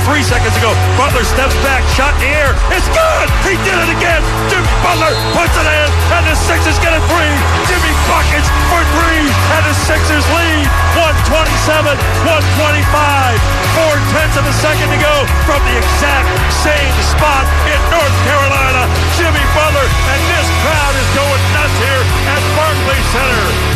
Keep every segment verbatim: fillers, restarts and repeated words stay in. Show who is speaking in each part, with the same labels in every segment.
Speaker 1: Three seconds ago, Butler steps back, shot in the air. It's good! He did it again! Jimmy Butler puts it in, and the Sixers get a three. Jimmy buckets for three, and the Sixers lead. one twenty-seven, one twenty-five. Four tenths of a second to go from the exact same spot in North Carolina. Jimmy Butler, and this crowd is going nuts here at Barclays Center.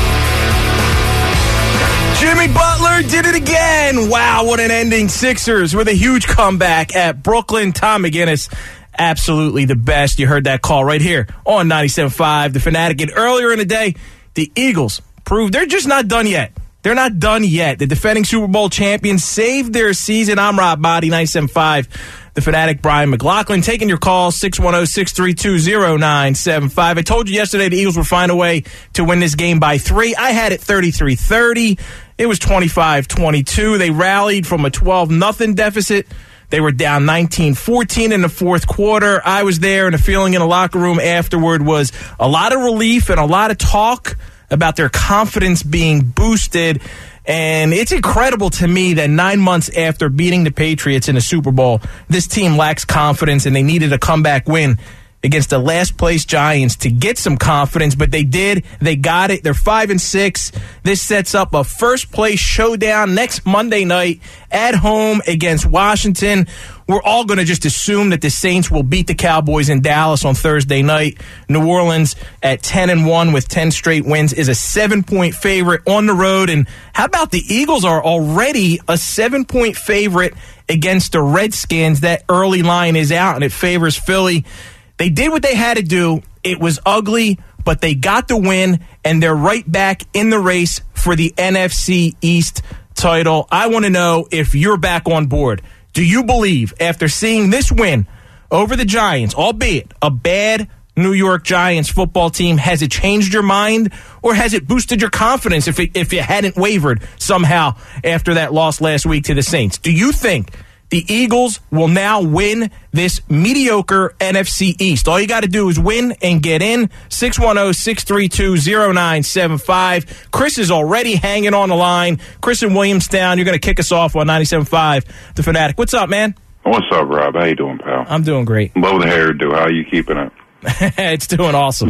Speaker 2: Jimmy Butler did it again. Wow, what an ending. Sixers with a huge comeback at Brooklyn. Tom McGinnis, absolutely the best. You heard that call right here on ninety-seven point five. The Fanatic. And earlier in the day, the Eagles proved they're just not done yet. They're not done yet. The defending Super Bowl champions saved their season. I'm Rob Body, ninety-seven point five. The Fanatic, Brian McLaughlin, taking your call, six one zero, six three two, zero nine seven five. I told you yesterday the Eagles would find a way to win this game by three. I had it thirty-three thirty. It was twenty-five twenty-two. They rallied from a twelve nothing deficit. They were down nineteen fourteen in the fourth quarter. I was there, and the feeling in the locker room afterward was a lot of relief and a lot of talk about their confidence being boosted. And it's incredible to me that nine months after beating the Patriots in the Super Bowl, this team lacks confidence, and they needed a comeback win against the last-place Giants to get some confidence, but they did. They got it. They're five and six. This sets up a first-place showdown next Monday night at home against Washington. We're all going to just assume that the Saints will beat the Cowboys in Dallas on Thursday night. New Orleans at ten and one with ten straight wins is a seven-point favorite on the road. And how about the Eagles are already a seven-point favorite against the Redskins? That early line is out, and it favors Philly. They did what they had to do. It was ugly, but they got the win, and they're right back in the race for the N F C East title. I want to know if you're back on board. Do you believe, after seeing this win over the Giants, albeit a bad New York Giants football team, has it changed your mind, or has it boosted your confidence if it, if it hadn't wavered somehow after that loss last week to the Saints? Do you think the Eagles will now win this mediocre N F C East? All you got to do is win and get in. six one zero, six three two, zero nine seven five. Chris is already hanging on the line. Chris in Williamstown, you're going to kick us off on ninety-seven point five, The Fanatic. What's up, man?
Speaker 3: What's up, Rob? How you doing, pal?
Speaker 2: I'm doing great.
Speaker 3: Love the hairdo. How are you keeping it?
Speaker 2: It's doing awesome.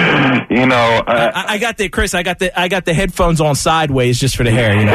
Speaker 3: You know, uh,
Speaker 2: I, I got the Chris. I got the I got the headphones on sideways just for the hair. You know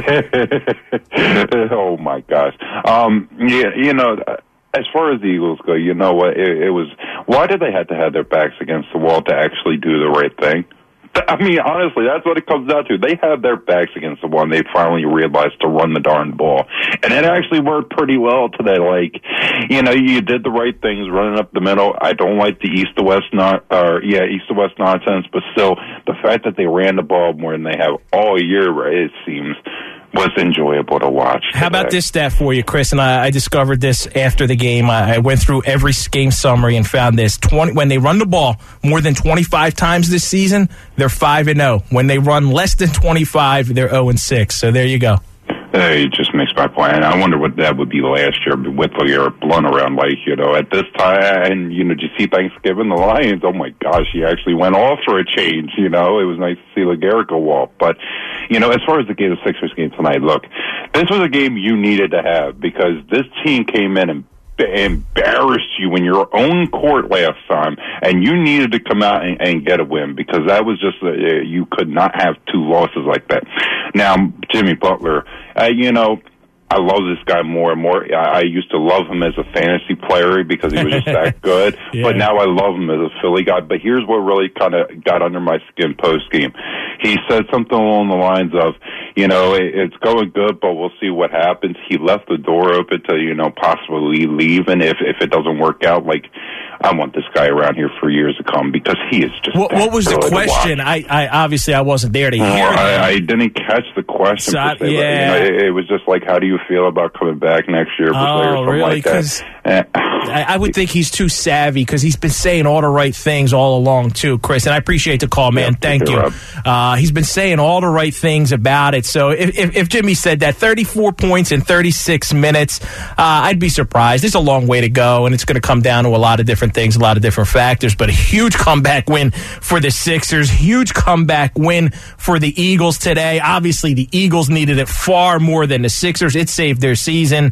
Speaker 2: that,
Speaker 3: right? Oh my gosh. Um, yeah, you know, as far as the Eagles go, you know what? It, it was. Why did they have to have their backs against the wall to actually do the right thing? I mean, honestly, that's what it comes down to. They have their backs against the wall, and they finally realized to run the darn ball. And it actually worked pretty well today. Like, you know, you did the right things running up the middle. I don't like the east to west not, or yeah, east to west nonsense, but still, the fact that they ran the ball more than they have all year, it seems, was enjoyable to watch today.
Speaker 2: How about this stat for you, Chris? And I, I discovered this after the game. I, I went through every game summary and found this. twenty when they run the ball more than twenty-five times this season, they're five and oh. When they run less than twenty-five, they're oh and six. So there you go.
Speaker 3: Hey, it just makes my point. I wonder what that would be last year with the year blown around, like, you know, at this time. And, you know, did you see Thanksgiving? The Lions, oh, my gosh, he actually went off for a change, you know. It was nice to see LaGarrica walk. But, you know, as far as the game, the Sixers game tonight, look, this was a game you needed to have because this team came in and embarrassed you in your own court last time, and you needed to come out and, and get a win because that was just uh, you could not have two losses like that. Now, Jimmy Butler, uh, you know, I love this guy more and more. I, I used to love him as a fantasy player because he was just that good, yeah. But now I love him as a Philly guy. But here's what really kind of got under my skin post-game. He said something along the lines of, you know, it, it's going good, but we'll see what happens. He left the door open to, you know, possibly leaving if, if it doesn't work out. Like, I want this guy around here for years to come because he is just.
Speaker 2: What, what was the question? I, I obviously I wasn't there to hear.
Speaker 3: Well, I, I didn't catch the question.
Speaker 2: So,
Speaker 3: per se,
Speaker 2: yeah.
Speaker 3: But, you know, it, it was just like, how do you feel about coming back next year? Per
Speaker 2: oh,
Speaker 3: se, or something
Speaker 2: really?
Speaker 3: Like that. Eh.
Speaker 2: I, I would think he's too savvy because he's been saying all the right things all along too, Chris. And I appreciate the call, man. Yeah, Thank you. Uh, he's been saying all the right things about it. So if, if, if Jimmy said that thirty-four points in thirty-six minutes, uh, I'd be surprised. It's a long way to go, and it's going to come down to a lot of different things, a lot of different factors. But a huge comeback win for the Sixers, huge comeback win for the Eagles today. Obviously, the Eagles needed it far more than the Sixers. It saved their season.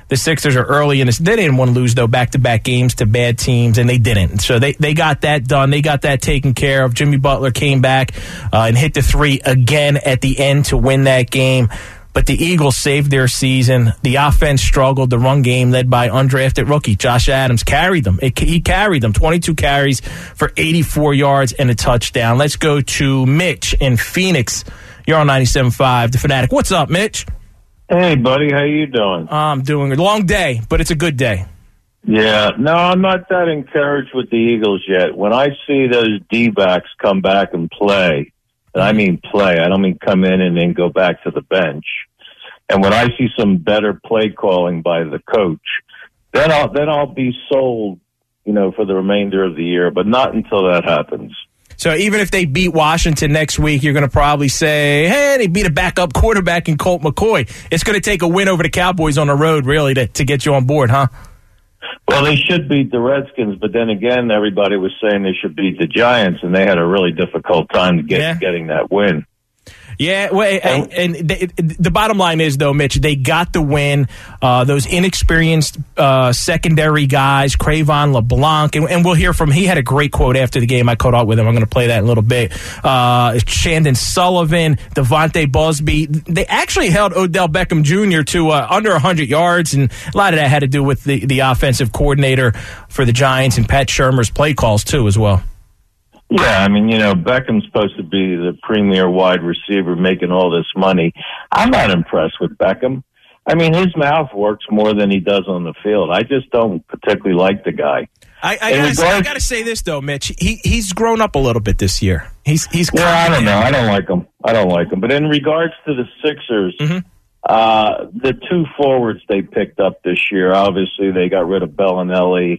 Speaker 2: the Sixers are early in this. They didn't want to lose, though, back-to-back games to bad teams, and they didn't. So they, they got that done. They got that taken care of. Jimmy Butler came back uh, and hit the three again at the end to win that game. But the Eagles saved their season. The offense struggled. The run game, led by undrafted rookie Josh Adams, carried them. It, he carried them. twenty-two carries for eighty-four yards and a touchdown. Let's go to Mitch in Phoenix. You're on ninety-seven point five, The Fanatic. What's up, Mitch?
Speaker 4: Hey, buddy. How you doing?
Speaker 2: I'm doing a long day, but it's a good day.
Speaker 4: Yeah. No, I'm not that encouraged with the Eagles yet. When I see those D-backs come back and play, and I mean play, I don't mean come in and then go back to the bench. And when I see some better play calling by the coach, then I'll then I'll be sold, you know, for the remainder of the year, but not until that happens.
Speaker 2: So even if they beat Washington next week, you're going to probably say, hey, they beat a backup quarterback in Colt McCoy. It's going to take a win over the Cowboys on the road, really, to, to get you on board, huh?
Speaker 4: Well, they should beat the Redskins, but then again, everybody was saying they should beat the Giants, and they had a really difficult time to get
Speaker 2: yeah.
Speaker 4: getting that win.
Speaker 2: Yeah, well, and, and the, the bottom line is, though, Mitch, they got the win. Uh, those inexperienced uh, secondary guys, Cravon LeBlanc, and, and we'll hear from, he had a great quote after the game. I caught up with him. I'm going to play that in a little bit. Uh, Shandon Sullivan, Devontae Busby. They actually held Odell Beckham Junior to uh, under one hundred yards, and a lot of that had to do with the, the offensive coordinator for the Giants and Pat Shurmur's play calls, too, as well.
Speaker 4: Yeah, I mean, you know, Beckham's supposed to be the premier wide receiver making all this money. I'm not impressed with Beckham. I mean, his mouth works more than he does on the field. I just don't particularly like the guy.
Speaker 2: I, I, gotta, say, I gotta say this, though, Mitch. He He's grown up a little bit this year. He's he's.
Speaker 4: Well, I don't know. I don't like him. I don't like him. But in regards to the Sixers, mm-hmm. uh, the two forwards they picked up this year, obviously they got rid of Bellinelli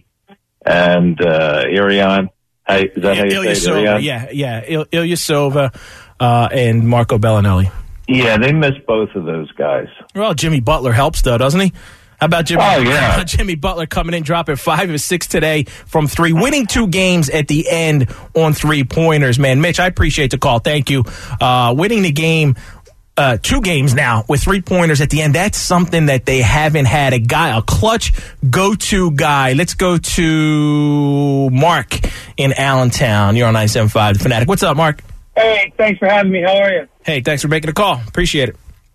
Speaker 4: and uh, Irion. Hey, is that how you say it?
Speaker 2: Yeah, yeah. Il- Ilyasova uh, and Marco Bellinelli.
Speaker 4: Yeah, they missed both of those guys.
Speaker 2: Well, Jimmy Butler helps, though, doesn't he? How about Jimmy?
Speaker 4: Oh, yeah.
Speaker 2: Jimmy Butler coming in, dropping five of six today from three, winning two games at the end on three-pointers. Man, Mitch, I appreciate the call. Thank you. Uh, winning the game. Uh, two games now with three-pointers at the end. That's something that they haven't had. A guy, a clutch go-to guy. Let's go to Mark in Allentown. You're on ninety-seven point five, The Fanatic. What's up, Mark?
Speaker 5: Hey, thanks for having me. How are you?
Speaker 2: Hey, thanks for making the call. Appreciate it.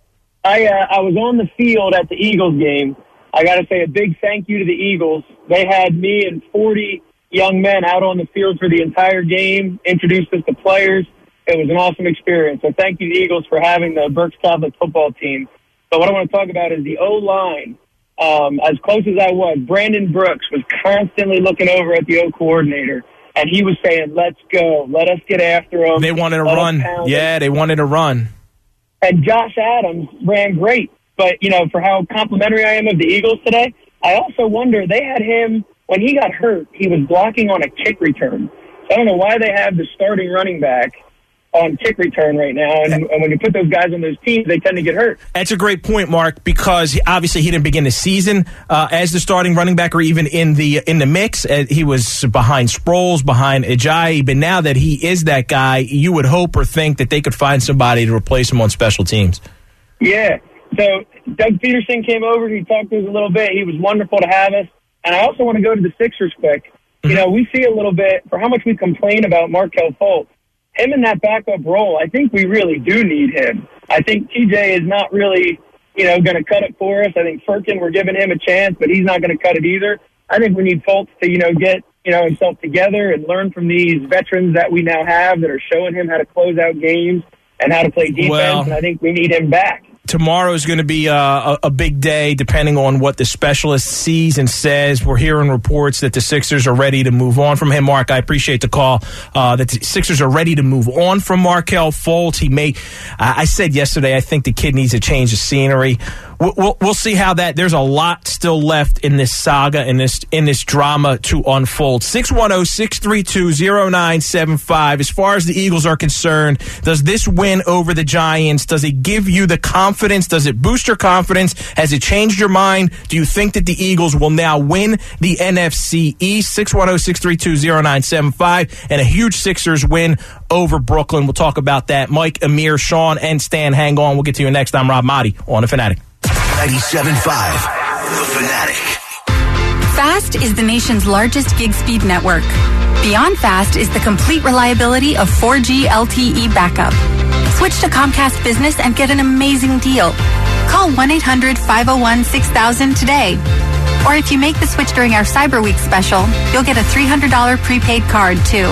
Speaker 5: I uh, I was on the field at the Eagles game. I got to say a big thank you to the Eagles. They had me and forty young men out on the field for the entire game, introduced us to players. It was an awesome experience. So thank you to the Eagles for having the Berks Catholic football team. But what I want to talk about is the O-line. Um, as close as I was, Brandon Brooks was constantly looking over at the O coordinator, and he was saying, let's go. Let us get after them.
Speaker 2: They wanted to run. Yeah, they wanted to run.
Speaker 5: And Josh Adams ran great. But, you know, for how complimentary I am of the Eagles today, I also wonder, they had him, when he got hurt, he was blocking on a kick return. So I don't know why they have the starting running back on kick return right now, and, and when you put those guys on those teams, they tend to get hurt.
Speaker 2: That's a great point, Mark, because obviously he didn't begin the season uh, as the starting running back or even in the in the mix. Uh, he was behind Sproles, behind Ajayi, but now that he is that guy, you would hope or think that they could find somebody to replace him on special teams.
Speaker 5: Yeah, so Doug Peterson came over, he talked to us a little bit, he was wonderful to have us, and I also want to go to the Sixers quick. Mm-hmm. You know, we see a little bit, for how much we complain about Markelle Fultz, him in that backup role, I think we really do need him. I think T J is not really, you know, going to cut it for us. I think Firkin, we're giving him a chance, but he's not going to cut it either. I think we need Fultz to, you know, get, you know, himself together and learn from these veterans that we now have that are showing him how to close out games and how to play defense, well, and I think we need him back.
Speaker 2: Tomorrow is going to be uh, a, a big day, depending on what the specialist sees and says. We're hearing reports that the Sixers are ready to move on from him. Mark, I appreciate the call. Uh, that the Sixers are ready to move on from Markelle Fultz. He may. I said yesterday, I think the kid needs a change of scenery. We'll, we'll, we'll see how that. There's a lot still left in this saga, in this in this drama to unfold. six one zero, six three two, zero nine seven five. As far as the Eagles are concerned, does this win over the Giants, does it give you the confidence? Does it boost your confidence? Has it changed your mind? Do you think that the Eagles will now win the N F C East? six one zero, six three two, zero nine seven five. And a huge Sixers win over Brooklyn. We'll talk about that. Mike, Amir, Sean, and Stan, hang on. We'll get to you next. I'm Rob Motti on The Fanatic.
Speaker 6: ninety-seven point five The Fanatic.
Speaker 7: Fast is the nation's largest gig speed network. Beyond Fast is the complete reliability of four G L T E backup. Switch to Comcast Business and get an amazing deal. Call one eight hundred five oh one six thousand today. Or if you make the switch during our Cyber Week special, you'll get a three hundred dollars prepaid card too.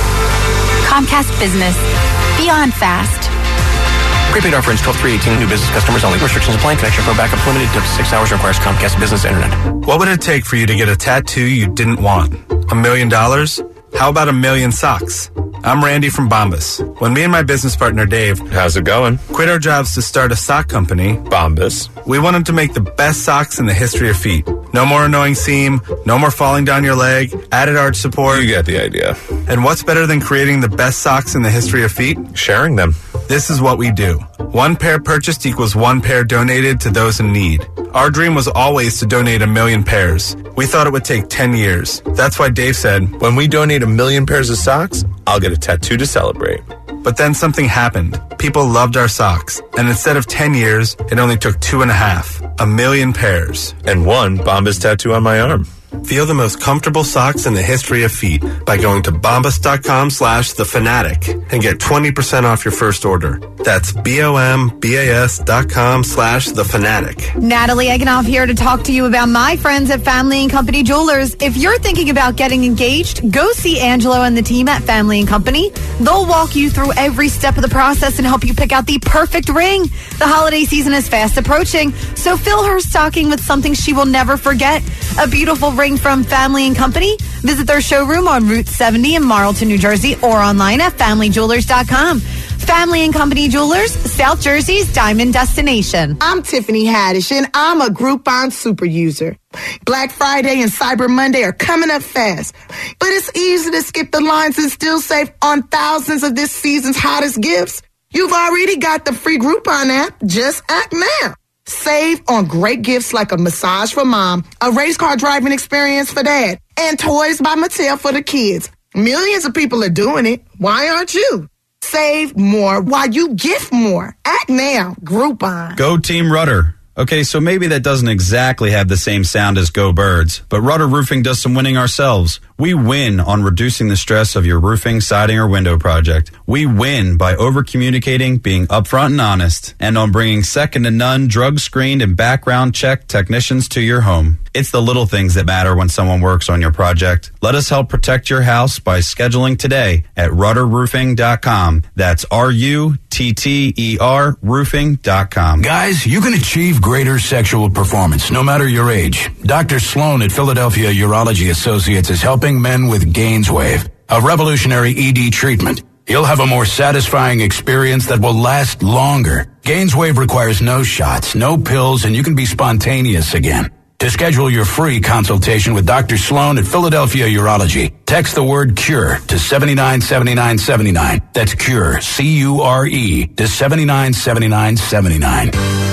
Speaker 7: Comcast Business. Beyond Fast.
Speaker 8: Prepaid offer ends twelve three eighteen. New business customers only. Restrictions apply. Connection for backup limited to six hours. Requires Comcast Business Internet.
Speaker 9: What would it take for you to get a tattoo you didn't want? A million dollars? How about a million socks? I'm Randy from Bombas. When me and my business partner Dave,
Speaker 10: how's it going?
Speaker 9: Quit our jobs to start a sock company,
Speaker 10: Bombas.
Speaker 9: We wanted to make the best socks in the history of feet. No more annoying seam, no more falling down your leg, added arch support.
Speaker 10: You get the idea.
Speaker 9: And what's better than creating the best socks in the history of feet?
Speaker 10: Sharing them.
Speaker 9: This is what we do. One pair purchased equals one pair donated to those in need. Our dream was always to donate a million pairs. We thought it would take ten years. That's why Dave said,
Speaker 10: when we donate a million pairs of socks, I'll get a tattoo to celebrate.
Speaker 9: But then something happened. People loved our socks. And instead of ten years, it only took two and a half. A million pairs.
Speaker 10: And one Bombas tattoo on my arm.
Speaker 9: Feel the most comfortable socks in the history of feet by going to bombas.com slash the fanatic and get twenty percent off your first order. That's B-O-M-B-A-S dot com slash the fanatic.
Speaker 11: Natalie Eganoff here to talk to you about my friends at Family and Company Jewelers. If you're thinking about getting engaged, go see Angelo and the team at Family and Company. They'll walk you through every step of the process and help you pick out the perfect ring. The holiday season is fast approaching, so fill her stocking with something she will never forget. A beautiful ring from Family and Company. Visit their showroom on Route seventy in Marlton, New Jersey, or online at family jewelers dot com. Family and Company Jewelers, South Jersey's diamond destination.
Speaker 12: I'm Tiffany Haddish, and I'm a Groupon super user. Black Friday and Cyber Monday are coming up fast, but it's easy to skip the lines and still save on thousands of this season's hottest gifts. You've already got the free Groupon app. Just act now. Save on great gifts like a massage for mom, a race car driving experience for dad, and toys by Mattel for the kids. Millions of people are doing it. Why aren't you? Save more while you gift more. Act now. Groupon.
Speaker 13: Go Team Rudder. Okay, so maybe that doesn't exactly have the same sound as Go Birds, but Rudder Roofing does some winning ourselves. We win on reducing the stress of your roofing, siding, or window project. We win by over-communicating, being upfront and honest, and on bringing second-to-none, drug-screened, and background-checked technicians to your home. It's the little things that matter when someone works on your project. Let us help protect your house by scheduling today at rudder roofing dot com. That's R U T T E R roofing dot com.
Speaker 14: Guys, you can achieve greater sexual performance no matter your age. Doctor Sloan at Philadelphia Urology Associates is helping men with Gainswave, a revolutionary E D treatment. You'll have a more satisfying experience that will last longer. Gainswave requires no shots, no pills, and you can be spontaneous again. To schedule your free consultation with Doctor Sloan at Philadelphia Urology, text the word CURE to seven nine seven nine seven nine. That's CURE, C U R E, to seven nine seven nine seven nine.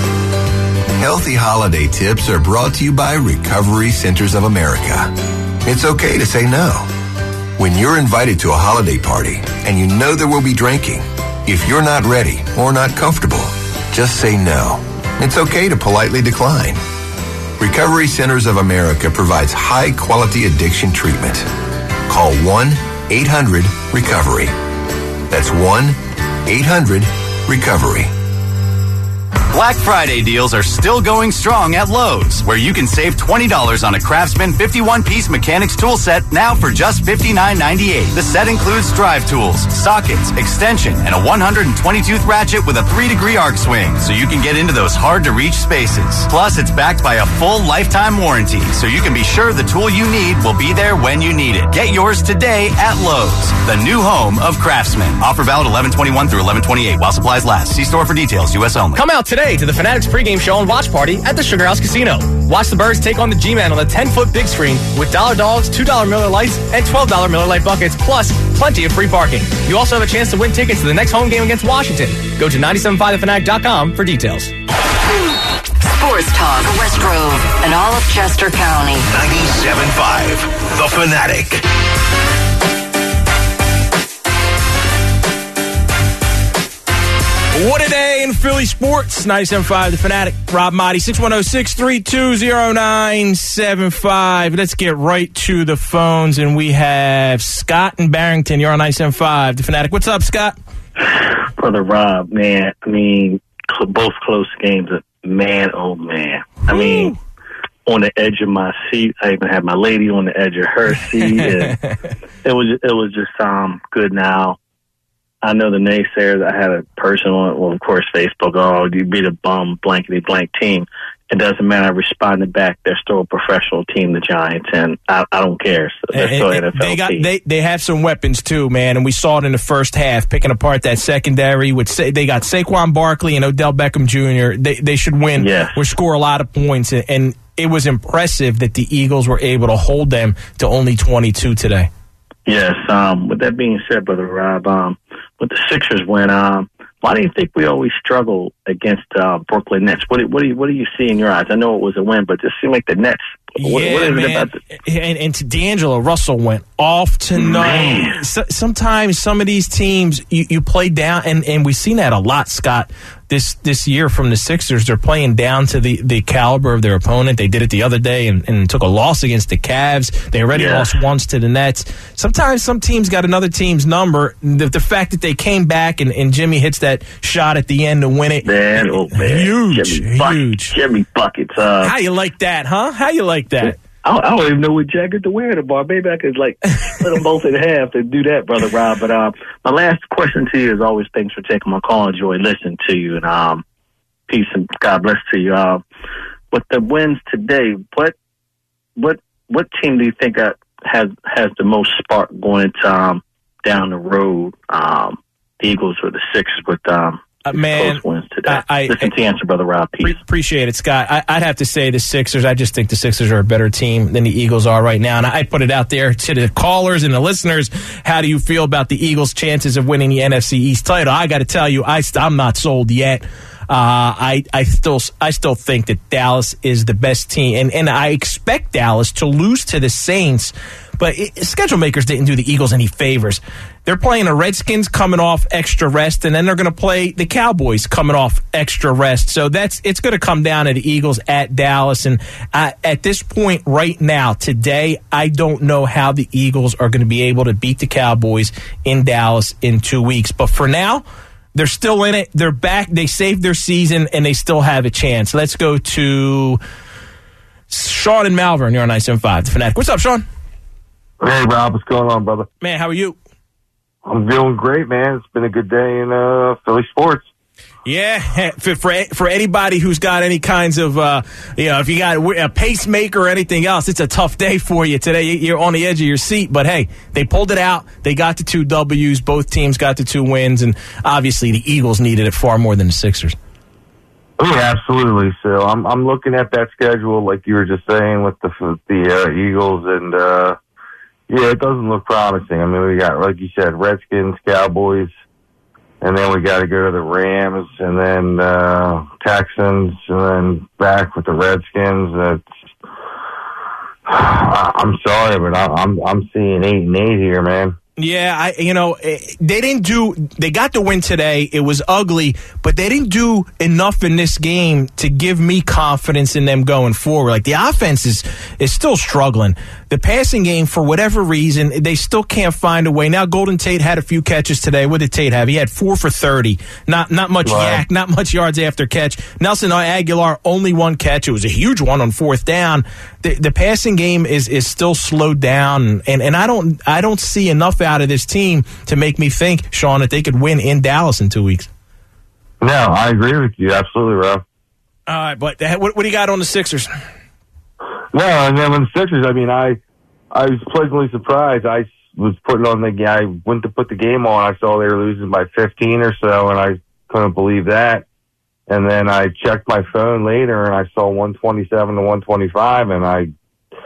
Speaker 6: Healthy holiday tips are brought to you by Recovery Centers of America. It's okay to say no. When you're invited to a holiday party and you know there will be drinking, if you're not ready or not comfortable, just say no. It's okay to politely decline. Recovery Centers of America provides high-quality addiction treatment. Call one eight hundred recovery. That's one eight hundred recovery.
Speaker 15: Black Friday deals are still going strong at Lowe's, where you can save twenty dollars on a Craftsman fifty-one piece mechanics tool set now for just fifty-nine ninety-eight. The set includes drive tools, sockets, extension, and a one hundred twenty tooth ratchet with a three degree arc swing, so you can get into those hard-to-reach spaces. Plus, it's backed by a full lifetime warranty, so you can be sure the tool you need will be there when you need it. Get yours today at Lowe's, the new home of Craftsman. Offer valid eleven twenty-one through eleven twenty-eight while supplies last. See store for details. U S only.
Speaker 16: Come out today to the Fanatics pregame show and watch party at the Sugar House Casino. Watch the Birds take on the G-Man on the ten-foot big screen with dollar dogs, two dollar Miller Lights, and twelve dollar Miller Lite buckets, plus plenty of free parking. You also have a chance to win tickets to the next home game against Washington. Go to nine seven five the fanatic dot com for details.
Speaker 17: Sports Talk, West Grove, and all of Chester County.
Speaker 6: ninety-seven point five The Fanatic.
Speaker 2: What a day in Philly Sports, ninety-seven point five The Fanatic. Rob Motti, six one zero, six three two, zero nine seven five. Let's get right to the phones, and we have Scott in Barrington. You're on ninety-seven point five The Fanatic. What's up, Scott?
Speaker 18: Brother Rob, man, I mean, cl- both close games, man, oh, man. I mean, on the edge of my seat. I even had my lady on the edge of her seat. And it was it was just um good now. I know the naysayers. I had a person on, well, of course, Facebook. Oh, you beat a bum, blankety blank team. It doesn't matter. I responded back. They're still a professional team, the Giants, and I, I don't care. So they're still
Speaker 2: and,
Speaker 18: N F L
Speaker 2: they got
Speaker 18: team.
Speaker 2: they they have some weapons too, man, and we saw it in the first half, picking apart that secondary. With Sa- they got Saquon Barkley and Odell Beckham Junior They they should win
Speaker 18: Yes.
Speaker 2: or score a lot of points, and, and it was impressive that the Eagles were able to hold them to only twenty-two today.
Speaker 18: Yes. Um, with that being said, Brother Rob, um, with the Sixers win, um, why do you think we always struggle against uh, Brooklyn Nets? What do, what do you what do you see in your eyes? I know it was a win, but it just seemed like the Nets. What,
Speaker 2: yeah,
Speaker 18: what is
Speaker 2: man.
Speaker 18: it about the,
Speaker 2: and, and to D'Angelo Russell went off tonight. So, sometimes some of these teams you, you play down, and, and we've seen that a lot, Scott. This this year from the Sixers, they're playing down to the, the caliber of their opponent. They did it the other day and, and took a loss against the Cavs. They already
Speaker 18: Yeah.
Speaker 2: lost once to the Nets. Sometimes some teams got another team's number. The, the fact that they came back and, and Jimmy hits that shot at the end to win it,
Speaker 18: man, oh man,
Speaker 2: huge,
Speaker 18: Jimmy Buck-
Speaker 2: huge.
Speaker 18: Jimmy buckets. Uh,
Speaker 2: How you like that, huh? How you like that?
Speaker 18: I, I don't even know what jacket to wear tomorrow. Maybe I could like split them both in half and do that, Brother Rob. But uh, my last question to you is always thanks for taking my call. Enjoy listening to you, and um, peace and God bless to you. Uh, with the wins today, what what what team do you think uh, has has the most spark going into um, down the road? Um, the Eagles or the Sixers with um,
Speaker 2: Uh, man,
Speaker 18: close wins today.
Speaker 2: I, I
Speaker 18: Listen to the answer, Brother Rob. Peace.
Speaker 2: Pre- appreciate it, Scott. I, I'd have to say the Sixers. I just think the Sixers are a better team than the Eagles are right now. And I put it out there to the callers and the listeners. How do you feel about the Eagles' chances of winning the N F C East title? I got to tell you, I st- I'm not sold yet. Uh, I I still I still think that Dallas is the best team, and and I expect Dallas to lose to the Saints. But it, schedule makers didn't do the Eagles any favors. They're playing the Redskins coming off extra rest, and then they're going to play the Cowboys coming off extra rest. So that's it's going to come down to the Eagles at Dallas. And uh, at this point right now, today, I don't know how the Eagles are going to be able to beat the Cowboys in Dallas in two weeks. But for now, they're still in it. They're back. They saved their season, and they still have a chance. Let's go to Sean in Malvern. You're on ninety-seven point five The Fanatic. What's up, Sean?
Speaker 19: Hey, Rob, what's going on, brother?
Speaker 2: Man, how are you?
Speaker 19: I'm doing great, man. It's been a good day in uh, Philly sports.
Speaker 2: Yeah, for, for for anybody who's got any kinds of, uh, you know, if you got a pacemaker or anything else, it's a tough day for you today. You're on the edge of your seat, but hey, they pulled it out. They got the two W's. Both teams got the two wins, and obviously the Eagles needed it far more than the Sixers.
Speaker 19: Oh, yeah, absolutely. So I'm I'm looking at that schedule, like you were just saying, with the the uh, Eagles, and uh, yeah, it doesn't look promising. I mean, we got, like you said, Redskins, Cowboys. And then we got to go to the Rams, and then uh, Texans, and then back with the Redskins. It's, I'm sorry, but I, I'm I'm seeing eight and eight here, man.
Speaker 2: Yeah, I you know they didn't do. They got the win today. It was ugly, but they didn't do enough in this game to give me confidence in them going forward. Like the offense is is still struggling. The passing game, for whatever reason, they still can't find a way. Now, Golden Tate had a few catches today. What did Tate have? He had four for thirty. Not not much
Speaker 19: Right.
Speaker 2: yak, not much yards after catch. Nelson Aguilar, only one catch. It was a huge one on fourth down. The, the passing game is is still slowed down, and, and I don't I don't see enough out of this team to make me think, Sean, that they could win in Dallas in two weeks.
Speaker 19: No, I agree with you. Absolutely, Rob.
Speaker 2: All right, but what, what do you got on the Sixers?
Speaker 19: No, and then when the Sixers, I mean, I I was pleasantly surprised. I was putting on the game. I went to put the game on. I saw they were losing by fifteen or so, and I couldn't believe that. And then I checked my phone later, and I saw one twenty-seven to one twenty-five, and I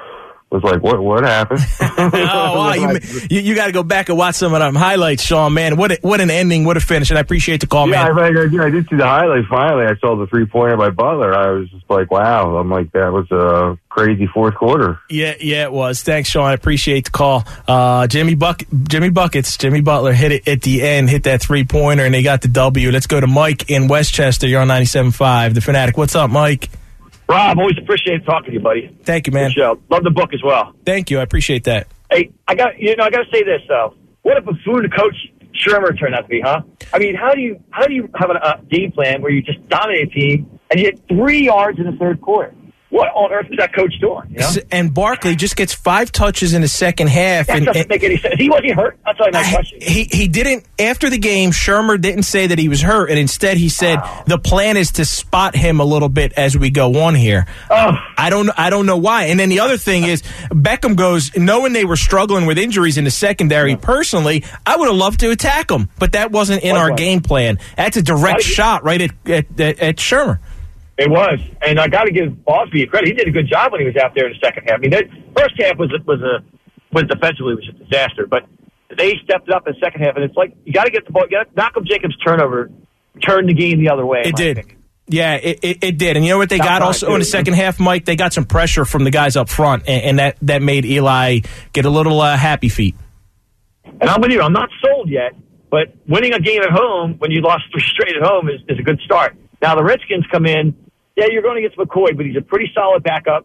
Speaker 19: was like, what what happened?
Speaker 2: Oh, wow. You, you, you got to go back and watch some of them highlights, Sean, man. What a, what an ending, what a finish, and I appreciate the call,
Speaker 19: yeah,
Speaker 2: man.
Speaker 19: I, I, I did see the highlights finally. I saw the three-pointer by Butler. I was just like, wow. I'm like, that was a crazy fourth quarter.
Speaker 2: Yeah, yeah, it was. Thanks, Sean. I appreciate the call. Uh, Jimmy Buck, Jimmy Buckets, Jimmy Butler hit it at the end, hit that three-pointer, and they got the W. Let's go to Mike in Westchester. You're on ninety-seven point five, The Fanatic. What's up, Mike?
Speaker 20: Rob, always appreciate talking to you, buddy.
Speaker 2: Thank you, man.
Speaker 20: Good show. Love the book as well.
Speaker 2: Thank you. I appreciate that.
Speaker 20: Hey, I got you know I got to say this though. What a buffoon coach Shermer turned out to be, huh? I mean, how do you how do you have a uh, game plan where you just dominate a team and you get three yards in the third quarter? What on earth is that coach doing? You know?
Speaker 2: And Barkley just gets five touches in the second half.
Speaker 20: That
Speaker 2: and,
Speaker 20: doesn't
Speaker 2: and,
Speaker 20: make any sense. He wasn't hurt. That's all my question.
Speaker 2: He he didn't after the game. Shermer didn't say that he was hurt, and instead he said wow. the plan is to spot him a little bit as we go on here.
Speaker 20: Oh.
Speaker 2: I don't I don't know why. And then the other thing is Beckham goes knowing they were struggling with injuries in the secondary. Yeah. Personally, I would have loved to attack them, but that wasn't in what our was? game plan. That's a direct shot right at at, at, at Shermer.
Speaker 20: It was, and I got to give Bosby credit. He did a good job when he was out there in the second half. I mean, the first half was was a was defensively was a disaster, but they stepped up in the second half, and it's like you got to get the ball. Got Malcolm Jacobs' turnover turned the game the other way.
Speaker 2: It did,
Speaker 20: opinion.
Speaker 2: yeah, it, it it did. And you know what they
Speaker 20: Not
Speaker 2: got also too. in the second half, Mike? They got some pressure from the guys up front, and, and that that made Eli get a little uh, happy feet.
Speaker 20: And I'm with you. I'm not sold yet, but winning a game at home when you lost three straight at home is, is a good start. Now the Redskins come in. Yeah, you're going against McCoy, but he's a pretty solid backup.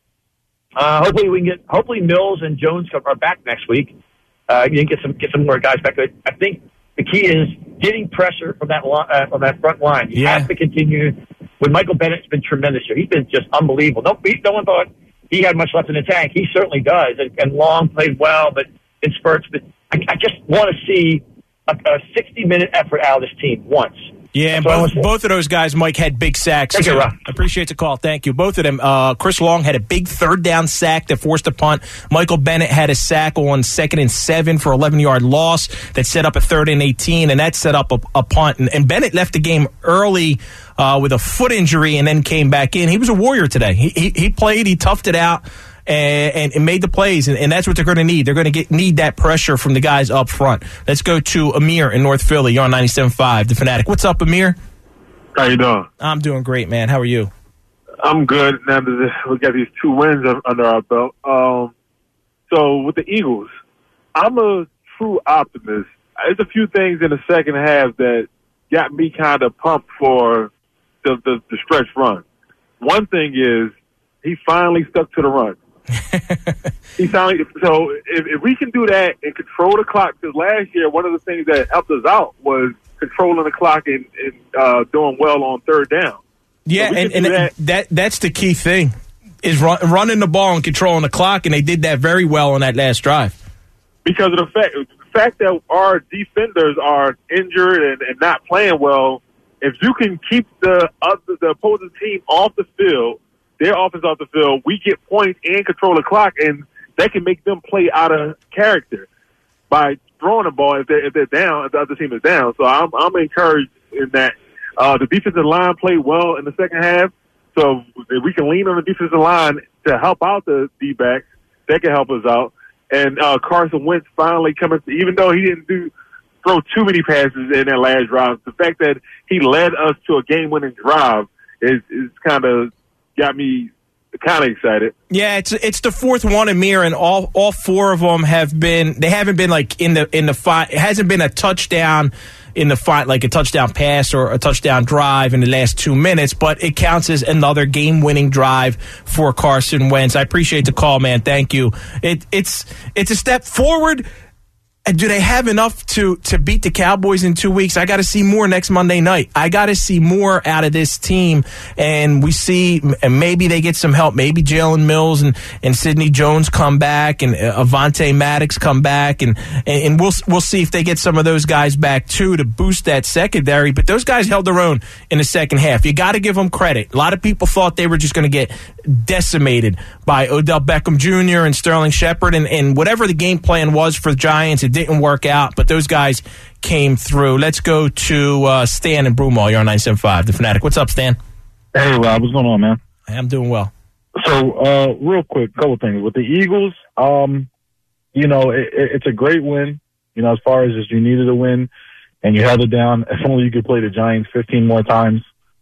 Speaker 20: Uh, hopefully, we can get. Hopefully, Mills and Jones are back next week. Uh, you can get some get some more guys back. I think the key is getting pressure from that uh, from that front line. You
Speaker 2: yeah.
Speaker 20: have to continue. With Michael Bennett's been tremendous here. He's been just unbelievable. No, no one thought he had much left in the tank. He certainly does. And, and Long played well, but in spurts. But I, I just want to see a, a sixty-minute effort out of this team once.
Speaker 2: Yeah, and both, both of those guys, Mike, had big sacks.
Speaker 20: Thank you, Rob.
Speaker 2: Appreciate the call. Thank you. Both of them. Uh, Chris Long had a big third down sack that forced a punt. Michael Bennett had a sack on second and seven for eleven-yard loss that set up a third and eighteen, and that set up a, a punt. And, and Bennett left the game early uh, with a foot injury and then came back in. He was a warrior today. He, he, he played. He toughed it out. And, and, and made the plays, and, and that's what they're going to need. They're going to get need that pressure from the guys up front. Let's go to Amir in North Philly. You're on ninety-seven point five, The Fanatic. What's up, Amir?
Speaker 21: How you doing?
Speaker 2: I'm doing great, man. How are you?
Speaker 21: I'm good. Now that we got these two wins under our belt. Um, so with the Eagles, I'm a true optimist. There's a few things in the second half that got me kind of pumped for the, the, the stretch run. One thing is he finally stuck to the run. he finally, so if, if we can do that and control the clock, because last year one of the things that helped us out was controlling the clock and, and uh, doing well on third down.
Speaker 2: Yeah,
Speaker 21: so
Speaker 2: and, and
Speaker 21: that.
Speaker 2: that that's the key thing is run, running the ball and controlling the clock, and they did that very well on that last drive.
Speaker 21: Because of the fact the fact that our defenders are injured and, and not playing well, if you can keep the other, the opposing team off the field, their offense off the field, we get points and control the clock, and that can make them play out of character by throwing the ball if they're, if they're down, if the other team is down. So I'm, I'm encouraged in that. Uh, the defensive line played well in the second half, so if we can lean on the defensive line to help out the D-backs, that can help us out. And uh, Carson Wentz finally coming, even though he didn't do throw too many passes in that last drive, the fact that he led us to a game-winning drive is, is kind of got me kind of excited.
Speaker 2: Yeah, it's it's the fourth one, Amir, and all all four of them have been. They haven't been like in the in the fight. It hasn't been a touchdown in the fight, like a touchdown pass or a touchdown drive in the last two minutes. But it counts as another game-winning drive for Carson Wentz. I appreciate the call, man. Thank you. It it's it's a step forward. Do they have enough to, to beat the Cowboys in two weeks? I got to see more next Monday night. I got to see more out of this team. And we see, and maybe they get some help. Maybe Jalen Mills and, and Sidney Jones come back, and Avonte Maddox come back, and, and we'll we'll see if they get some of those guys back too to boost that secondary. But those guys held their own in the second half. You got to give them credit. A lot of people thought they were just going to get decimated by Odell Beckham Junior and Sterling Shepard, and, and whatever the game plan was for the Giants, it didn't work out, but those guys came through. Let's go to uh, Stan in Broomall. You're on ninety-seven point five, The Fanatic. What's up, Stan?
Speaker 22: Hey, Rob. What's going on, man?
Speaker 2: I'm doing well.
Speaker 1: So, uh, real quick, couple things. With the Eagles, um, you know, it, it, it's a great win. You know, as far as just you needed a win and you held it down. If only you could play the Giants fifteen more times.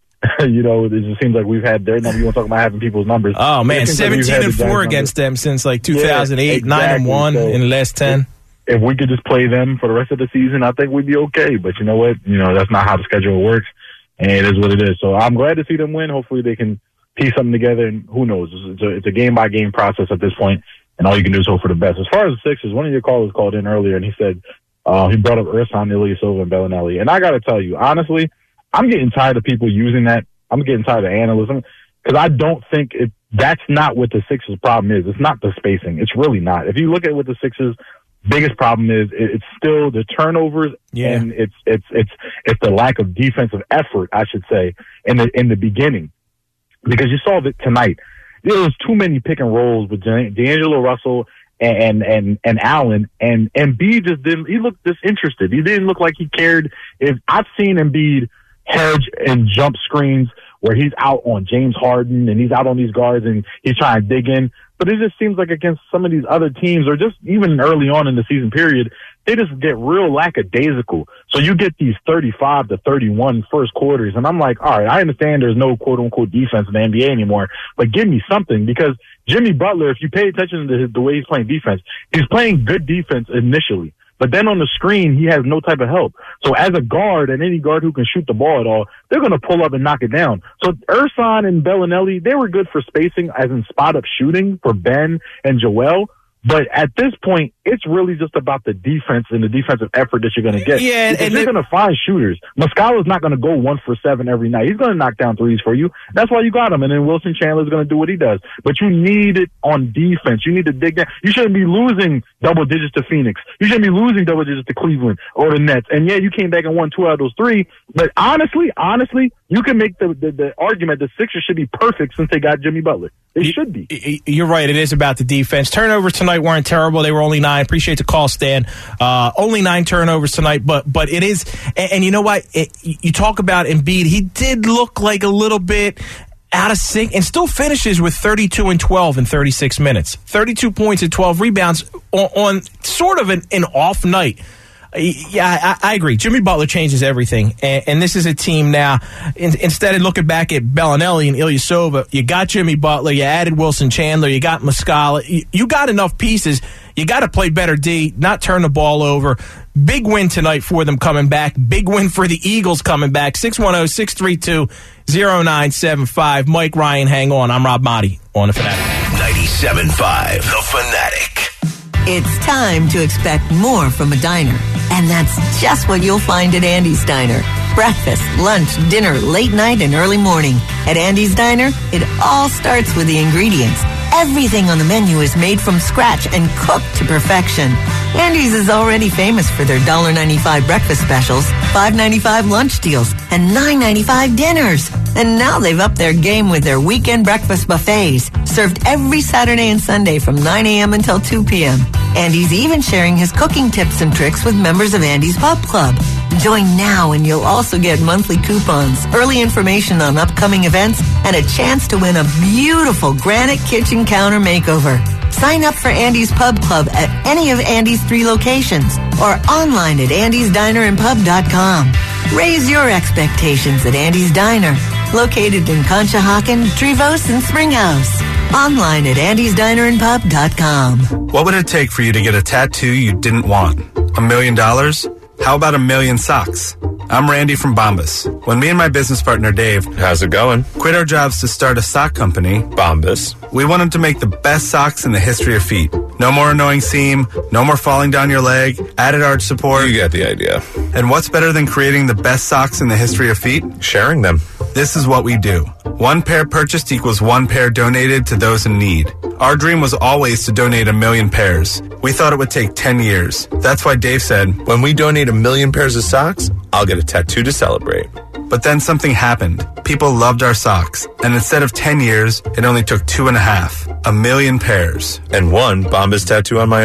Speaker 1: You know, it just seems like we've had their number. You want to talk about having people's numbers.
Speaker 2: Oh, man, seventeen
Speaker 1: like
Speaker 2: and four against them since like two thousand eight,
Speaker 1: yeah, exactly.
Speaker 2: nine and one
Speaker 1: so,
Speaker 2: in the last ten.
Speaker 1: If we could just play them for the rest of the season, I think we'd be okay. But you know what? You know, that's not how the schedule works, and it is what it is. So I'm glad to see them win. Hopefully they can piece something together, and who knows? It's a, it's a game-by-game process at this point, and all you can do is hope for the best. As far as the Sixers, one of your callers called in earlier, and he said uh, he brought up Ersan Ilyasova and Bellinelli. And I got to tell you, honestly, I'm getting tired of people using that. I'm getting tired of analysts because I don't think it. That's not what the Sixers' problem is. It's not the spacing. It's really not. If you look at what the Sixers' biggest problem is, it's still the turnovers,
Speaker 2: yeah.
Speaker 1: and it's it's it's it's the lack of defensive effort, I should say, in the in the beginning. Because you saw that tonight, there was too many pick and rolls with D'Angelo Russell and and and Allen, and Embiid just didn't. He looked disinterested. He didn't look like he cared. If I've seen Embiid hedge and jump screens where he's out on James Harden and he's out on these guards and he's trying to dig in. But it just seems like against some of these other teams, or just even early on in the season period, they just get real lackadaisical. So you get these thirty-five to thirty-one first quarters, and I'm like, all right, I understand there's no quote-unquote defense in the N B A anymore, but give me something, because Jimmy Butler, if you pay attention to the way he's playing defense, he's playing good defense initially. But then on the screen, he has no type of help. So as a guard, and any guard who can shoot the ball at all, they're going to pull up and knock it down. So Ersan and Bellinelli, they were good for spacing, as in spot-up shooting for Ben and Joel. But at this point, it's really just about the defense and the defensive effort that you're going to get.
Speaker 2: Yeah, and,
Speaker 1: and you're going to find shooters. Muscala's not going to go one for seven every night. He's going to knock down threes for you. That's why you got him. And then Wilson Chandler's going to do what he does. But you need it on defense. You need to dig down. You shouldn't be losing double digits to Phoenix. You shouldn't be losing double digits to Cleveland or the Nets. And yeah, you came back and won two out of those three. But honestly, honestly, you can make the, the, the argument that Sixers should be perfect since they got Jimmy Butler. They should be.
Speaker 2: You're right. It is about the defense. Turnovers tonight weren't terrible. They were only nine. Appreciate the call, Stan. Uh, only nine turnovers tonight, but but it is. And, and you know what? It, you talk about Embiid. He did look like a little bit out of sync, and still finishes with thirty-two and twelve in thirty-six minutes. thirty-two points and twelve rebounds on, on sort of an, an off night. Yeah, I, I agree. Jimmy Butler changes everything, and, and this is a team now. In, instead of looking back at Bellinelli and Ilyasova, you got Jimmy Butler, you added Wilson Chandler, you got Muscala. You, you got enough pieces. You got to play better D, not turn the ball over. Big win tonight for them coming back. Big win for the Eagles coming back. six one zero, six three two, zero nine seven five. Mike Ryan, hang on. I'm Rob Motti on The Fanatic.
Speaker 22: ninety-seven point five, The Fanatic.
Speaker 23: It's time to expect more from a diner. And that's just what you'll find at Andy's Diner. Breakfast, lunch, dinner, late night, and early morning. At Andy's Diner, it all starts with the ingredients. Everything on the menu is made from scratch and cooked to perfection. Andy's is already famous for their one dollar ninety-five breakfast specials, five ninety-five lunch deals, and nine ninety-five dinners. And now they've upped their game with their weekend breakfast buffets, served every Saturday and Sunday from nine a.m. until two p.m. Andy's even sharing his cooking tips and tricks with members of Andy's Pub Club. Join now and you'll also get monthly coupons, early information on upcoming events, and a chance to win a beautiful granite kitchen counter makeover. Sign up for Andy's Pub Club at any of Andy's three locations or online at andys diner and pub dot com. Raise your expectations at Andy's Diner, located in Conshohocken, Trevose, and Springhouse. Online at andys diner and pub dot com.
Speaker 9: What would it take for you to get a tattoo you didn't want? A million dollars? How about a million socks? I'm Randy from Bombas. When me and my business partner Dave, how's it going? Quit our jobs to start a sock company, Bombas. We wanted to make the best socks in the history of feet. No more annoying seam, no more falling down your leg, added arch support. You get the idea. And what's better than creating the best socks in the history of feet? Sharing them. This is what we do. One pair purchased equals one pair donated to those in need. Our dream was always to donate a million pairs. We thought it would take ten years. That's why Dave said, when we donate a million pairs of socks, I'll get a tattoo to celebrate. But then something happened. People loved our socks. And instead of ten years, it only took two and a half. A million pairs. And one Bombas tattoo on my arm.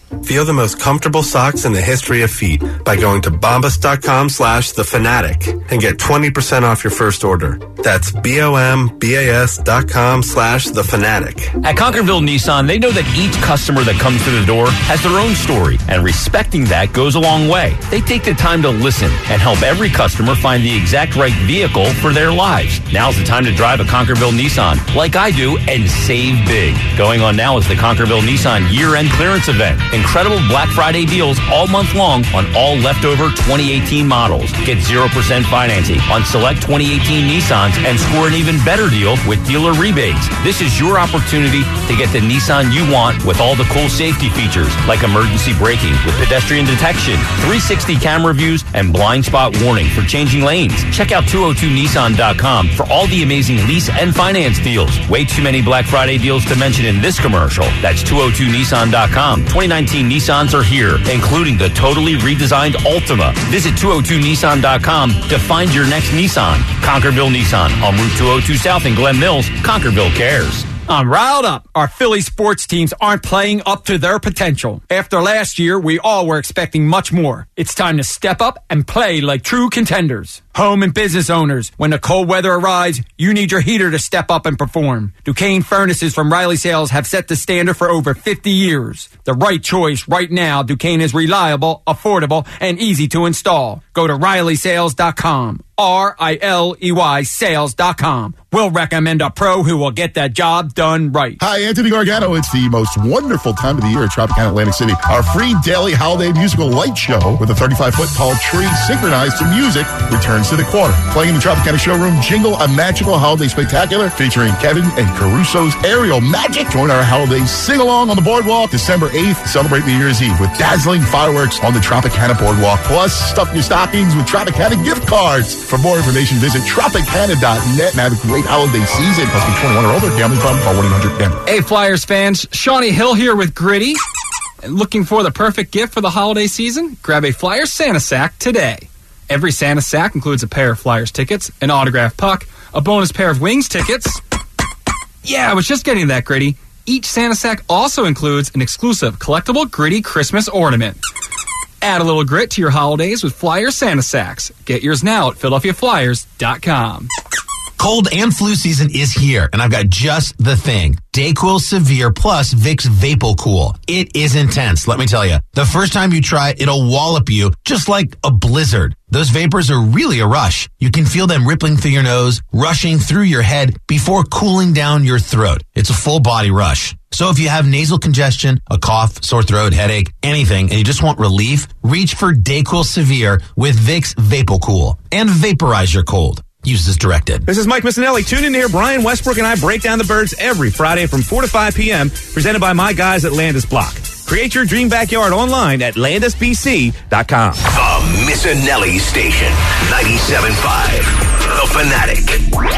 Speaker 9: Feel the most comfortable socks in the history of feet by going to bombas.com slash the fanatic and get twenty percent off your first order. That's B-O-M-B-A-S dot com slash the fanatic.
Speaker 3: At Conquerville Nissan, they know that each customer that comes through the door has their own story, and respecting that goes a long way. They take the time to listen and help every customer find the exact right vehicle for their lives. Now's the time to drive a Conquerville Nissan, like I do, and save big. Going on now is the Conquerville Nissan year-end clearance event. Incredible Black Friday deals all month long on all leftover twenty eighteen models. Get zero percent financing on select twenty eighteen Nissans and score an even better deal with dealer rebates. This is your opportunity to get the Nissan you want with all the cool safety features like emergency braking with pedestrian detection, three sixty camera views, and blind spot warning for changing lanes. Check out two oh two nissan dot com for all the amazing lease and finance deals. Way too many Black Friday deals to mention in this commercial. That's two oh two nissan dot com. twenty nineteen Nissans are here, including the totally redesigned Altima. Visit two oh two nissan dot com to find your next Nissan. Conquerville Nissan on Route two oh two South in Glen Mills. Conquerville cares.
Speaker 4: I'm riled up. Our Philly sports teams aren't playing up to their potential. After last year, we all were expecting much more. It's time to step up and play like true contenders. Home and business owners, when the cold weather arrives, you need your heater to step up and perform. Duquesne Furnaces from Riley Sales have set the standard for over fifty years. The right choice right now. Duquesne is reliable, affordable, and easy to install. Go to riley sales dot com. R I L E Y sales dot com. We'll recommend a pro who will get that job done right.
Speaker 5: Hi, Anthony Gargano. It's the most wonderful time of the year at Tropicana Atlantic City. Our free daily holiday musical light show with a thirty-five foot tall tree synchronized to music returns to the quarter. Playing in the Tropicana showroom, Jingle, a magical holiday spectacular featuring Kevin and Caruso's Aerial Magic. Join our holiday sing-along on the boardwalk December eighth. Celebrate New Year's Eve with dazzling fireworks on the Tropicana boardwalk. Plus, stuff your stockings with Tropicana gift cards. For more information, visit Tropicana dot net and have a great holiday season. Must be twenty-one or older. Gambling problem? Call one eight hundred gamble.
Speaker 24: Hey, Flyers fans. Shawnee Hill here with Gritty. Looking for the perfect gift for the holiday season? Grab a Flyers Santa Sack today. Every Santa Sack includes a pair of Flyers tickets, an autographed puck, a bonus pair of Wings tickets. Yeah, I was just getting that, Gritty. Each Santa Sack also includes an exclusive collectible Gritty Christmas ornament. Add a little grit to your holidays with Flyers Santa Sacks. Get yours now at philadelphia flyers dot com.
Speaker 25: Cold and flu season is here, and I've got just the thing. DayQuil Severe plus Vicks VapoCool. It is intense, let me tell you. The first time you try it, it'll wallop you just like a blizzard. Those vapors are really a rush. You can feel them rippling through your nose, rushing through your head before cooling down your throat. It's a full body rush. So if you have nasal congestion, a cough, sore throat, headache, anything, and you just want relief, reach for DayQuil Severe with Vicks VapoCool and vaporize your cold. Use as directed.
Speaker 26: This is Mike Missinelli. Tune in to hear Brian Westbrook and I break down the birds every Friday from four to five p.m. presented by my guys at Landis Block. Create your dream backyard online at landis b c dot com.
Speaker 22: The Missinelli Station, ninety-seven point five. The Fanatic.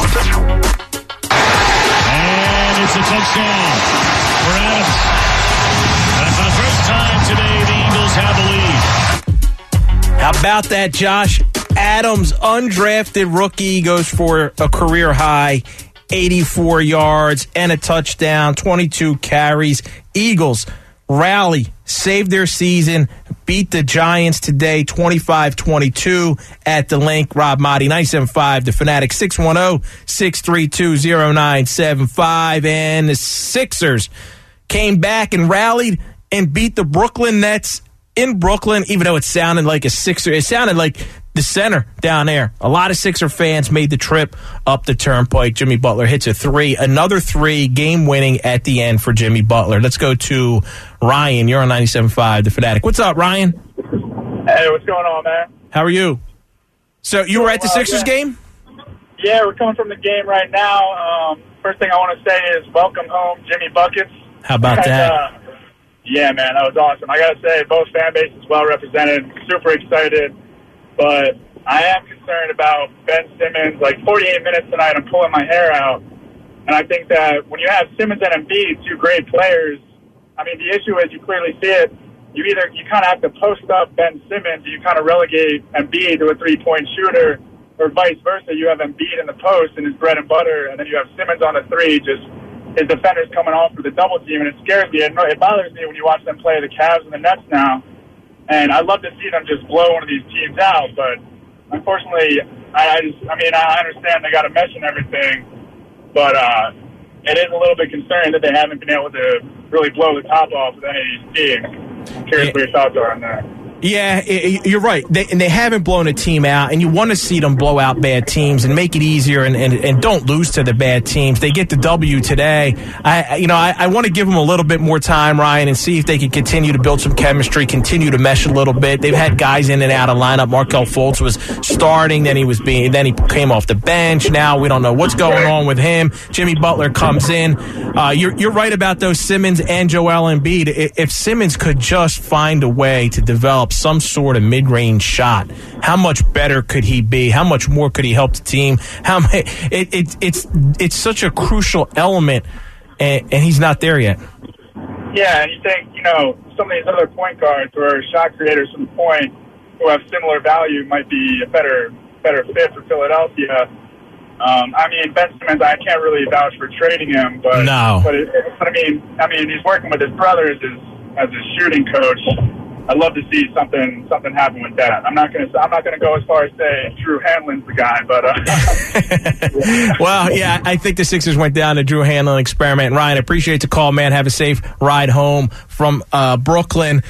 Speaker 27: And it's a touchdown for Adams. And for the first time today, the Eagles have the lead.
Speaker 2: How about that, Josh? Adams, undrafted rookie, goes for a career high eighty-four yards and a touchdown, twenty-two carries. Eagles rally, save their season, beat the Giants today twenty-five twenty-two at the Link. Rob Motti, ninety-seven point five, The Fanatic, six one zero, six three two, zero nine seven five. And the Sixers came back and rallied and beat the Brooklyn Nets in Brooklyn, even though it sounded like a Sixer. It sounded like the center down there. A lot of Sixer fans made the trip up the Turnpike. Jimmy Butler hits a three. Another three, game-winning at the end for Jimmy Butler. Let's go to Ryan. You're on ninety-seven point five, The Fanatic. What's up, Ryan?
Speaker 28: Hey, what's going on, man?
Speaker 2: How are you? So you were at the Sixers
Speaker 28: yeah.
Speaker 2: game?
Speaker 28: Yeah, we're coming from the game right now. Um, first thing I want to say is welcome home, Jimmy Buckets.
Speaker 2: How about
Speaker 28: and,
Speaker 2: that?
Speaker 28: Uh, yeah, man, that was awesome. I got to say, both fan bases well represented. Super excited. But I am concerned about Ben Simmons. Like forty-eight minutes tonight, I'm pulling my hair out. And I think that when you have Simmons and Embiid, two great players, I mean, the issue is you clearly see it. You either, you kind of have to post up Ben Simmons, and you kind of relegate Embiid to a three-point shooter, or vice versa. You have Embiid in the post and his bread and butter, and then you have Simmons on the three, just his defenders coming off for the double team, and it scares me. It, it bothers me when you watch them play the Cavs and the Nets now. And I'd love to see them just blow one of these teams out, but unfortunately, I, I just, I mean, I understand they got a mesh and everything, but uh, it is a little bit concerning that they haven't been able to really blow the top off of any of these teams. I'm curious what your thoughts are on that.
Speaker 2: Yeah, it, you're right. They, and they haven't blown a team out, and you want to see them blow out bad teams and make it easier and, and, and don't lose to the bad teams. They get the W today. I, you know, I, I want to give them a little bit more time, Ryan, and see if they can continue to build some chemistry, continue to mesh a little bit. They've had guys in and out of lineup. Markelle Fultz was starting, then he was being, then he came off the bench. Now we don't know what's going on with him. Jimmy Butler comes in. Uh, you're, you're right about those Simmons and Joel Embiid. If Simmons could just find a way to develop some sort of mid-range shot, how much better could he be? How much more could he help the team? How it, it, it's it's such a crucial element, and, and he's not there yet.
Speaker 28: Yeah, and you think, you know, some of these other point guards or shot creators from the point who have similar value might be a better better fit for Philadelphia. Um, I mean, Ben Simmons, I can't really vouch for trading him, but
Speaker 2: no.
Speaker 28: But, it, but I mean, I mean, he's working with his brother as his, as his shooting coach. I'd love to see something something happen with that. I'm not going to I'm not going to go as far as say Drew Hanlon's the guy, but uh,
Speaker 2: well, yeah, I think the Sixers went down to Drew Hanlon experiment. Ryan, I appreciate the call, man. Have a safe ride home from uh, Brooklyn.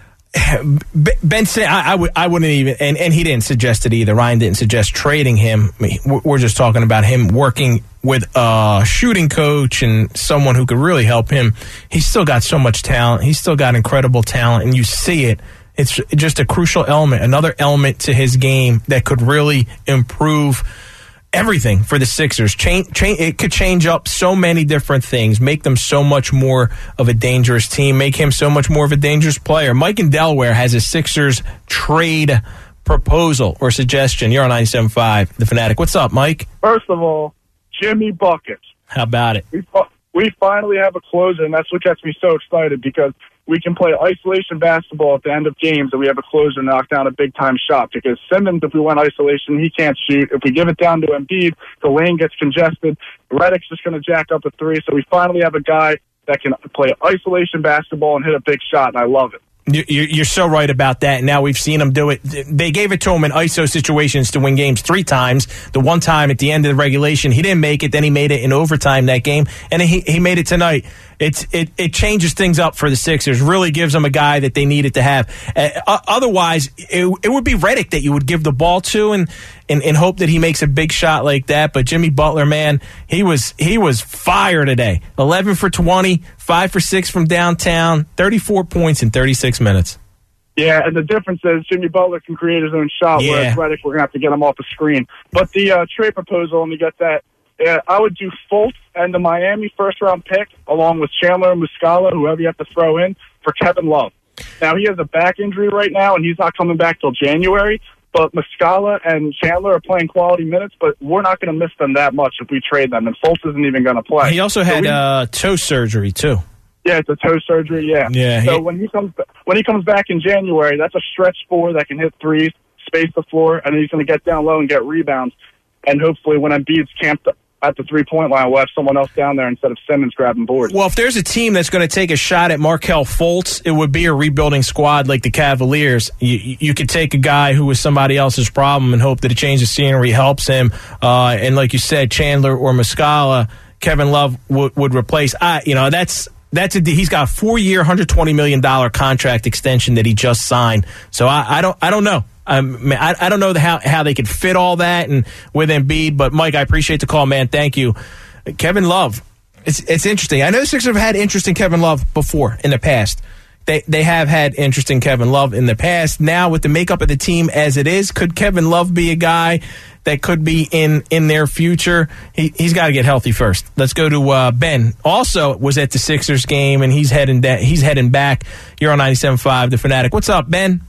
Speaker 2: Ben said I, I, would, I wouldn't even, and, and he didn't suggest it either. Ryan didn't suggest trading him. I mean, we're just talking about him working with a shooting coach and someone who could really help him. He's still got so much talent. He's still got incredible talent, and you see it. It's just a crucial element, another element to his game that could really improve everything for the Sixers. Change, change, it could change up so many different things, make them so much more of a dangerous team, make him so much more of a dangerous player. Mike in Delaware has a Sixers trade proposal or suggestion. You're on ninety-seven point five, The Fanatic. What's up, Mike?
Speaker 7: First of all, Jimmy Buckets.
Speaker 2: How about it?
Speaker 7: We, we finally have a closer, and that's what gets me so excited, because we can play isolation basketball at the end of games, and we have a closer knock down a big-time shot. Because Simmons, if we went isolation, he can't shoot. If we give it down to Embiid, the lane gets congested. Redick's just going to jack up a three. So we finally have a guy that can play isolation basketball and hit a big shot, and I love it.
Speaker 2: You're so right about that. Now we've seen him do it. They gave it to him in I S O situations to win games three times. The one time at the end of the regulation, he didn't make it. Then he made it in overtime that game, and he he made it tonight. It's it it changes things up for the Sixers. Really gives them a guy that they needed to have. Uh, otherwise, it, it would be Redick that you would give the ball to and, and and hope that he makes a big shot like that. But Jimmy Butler, man, he was he was fire today. eleven for twenty, five for six from downtown, thirty-four points in thirty-six minutes.
Speaker 7: Yeah, and the difference is Jimmy Butler can create his own shot,
Speaker 2: Yeah.
Speaker 7: whereas Redick, we're going to have to get him off the screen. But the uh, trade proposal, let me get that. Yeah, I would do Fultz and the Miami first-round pick, along with Chandler and Muscala, whoever you have to throw in, for Kevin Love. Now, he has a back injury right now, and he's not coming back till January. But Muscala and Chandler are playing quality minutes, but we're not going to miss them that much if we trade them, and Fultz isn't even going to play.
Speaker 2: He also
Speaker 7: So
Speaker 2: had
Speaker 7: we-
Speaker 2: uh, toe surgery too.
Speaker 7: Yeah, it's a toe surgery, yeah.
Speaker 2: Yeah,
Speaker 7: So
Speaker 2: he-
Speaker 7: when he comes when he comes back in January, that's a stretch four that can hit threes, space the floor, and then he's going to get down low and get rebounds. And hopefully when Embiid's camped at the three-point line, we'll have someone else down there instead of Simmons grabbing boards.
Speaker 2: Well, if there's a team that's going to take a shot at Markelle Fultz, it would be a rebuilding squad like the Cavaliers. You, you could take a guy who was somebody else's problem and hope that a change of scenery helps him. Uh, and like you said, Chandler or Muscala, Kevin Love would, would replace. I, you know, that's that's a, he's got a four-year, one hundred twenty million dollars contract extension that he just signed. So I, I don't, I don't know. Um, I, I don't know how, how they could fit all that and with Embiid, but Mike, I appreciate the call, man. Thank you. Kevin Love, it's it's interesting. I know the Sixers have had interest in Kevin Love before in the past. They they have had interest in Kevin Love in the past. Now with the makeup of the team as it is, could Kevin Love be a guy that could be in, in their future? He, he's got to get healthy first. Let's go to uh, Ben. Also was at the Sixers game, and he's heading da- he's heading back. You're on ninety-seven point five, The Fanatic. What's up, Ben?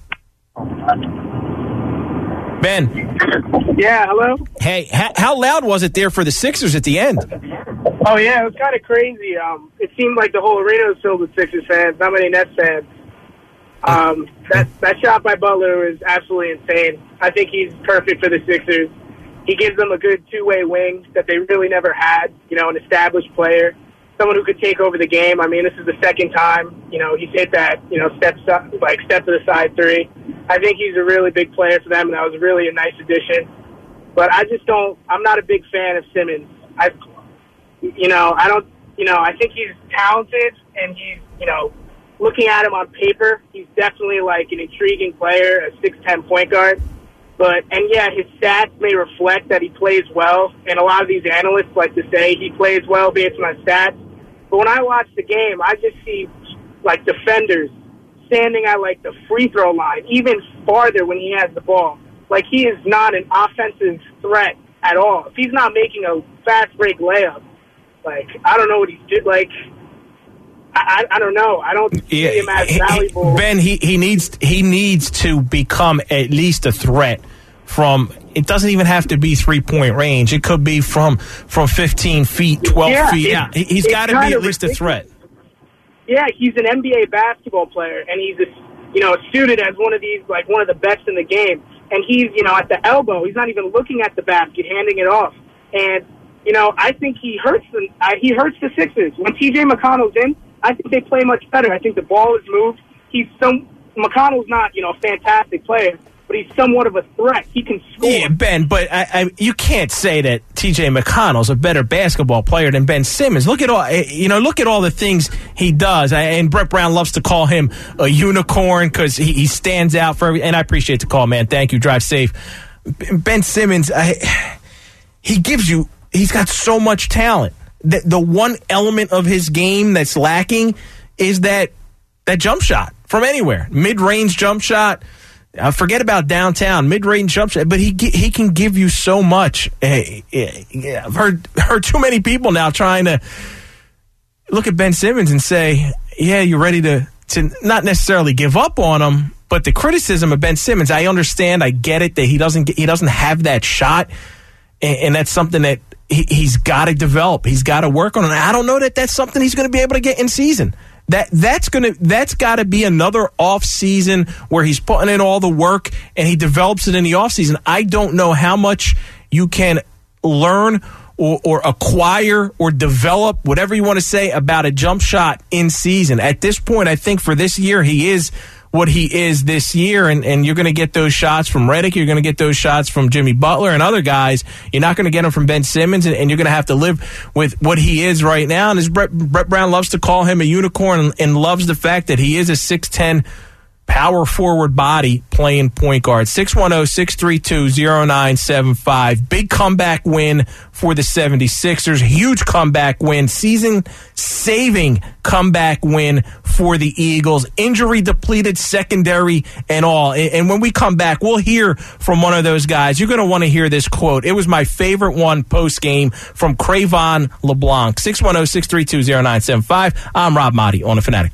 Speaker 2: Ben.
Speaker 8: Yeah, hello?
Speaker 2: Hey, ha- how loud was it there for the Sixers at the end?
Speaker 8: Oh, yeah, it was kind of crazy. Um, it seemed like the whole arena was filled with Sixers fans, not many Nets fans. Um, that, that shot by Butler was absolutely insane. I think he's perfect for the Sixers. He gives them a good two-way wing that they really never had, you know, an established player. someone who could take over the game. I mean, this is the second time, you know, he's hit that, you know, step, like step to the side three. I think he's a really big player for them, and that was really a nice addition. But I just don't, I'm not a big fan of Simmons. I, you know, I don't, you know, I think he's talented, and he's, you know, looking at him on paper, he's definitely like an intriguing player, a six ten point guard. But, and yeah, his stats may reflect that he plays well, and a lot of these analysts like to say he plays well based on his stats. But when I watch the game, I just see, like, defenders standing at, like, the free throw line, even farther when he has the ball. Like, he is not an offensive threat at all. If he's not making a fast break layup, like, I don't know what he's doing. Like, I, I don't know. I don't see
Speaker 2: yeah,
Speaker 8: him as
Speaker 2: he,
Speaker 8: valuable.
Speaker 2: Ben, he, he needs he needs to become at least a threat from. It doesn't even have to be three point range. It could be from from fifteen feet, twelve
Speaker 8: yeah,
Speaker 2: feet. Yeah, he, he's got to be at least ridiculous. a threat.
Speaker 8: Yeah, he's an N B A basketball player, and he's a, you know suited as one of these, like one of the best in the game. And he's you know at the elbow. He's not even looking at the basket, handing it off. And you know I think he hurts them. Uh, he hurts the Sixers when T J McConnell's in. I think they play much better. I think the ball is moved. He's some McConnell's not, you know, a fantastic player, but he's somewhat of a threat. He can score.
Speaker 2: Yeah, Ben, but I, I, you can't say that T J McConnell's a better basketball player than Ben Simmons. Look at all, you know, look at all the things he does. And Brett Brown loves to call him a unicorn because he, he stands out for every. And I appreciate the call, man. Thank you. Drive safe. Ben Simmons, I, he gives you. He's got so much talent. The, the one element of his game that's lacking is that that jump shot from anywhere, mid-range jump shot. Uh, forget about downtown, mid-range jump shot. But he he can give you so much. Uh, yeah, I've heard heard too many people now trying to look at Ben Simmons and say, "Yeah, you're ready to to not necessarily give up on him." But the criticism of Ben Simmons, I understand, I get it that he doesn't get, he doesn't have that shot, and, and that's something that. He, he's got to develop. He's got to work on it. I don't know that that's something he's going to be able to get in season. That that's going to that's got to be another off season where he's putting in all the work and he develops it in the off season. I don't know how much you can learn or, or acquire or develop, whatever you want to say, about a jump shot in season. At this point, I think for this year, he is what he is this year, and, and you're going to get those shots from Redick, you're going to get those shots from Jimmy Butler and other guys. You're not going to get them from Ben Simmons, and, and you're going to have to live with what he is right now. And as Brett, Brett Brown loves to call him a unicorn and, and loves the fact that he is a six ten power forward body playing point guard. six one zero, six three two, zero nine seven five. Big comeback win for the seventy-sixers. Huge comeback win. Season-saving comeback win for the Eagles. Injury-depleted secondary and all. And when we come back, we'll hear from one of those guys. You're going to want to hear this quote. It was my favorite one post-game from Cravon LeBlanc. six one zero, six three two, zero nine seven five. I'm Rob Motti on The Fanatic.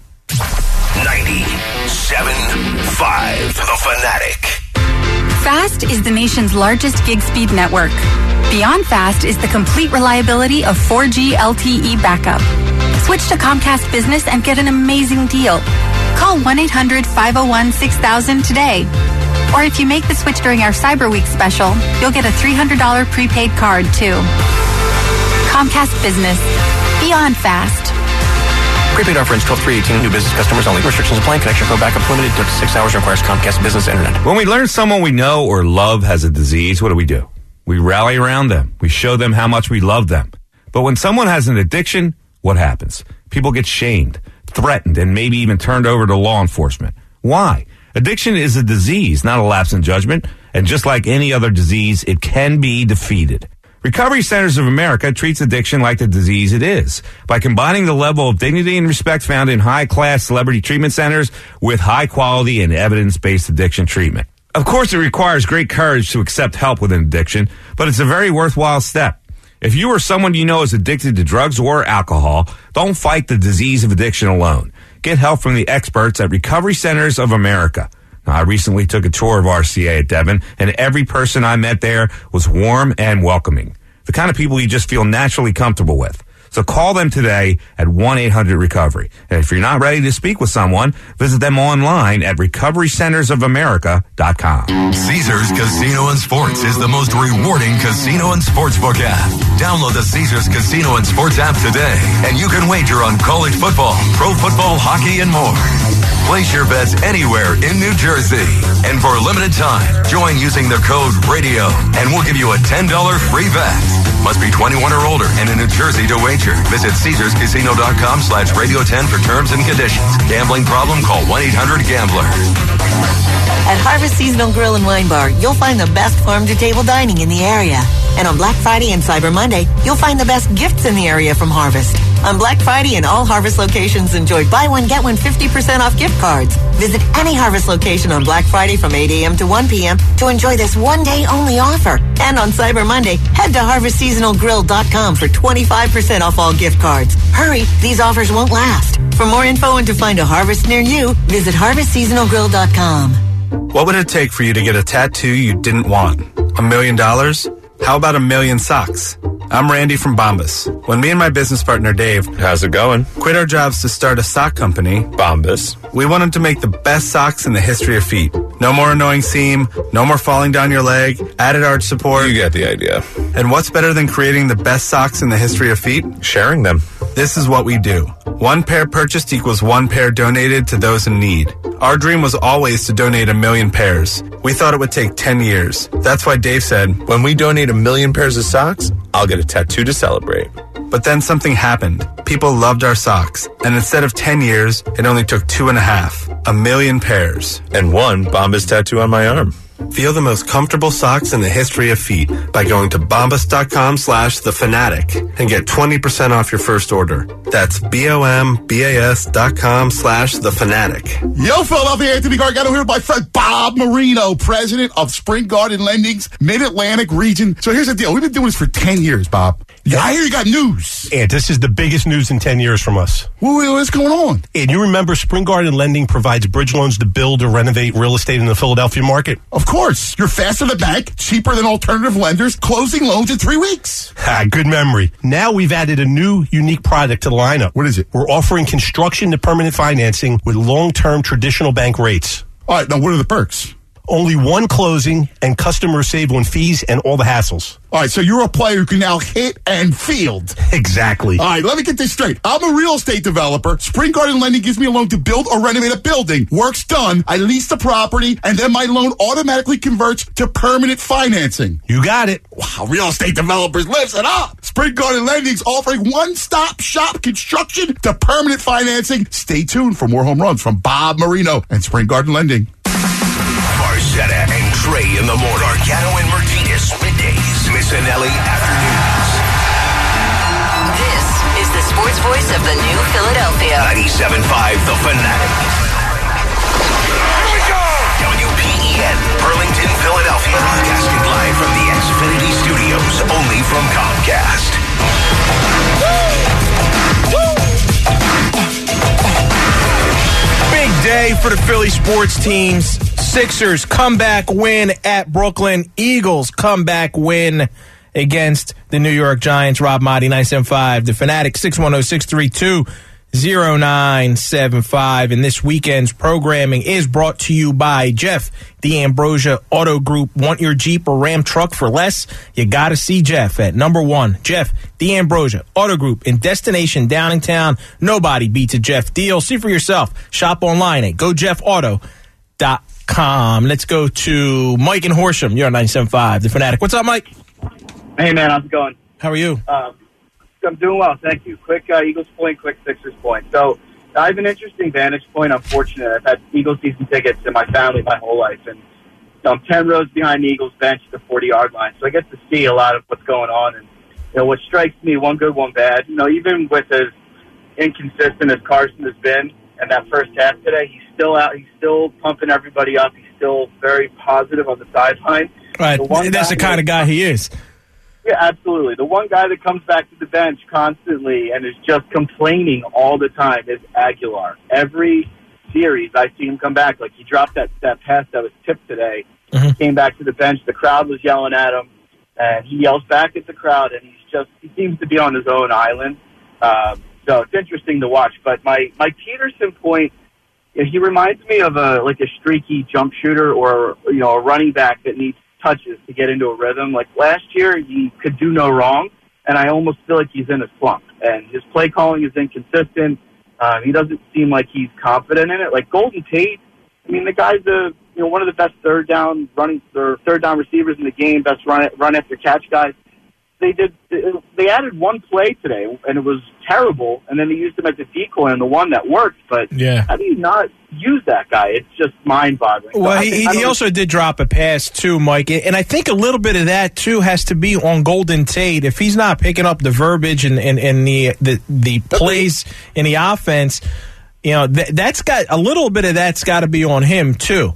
Speaker 22: ninety-seven point five The Fanatic.
Speaker 10: Fast is the nation's largest gig speed network. Beyond Fast is the complete reliability of four G L T E backup. Switch to Comcast Business and get an amazing deal. Call one eight hundred, five oh one, six thousand today. Or if you make the switch during our Cyber Week special, you'll get a three hundred dollars prepaid card too. Comcast Business. Beyond Fast.
Speaker 11: Prepaid offer ends twelve three eighteen. New business customers only. Restrictions apply. Connection code backup limited to six hours. Requires Comcast Business Internet.
Speaker 26: When we learn someone we know or love has a disease, what do we do? We rally around them. We show them how much we love them. But when someone has an addiction, what happens? People get shamed, threatened, and maybe even turned over to law enforcement. Why? Addiction is a disease, not a lapse in judgment. And just like any other disease, it can be defeated. Recovery Centers of America treats addiction like the disease it is by combining the level of dignity and respect found in high-class celebrity treatment centers with high-quality and evidence-based addiction treatment. Of course, it requires great courage to accept help with an addiction, but it's a very worthwhile step. If you or someone you know is addicted to drugs or alcohol, don't fight the disease of addiction alone. Get help from the experts at Recovery Centers of America. Now, I recently took a tour of R C A at Devon, and every person I met there was warm and welcoming. The kind of people you just feel naturally comfortable with. So call them today at one eight hundred recovery. And if you're not ready to speak with someone, visit them online at recovery centers of america dot com.
Speaker 6: Caesars Casino and Sports is the most rewarding casino and sportsbook app. Download the Caesars Casino and Sports app today, and you can wager on college football, pro football, hockey, and more. Place your bets anywhere in New Jersey. And for a limited time, join using the code RADIO, and we'll give you a ten dollars free bet. Must be twenty-one or older and in New Jersey to wager. Visit Caesars Casino dot com slash radio ten for terms and conditions. Gambling problem? Call one eight hundred gambler.
Speaker 23: At Harvest Seasonal Grill and Wine Bar, you'll find the best farm-to-table dining in the area. And on Black Friday and Cyber Monday, you'll find the best gifts in the area from Harvest. On Black Friday, and all Harvest locations enjoy buy one, get one fifty percent off gift cards. Visit any Harvest location on Black Friday from eight a.m. to one p.m. to enjoy this one-day only offer. And on Cyber Monday, head to harvest seasonal grill dot com for twenty-five percent off all gift cards. Hurry, these offers won't last. For more info and to find a Harvest near you, visit harvest seasonal grill dot com.
Speaker 9: What would it take for you to get a tattoo you didn't want? A million dollars? How about a million socks? I'm Randy from Bombas. When me and my business partner Dave, how's it going? Quit our jobs to start a sock company, Bombas. We wanted to make the best socks in the history of feet. No more annoying seam, no more falling down your leg, added arch support. You get the idea. And what's better than creating the best socks in the history of feet? Sharing them. This is what we do. One pair purchased equals one pair donated to those in need. Our dream was always to donate a million pairs. We thought it would take ten years. That's why Dave said, when we donate a million pairs of socks, I'll get a tattoo to celebrate. But then something happened. People loved our socks. And instead of ten years, it only took two and a half. A million pairs. And one Bombas tattoo on my arm. Feel the most comfortable socks in the history of feet by going to bombas dot com slash the fanatic and get twenty percent off your first order. That's B-O-M-B-A-S dot com slash the fanatic.
Speaker 5: Yo, Philadelphia, Anthony Gargano here with my friend Bob Marino, president of Spring Garden Lending's Mid-Atlantic region. So here's the deal. We've been doing this for ten years, Bob. Yeah, I hear you got news.
Speaker 12: And this is the biggest news in ten years from us.
Speaker 5: Well, what's going on?
Speaker 12: And you remember Spring Garden Lending provides bridge loans to build or renovate real estate in the Philadelphia market?
Speaker 5: Of course. You're faster than bank, cheaper than alternative lenders, closing loans in three weeks.
Speaker 12: Ah, good memory. Now we've added a new, unique product to the lineup.
Speaker 5: What is it?
Speaker 12: We're offering construction to permanent financing with long-term traditional bank rates.
Speaker 5: All right, now what are the perks?
Speaker 12: Only one closing, and customers save on fees and all the hassles.
Speaker 5: All right, so you're a player who can now hit and field.
Speaker 12: Exactly.
Speaker 5: All right, let me get this straight. I'm a real estate developer. Spring Garden Lending gives me a loan to build or renovate a building. Work's done. I lease the property, and then my loan automatically converts to permanent financing.
Speaker 12: You got it.
Speaker 5: Wow, real estate developers, listen up. Spring Garden Lending's offering one-stop shop construction to permanent financing. Stay tuned for more home runs from Bob Marino and Spring Garden Lending.
Speaker 22: Barcetta and Trey in the morning. Gargano and Martinez middays. Missinelli afternoons.
Speaker 23: This is the sports voice of the new Philadelphia.
Speaker 22: ninety-seven point five The Fanatic. Here we go! W P E N, Burlington, Philadelphia. Broadcasting live from the Xfinity Studios, only from Comcast.
Speaker 2: Big day for the Philly sports teams. Sixers comeback win at Brooklyn. Eagles comeback win against the New York Giants. Rob Motti, ninety-seven point five. The Fanatic, six one zero, six three two, zero nine seven five. And this weekend's programming is brought to you by Jeff, the Ambrosia Auto Group. Want your Jeep or Ram truck for less? You got to see Jeff at number one. Jeff, the Ambrosia Auto Group in Destination Downingtown. Nobody beats a Jeff deal. See for yourself. Shop online at go jeff auto dot com. Let's go to Mike in Horsham. You're on ninety-seven point five, The Fanatic. What's up, Mike?
Speaker 28: Hey, man, how's it going?
Speaker 2: How are you?
Speaker 28: Uh, I'm doing well, thank you. Quick uh, Eagles point, quick Sixers point. So I have an interesting vantage point. I'm fortunate. I've had Eagles season tickets in my family my whole life, and so I'm ten rows behind the Eagles bench at the forty-yard line. So I get to see a lot of what's going on. And you know, what strikes me, one good, one bad. You know, even with as inconsistent as Carson has been in that first half today, he's still out. He's still pumping everybody up. He's still very positive on the sideline.
Speaker 2: Right, the that's the kind of guy he is.
Speaker 28: Yeah, absolutely. The one guy that comes back to the bench constantly and is just complaining all the time is Aguilar. Every series I see him come back. Like he dropped that, that pass that was tipped today. Mm-hmm. He came back to the bench. The crowd was yelling at him, and he yells back at the crowd, and he's just he seems to be on his own island.
Speaker 13: Um, so it's interesting to watch. But my, my Peterson point, he reminds me of a like a streaky jump shooter or, you know, a running back that needs touches to get into a rhythm. Like last year, he could do no wrong, and I almost feel like he's in a slump. And his play calling is inconsistent. Um, he doesn't seem like he's confident in it. Like Golden Tate, I mean, the guy's a you know one of the best third down running or third down receivers in the game, best run run after catch guys. They did. They added one play today, and it was terrible. And then they used him as a decoy on the one that worked. But
Speaker 2: yeah.
Speaker 13: how do you not use that guy? It's just mind-boggling.
Speaker 2: Well,
Speaker 13: so
Speaker 2: he,
Speaker 13: think,
Speaker 2: he also did drop a pass too, Mike, and I think a little bit of that too has to be on Golden Tate. If he's not picking up the verbiage and, and, and the, the the plays in the offense, you know th- that's got a little bit of that's got to be on him too.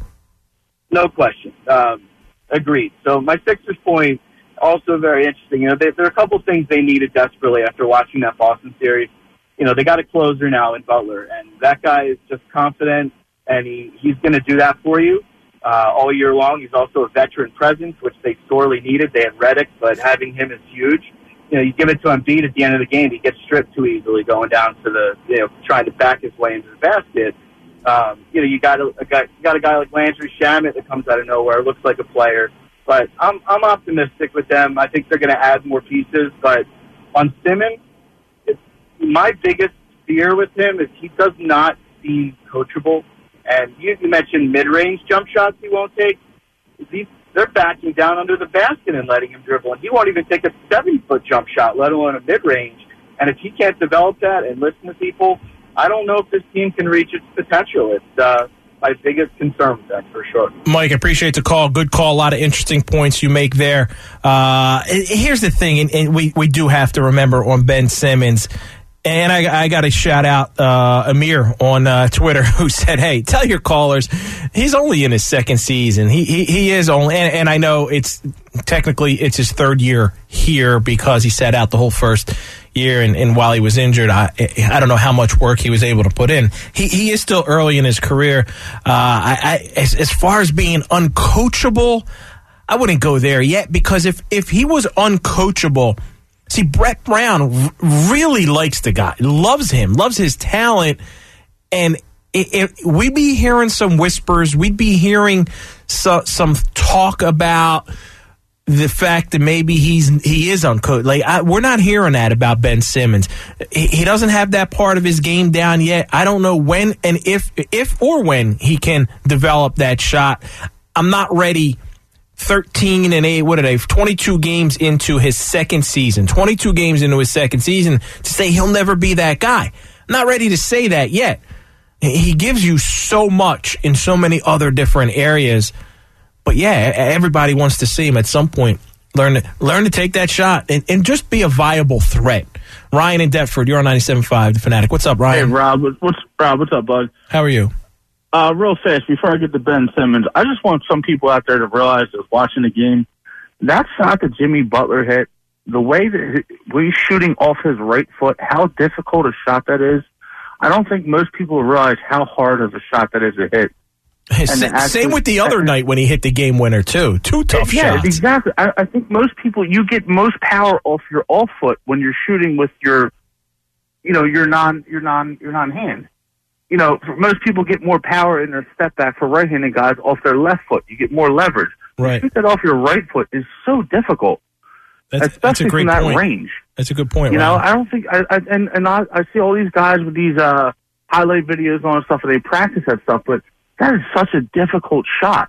Speaker 13: No question. Um, agreed. So my Sixers point. Also very interesting. You know, there, there are a couple things they needed desperately after watching that Boston series. You know, they got a closer now in Butler, and that guy is just confident, and he, he's going to do that for you uh, all year long. He's also a veteran presence, which they sorely needed. They had Redick, but having him is huge. You know, you give it to Embiid at the end of the game, he gets stripped too easily going down to the, you know, trying to back his way into the basket. Um, you know, you got a, a guy, you got a guy like Landry Shamet that comes out of nowhere, looks like a player. But I'm I'm optimistic with them. I think they're going to add more pieces. But on Simmons, it's, my biggest fear with him is he does not seem coachable. And you mentioned mid-range jump shots he won't take. He, they're backing down under the basket and letting him dribble. And he won't even take a seventy-foot jump shot, let alone a mid-range. And if he can't develop that and listen to people, I don't know if this team can reach its potential. It's uh, my biggest concern with that, for sure.
Speaker 2: Mike, appreciate the call. Good call. A lot of interesting points you make there. Uh, here's the thing, and, and we, we do have to remember on Ben Simmons, and I, I got to shout out uh, Amir on uh, Twitter, who said, hey, tell your callers, he's only in his second season. He he, he is only, and, and I know it's technically it's his third year here because he sat out the whole first year, and, and while he was injured, I I don't know how much work he was able to put in. He he is still early in his career. Uh, I, I as, as far as being uncoachable, I wouldn't go there yet, because if if he was uncoachable, see, Brett Brown r- really likes the guy, loves him, loves his talent, and it, it, we'd be hearing some whispers, we'd be hearing so, some talk about the fact that maybe he's he is uncoached. Like I, we're not hearing that about Ben Simmons. He, he doesn't have that part of his game down yet. I don't know when and if if or when he can develop that shot. I'm not ready. thirteen and eight. What are they? twenty-two games into his second season. twenty-two games into his second season to say he'll never be that guy. I'm not ready to say that yet. He gives you so much in so many other different areas. But yeah, everybody wants to see him at some point learn to, learn to take that shot and, and just be a viable threat. Ryan in Deptford, you're on ninety-seven point five, The Fanatic. What's up, Ryan?
Speaker 14: Hey, Rob. What's Rob? What's up, bud?
Speaker 2: How are you?
Speaker 14: Uh, real fast, before I get to Ben Simmons, I just want some people out there to realize that watching the game, that shot that Jimmy Butler hit, the way that he, he's shooting off his right foot, how difficult a shot that is, I don't think most people realize how hard of a shot that is to hit.
Speaker 2: Same, actually, same with the other night when he hit the game winner, too. Two tough
Speaker 14: yeah,
Speaker 2: shots.
Speaker 14: Yeah, exactly. I, I think most people, you get most power off your off foot when you're shooting with your, you know, your non, your non, your non-hand. You know, most people get more power in their step back for right-handed guys off their left foot. You get more leverage.
Speaker 2: Right.
Speaker 14: To shoot that off your right foot is so difficult,
Speaker 2: that's,
Speaker 14: especially
Speaker 2: that's a great
Speaker 14: from that
Speaker 2: point.
Speaker 14: range.
Speaker 2: That's a good point,
Speaker 14: You
Speaker 2: Ryan.
Speaker 14: know, I don't think, I, I, and, and I, I see all these guys with these uh, highlight videos on stuff, and they practice that stuff, but that is such a difficult shot,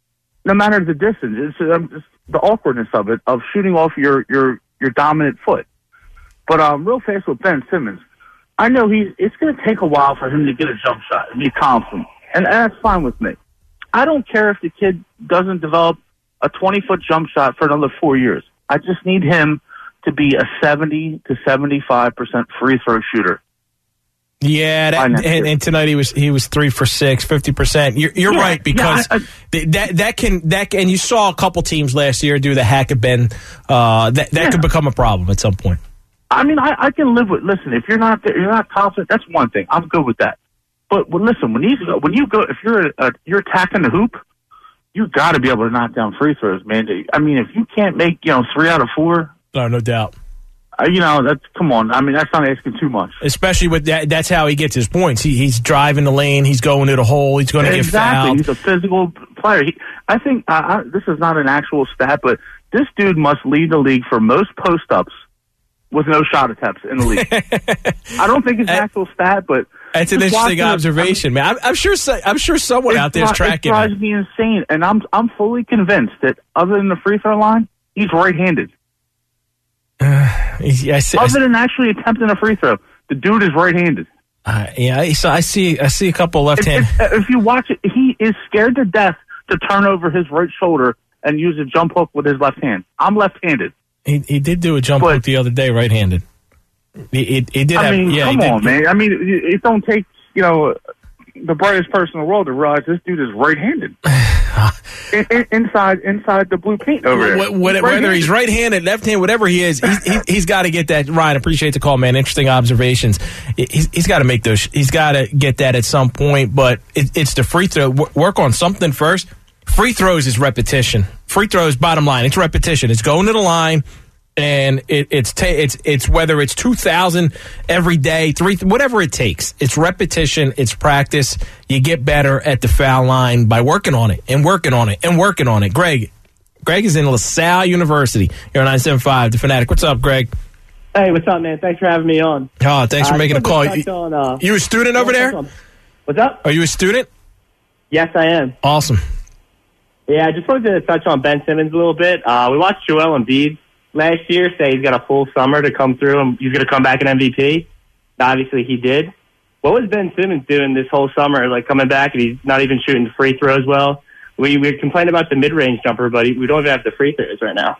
Speaker 14: no matter the distance. It's, um, it's the awkwardness of it, of shooting off your, your, your dominant foot. But um, real fast with Ben Simmons, I know he's. It's going to take a while for him to get a jump shot and be confident, and, and that's fine with me. I don't care if the kid doesn't develop a twenty-foot jump shot for another four years. I just need him to be a seventy to seventy-five percent free throw shooter.
Speaker 2: Yeah, that, and, and tonight he was he was three for six, fifty percent. You're, you're
Speaker 14: Yeah,
Speaker 2: right, because
Speaker 14: yeah, I-
Speaker 2: th- that that can that can, and you saw a couple teams last year do the hack of Ben. Uh, that that
Speaker 14: Yeah.
Speaker 2: could become a problem at some point.
Speaker 14: I mean, I, I can live with. Listen, if you're not you're not confident, that's one thing. I'm good with that. But well, listen, when you when you go, if you're a, you're attacking the hoop, you got to be able to knock down free throws, man. I mean, if you can't make you know three out of four,
Speaker 2: No, no doubt.
Speaker 14: Uh, you know, that's come on. I mean, that's not asking too much.
Speaker 2: Especially with that. That's how he gets his points. He, he's driving the lane. He's going to the hole. He's going to
Speaker 14: exactly.
Speaker 2: get fouled.
Speaker 14: He's a physical player. He, I think uh, I, this is not an actual stat, but this dude must lead the league for most post-ups with no shot attempts in the league. I don't think it's an actual stat, but
Speaker 2: that's an interesting observation, it, I mean, man. I'm, I'm sure. I'm sure someone out there is tracking.
Speaker 14: It drives me insane, and I'm I'm fully convinced that other than the free throw line, he's right-handed.
Speaker 2: Uh, I see,
Speaker 14: other than actually attempting a free throw, the dude is right-handed.
Speaker 2: Uh, yeah, so I see. I see a couple left hand.
Speaker 14: If, if you watch it, he is scared to death to turn over his right shoulder and use a jump hook with his left hand. I'm left-handed.
Speaker 2: He he did do a jump
Speaker 14: but,
Speaker 2: hook the other day, right-handed. He, he, he did.
Speaker 14: I
Speaker 2: have,
Speaker 14: mean,
Speaker 2: yeah,
Speaker 14: come
Speaker 2: he did,
Speaker 14: on, man. I mean, it, it don't take you know the brightest person in the world to realize this dude is right-handed. in, in, inside inside the blue paint over there.
Speaker 2: What, what, whether he's right-handed, left-handed, whatever he is, he's, he, he's got to get that. Ryan, appreciate the call, man. Interesting observations. He's, he's got to make those. He's got to get that at some point. But it, it's the free throw. Work on something first. Free throws is repetition. Free throws, bottom line, it's repetition. It's going to the line, and it, it's ta- it's it's whether it's two thousand every day, three whatever it takes. It's repetition. It's practice. You get better at the foul line by working on it and working on it and working on it. Greg, Greg is in LaSalle University. You're on nine seven five, The Fanatic. What's up, Greg?
Speaker 1: Hey, what's up, man? Thanks for having me on.
Speaker 2: Oh, thanks for
Speaker 1: uh,
Speaker 2: making a call. You,
Speaker 1: on, uh,
Speaker 2: you a student over there?
Speaker 1: What's up?
Speaker 2: Are you a student?
Speaker 1: Yes, I am.
Speaker 2: Awesome.
Speaker 1: Yeah, I just wanted to touch on Ben Simmons a little bit. Uh, we watched Joel Embiid last year say he's got a full summer to come through and he's going to come back an M V P. Obviously, he did. What was Ben Simmons doing this whole summer, like coming back and he's not even shooting the free throws well? We we complained about the mid-range jumper, but we don't even have the free throws right now.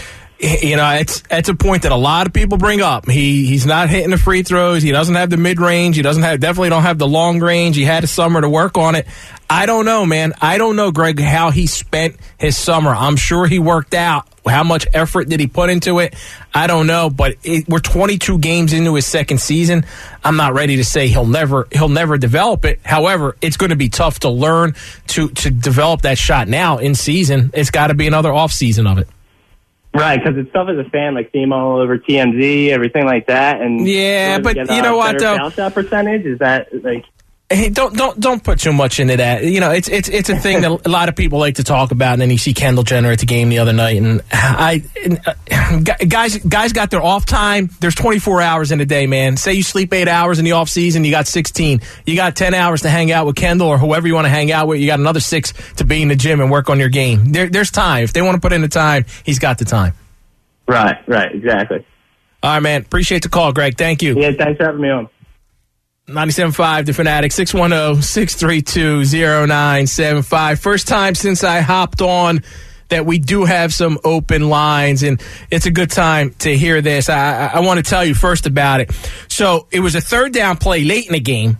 Speaker 2: You know, it's it's a point that a lot of people bring up. He he's not hitting the free throws. He doesn't have the mid range. He doesn't have definitely don't have the long range. He had a summer to work on it. I don't know, man. I don't know, Greg, how he spent his summer. I'm sure he worked out. How much effort did he put into it? I don't know, but it, we're twenty-two games into his second season. I'm not ready to say he'll never he'll never develop it. However, it's going to be tough to learn to to develop that shot now in season. It's got to be another off season of it.
Speaker 1: Right, because it's tough as a fan, like seeing all over T M Z, everything like that, and
Speaker 2: yeah, but
Speaker 1: get,
Speaker 2: you know
Speaker 1: uh,
Speaker 2: what though?
Speaker 1: Bounce out percentage is that like.
Speaker 2: Hey, don't don't don't put too much into that. You know, it's it's it's a thing that a lot of people like to talk about. And then you see Kendall Jenner at the game the other night, and I and, uh, guys guys got their off time. There's twenty-four hours in a day, man. Say you sleep eight hours in the off season, you got sixteen. You got ten hours to hang out with Kendall or whoever you want to hang out with. You got another six to be in the gym and work on your game. There, there's time. If they want to put in the time, he's got the time.
Speaker 1: Right, right, exactly.
Speaker 2: All right, man. Appreciate the call, Greg. Thank you.
Speaker 1: Yeah, thanks for having me on.
Speaker 2: ninety-seven point five, The Fanatic, six one zero, six three two, zero nine seven five. First time since I hopped on that we do have some open lines, and it's a good time to hear this. I, I, I want to tell you first about it. So it was a third down play late in the game,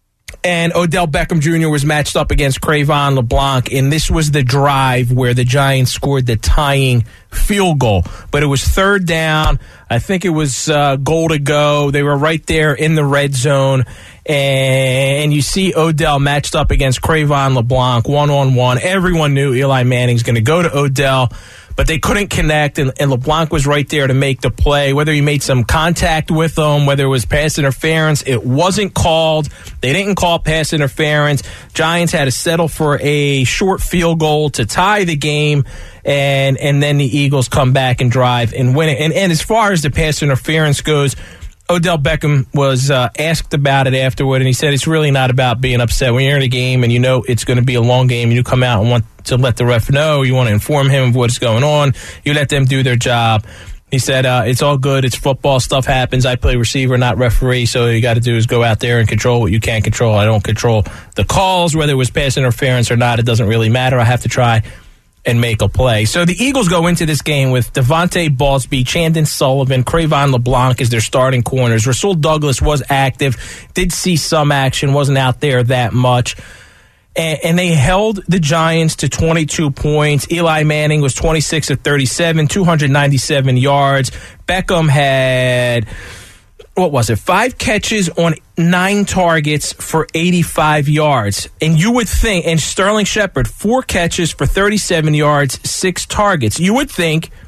Speaker 2: and Odell Beckham Junior was matched up against Cravon LeBlanc, and this was the drive where the Giants scored the tying field goal. But it was third down. I think it was uh, goal to go. They were right there in the red zone, and you see Odell matched up against Cravon LeBlanc one-on-one. Everyone knew Eli Manning's going to go to Odell, but they couldn't connect, and, and LeBlanc was right there to make the play. Whether he made some contact with him, whether it was pass interference, it wasn't called. They didn't call pass interference. Giants had to settle for a short field goal to tie the game, and and then the Eagles come back and drive and win it. And, and as far as the pass interference goes, Odell Beckham was uh, asked about it afterward, and he said it's really not about being upset. When you're in a game and you know it's going to be a long game and you come out and want to let the ref know, you want to inform him of what's going on, you let them do their job. He said, uh, it's all good. It's football. Stuff happens. I play receiver, not referee, so all you got to do is go out there and control what you can't control. I don't control the calls, whether it was pass interference or not. It doesn't really matter. I have to try and make a play. So the Eagles go into this game with Devontae Ballsby, Chandon Sullivan, Cravon LeBlanc as their starting corners. Rasul Douglas was active, did see some action, wasn't out there that much. And, and they held the Giants to twenty-two points. Eli Manning was twenty-six of thirty-seven, two hundred ninety-seven yards. Beckham had, what was it, five catches on nine targets for eighty-five yards. And you would think, and Sterling Shepard, four catches for thirty-seven yards, six targets. You would think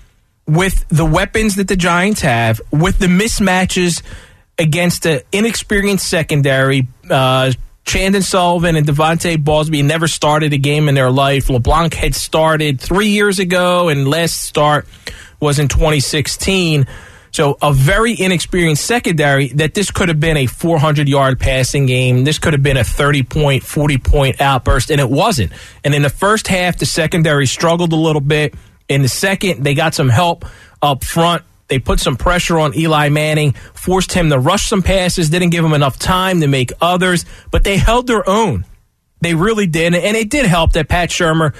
Speaker 2: with the weapons that the Giants have, with the mismatches against an inexperienced secondary, uh, Chandon Sullivan and Devontae Ballsby never started a game in their life. LeBlanc had started three years ago, and last start was in twenty sixteen. So a very inexperienced secondary that this could have been a four hundred yard passing game. This could have been a thirty-point, forty-point outburst, and it wasn't. And in the first half, the secondary struggled a little bit. In the second, they got some help up front. They put some pressure on Eli Manning, forced him to rush some passes, didn't give him enough time to make others, but they held their own. They really did, and it did help that Pat Shurmur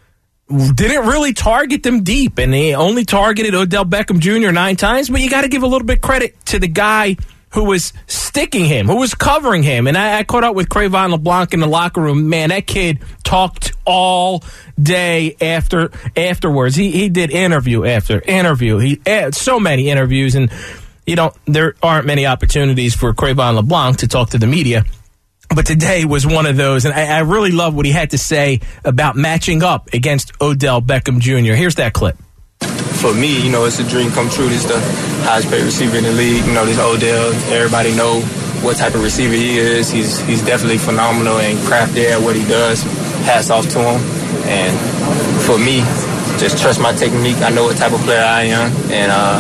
Speaker 2: didn't really target them deep, and they only targeted Odell Beckham Junior nine times, but you got to give a little bit credit to the guy who was sticking him, who was covering him. And I, I caught up with Cre'Von LeBlanc in the locker room. Man, that kid talked all day after afterwards. He he did interview after interview. He had so many interviews, and you know there aren't many opportunities for Cre'Von LeBlanc to talk to the media. But today was one of those, and I, I really love what he had to say about matching up against Odell Beckham Junior Here's that clip.
Speaker 3: For me, you know, it's a dream come true. This is the highest paid receiver in the league. You know, this Odell, everybody know what type of receiver he is. He's he's definitely phenomenal and crafty at what he does. Hats off to him. And for me, just trust my technique. I know what type of player I am, and uh,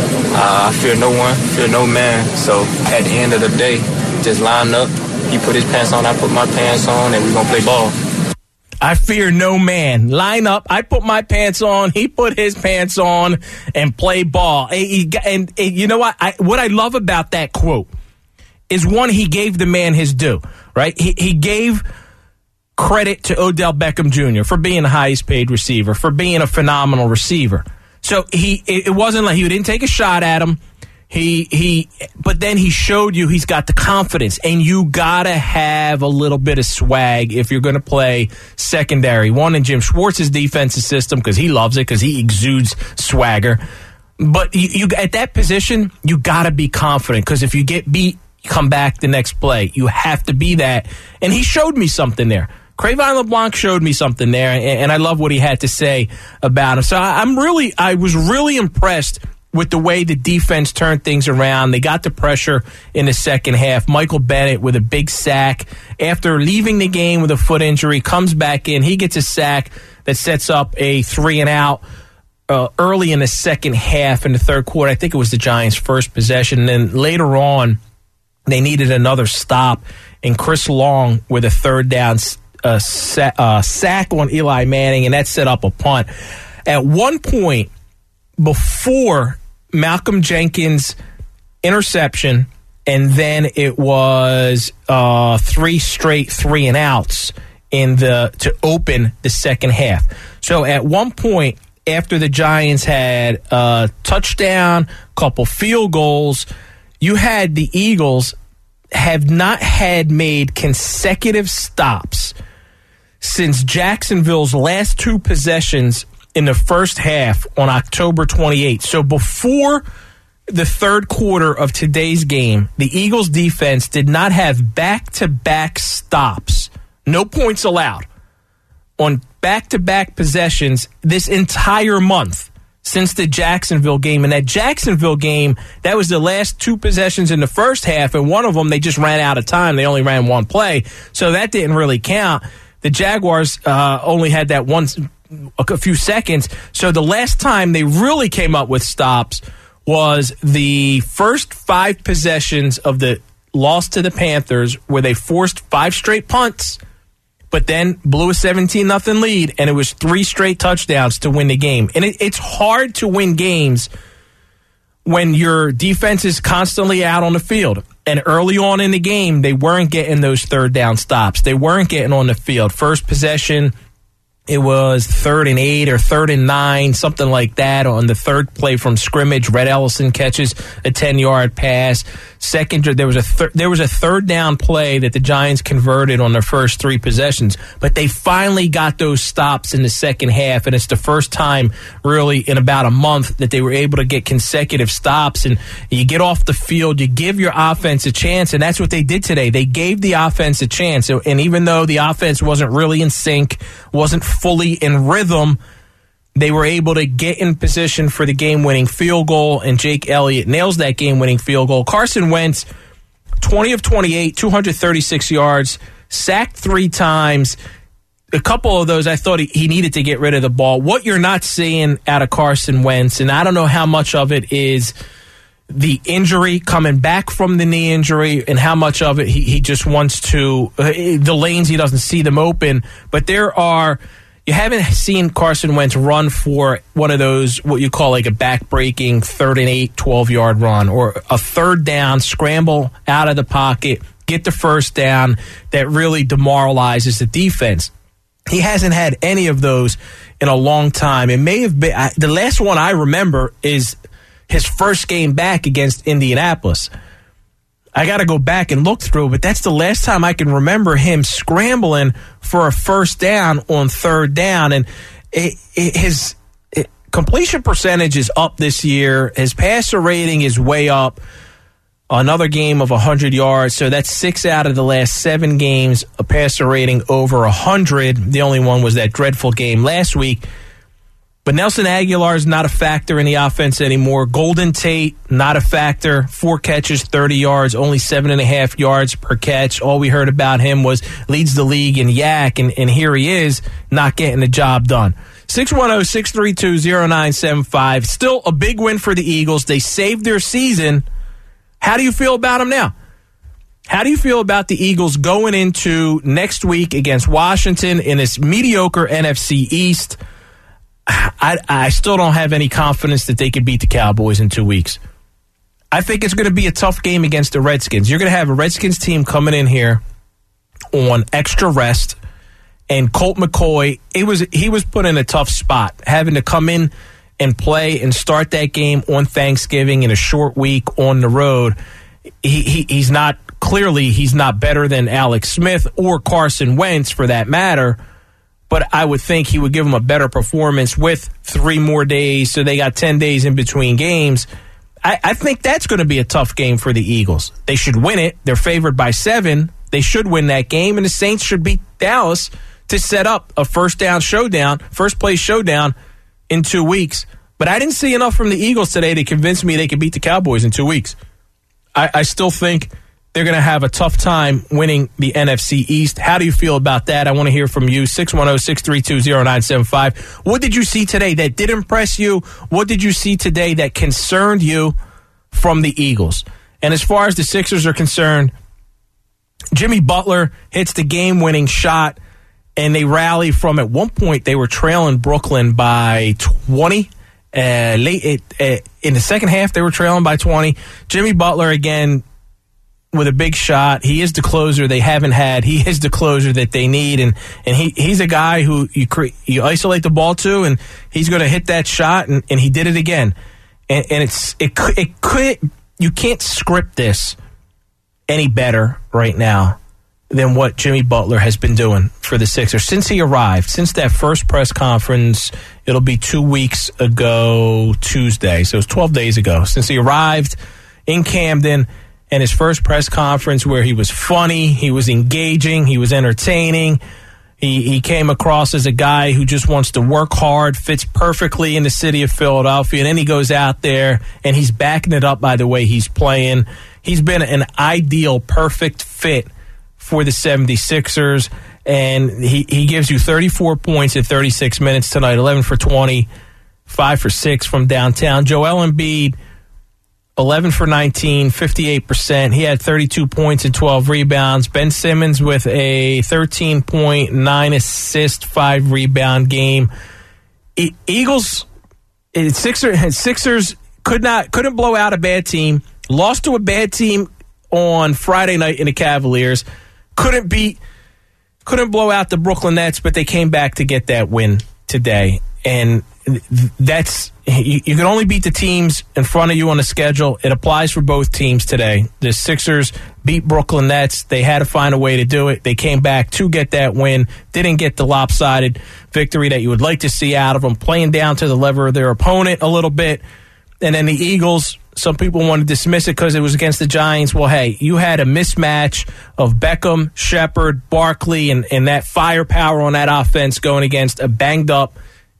Speaker 3: uh, I fear no one, fear no man. So at the end of the day, just line up. He put his pants on, I put my pants on, and we're going to play ball.
Speaker 2: I fear no man. Line up. I put my pants on. He put his pants on and play ball. And, he, and, and you know what? I, what I love about that quote is, one, he gave the man his due, right? He, he gave credit to Odell Beckham Junior for being the highest paid receiver, for being a phenomenal receiver. So he it, it wasn't like he didn't take a shot at him. He he, but then he showed you he's got the confidence, and you gotta have a little bit of swag if you're going to play secondary. One in Jim Schwartz's defensive system because he loves it because he exudes swagger. But you, you at that position, you gotta be confident because if you get beat, you come back the next play. You have to be that, and he showed me something there. Cre'Von LeBlanc showed me something there, and, and I love what he had to say about him. So I, I'm really, I was really impressed with the way the defense turned things around. They got the pressure in the second half. Michael Bennett with a big sack. After leaving the game with a foot injury, comes back in. He gets a sack that sets up a three and out uh, early in the second half in the third quarter. I think it was the Giants' first possession. And then later on, they needed another stop. And Chris Long with a third down uh, sa- uh, sack on Eli Manning, and that set up a punt. At one point, before Malcolm Jenkins' interception, and then it was uh, three straight three and outs in the to open the second half. So at one point, after the Giants had a touchdown, couple field goals, you had the Eagles have not had made consecutive stops since Jacksonville's last two possessions in the first half on October twenty-eighth. So before the third quarter of today's game, the Eagles defense did not have back-to-back stops, no points allowed, on back-to-back possessions this entire month since the Jacksonville game. And that Jacksonville game, that was the last two possessions in the first half, and one of them they just ran out of time. They only ran one play, so that didn't really count. The Jaguars uh, only had that one a few seconds. So the last time they really came up with stops was the first five possessions of the loss to the Panthers, where they forced five straight punts, but then blew a seventeen nothing lead, and it was three straight touchdowns to win the game. And it, it's hard to win games when your defense is constantly out on the field. And early on in the game, they weren't getting those third down stops. They weren't getting on the field. First possession, it was third and eight or third and nine, something like that. On the third play from scrimmage, Red Ellison catches a ten-yard pass. Second, there was a thir- there was a third down play that the Giants converted on their first three possessions, but they finally got those stops in the second half, and it's the first time really in about a month that they were able to get consecutive stops. And you get off the field, you give your offense a chance, and that's what they did today. They gave the offense a chance, and even though the offense wasn't really in sync, wasn't fully in rhythm, They were able to get in position for the game-winning field goal, and Jake Elliott nails that game-winning field goal. Carson Wentz, twenty of twenty-eight, two hundred thirty-six yards, sacked three times. A couple of those, I thought he, he needed to get rid of the ball. What you're not seeing out of Carson Wentz, and I don't know how much of it is the injury, coming back from the knee injury, and how much of it he, he just wants to, uh, the lanes, he doesn't see them open. But there are, you haven't seen Carson Wentz run for one of those, what you call like a back-breaking third and eight, twelve-yard run, or a third down, scramble out of the pocket, get the first down that really demoralizes the defense. He hasn't had any of those in a long time. It may have been, the last one I remember is his first game back against Indianapolis. I got to go back and look through, but that's the last time I can remember him scrambling for a first down on third down. And it, it, his it, completion percentage is up this year. His passer rating is way up. Another game of one hundred yards, so that's six out of the last seven games, a passer rating over one hundred. The only one was that dreadful game last week. But Nelson Aguilar is not a factor in the offense anymore. Golden Tate, not a factor. Four catches, thirty yards, only seven and a half yards per catch. All we heard about him was leads the league in yak, and, and here he is, not getting the job done. six one zero, six three two, zero nine seven five. Still a big win for the Eagles. They saved their season. How do you feel about them now? How do you feel about the Eagles going into next week against Washington in this mediocre N F C East? I, I still don't have any confidence that they could beat the Cowboys in two weeks. I think it's going to be a tough game against the Redskins. You're going to have a Redskins team coming in here on extra rest, and Colt McCoy, it was he was put in a tough spot, having to come in and play and start that game on Thanksgiving in a short week on the road. He, he he's not, clearly he's not better than Alex Smith or Carson Wentz for that matter, but I would think he would give him a better performance with three more days, so they got ten days in between games. I, I think that's going to be a tough game for the Eagles. They should win it. They're favored by seven. They should win that game, and the Saints should beat Dallas to set up a first down showdown, first place showdown in two weeks. But I didn't see enough from the Eagles today to convince me they could beat the Cowboys in two weeks. I, I still think they're going to have a tough time winning the N F C East. How do you feel about that? I want to hear from you. six one zero, six three two, zero nine seven five. What did you see today that did impress you? What did you see today that concerned you from the Eagles? And as far as the Sixers are concerned, Jimmy Butler hits the game-winning shot, and they rally from, at one point, they were trailing Brooklyn by twenty. Uh, late uh, in the second half, they were trailing by twenty. Jimmy Butler, again, with a big shot. He is the closer they haven't had. He is the closer that they need, and, and he, he's a guy who you cre- you isolate the ball to, and he's going to hit that shot, and, and he did it again. And, and it's it could, it could you can't script this any better right now than what Jimmy Butler has been doing for the Sixers since he arrived, since that first press conference. It'll be two weeks ago Tuesday, so it was twelve days ago since he arrived in Camden, and his first press conference where he was funny, he was engaging, he was entertaining. He, he came across as a guy who just wants to work hard, fits perfectly in the city of Philadelphia, and then he goes out there and he's backing it up by the way he's playing. He's been an ideal, perfect fit for the seventy-sixers, and he, he gives you thirty-four points in thirty-six minutes tonight, eleven for twenty, five for six from downtown. Joel Embiid, eleven for nineteen, fifty-eight percent. He had thirty-two points and twelve rebounds. Ben Simmons with a thirteen point nine assist, five rebound game. E- Eagles, Sixers, Sixers could not couldn't blow out a bad team. Lost to a bad team on Friday night in the Cavaliers. Couldn't beat, couldn't blow out the Brooklyn Nets, but they came back to get that win today. And that's, you, you can only beat the teams in front of you on the schedule. It applies for both teams today. The Sixers beat Brooklyn Nets. They had to find a way to do it. They came back to get that win. Didn't get the lopsided victory that you would like to see out of them, playing down to the level of their opponent a little bit. And then the Eagles, some people want to dismiss it because it was against the Giants. Well, hey, you had a mismatch of Beckham, Shepard, Barkley, and, and that firepower on that offense going against a banged-up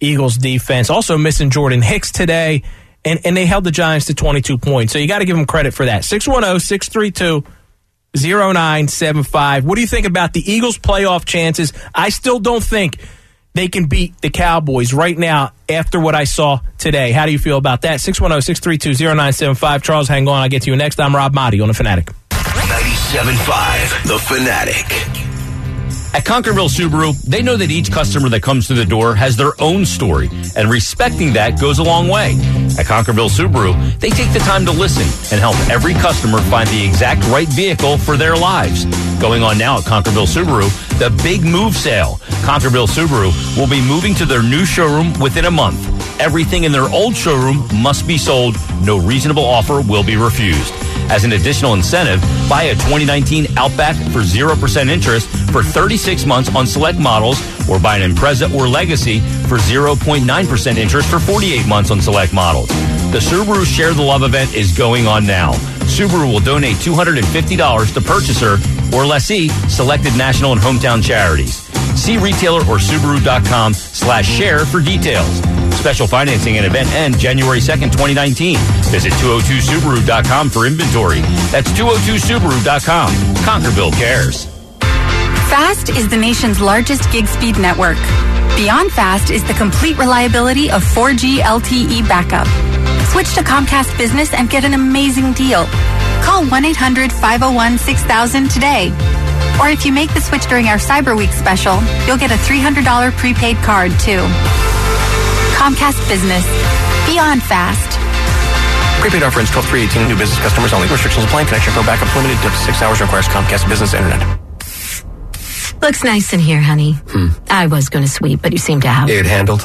Speaker 2: Eagles defense. Also missing Jordan Hicks today, and, and they held the Giants to twenty-two points. So you got to give them credit for that. six one zero, six three two, zero nine seven five. What do you think about the Eagles' playoff chances? I still don't think they can beat the Cowboys right now after what I saw today. How do you feel about that? six one zero, six three two, zero nine seven five. Charles, hang on. I'll get to you next. I'm Rob Motti on The Fanatic.
Speaker 22: ninety-seven point five, The Fanatic.
Speaker 4: At Conquerville Subaru, they know that each customer that comes through the door has their own story, and respecting that goes a long way. At Conquerville Subaru, they take the time to listen and help every customer find the exact right vehicle for their lives. Going on now at Conquerville Subaru, the Big Move Sale. Conquerville Subaru will be moving to their new showroom within a month. Everything in their old showroom must be sold. No reasonable offer will be refused. As an additional incentive, buy a twenty nineteen Outback for zero percent interest for thirty-six months on select models, or buy an Impreza or Legacy for zero point nine percent interest for forty-eight months on select models. The Subaru Share the Love event is going on now. Subaru will donate two hundred fifty dollars to purchaser or lessee selected national and hometown charities. See retailer or Subaru.com slash share for details. Special financing and event end January second, twenty nineteen. Visit two oh two Subaru dot com for inventory. That's two oh two Subaru dot com. Conquerville cares.
Speaker 10: Fast is the nation's largest gig speed network. Beyond Fast is the complete reliability of four G L T E backup. Switch to Comcast Business and get an amazing deal. Call one eight hundred, five oh one, six thousand today. Or if you make the switch during our Cyber Week special, you'll get a three hundred dollars prepaid card, too. Comcast Business. Beyond Fast.
Speaker 11: Prepaid offer ends twelve three eighteen. New business customers only. Restrictions apply. Connection go backup limited to six hours. Requires Comcast Business Internet.
Speaker 15: Looks nice in here, honey.
Speaker 11: Hmm.
Speaker 15: I was going to sweep, but you seem to have.
Speaker 11: It handled.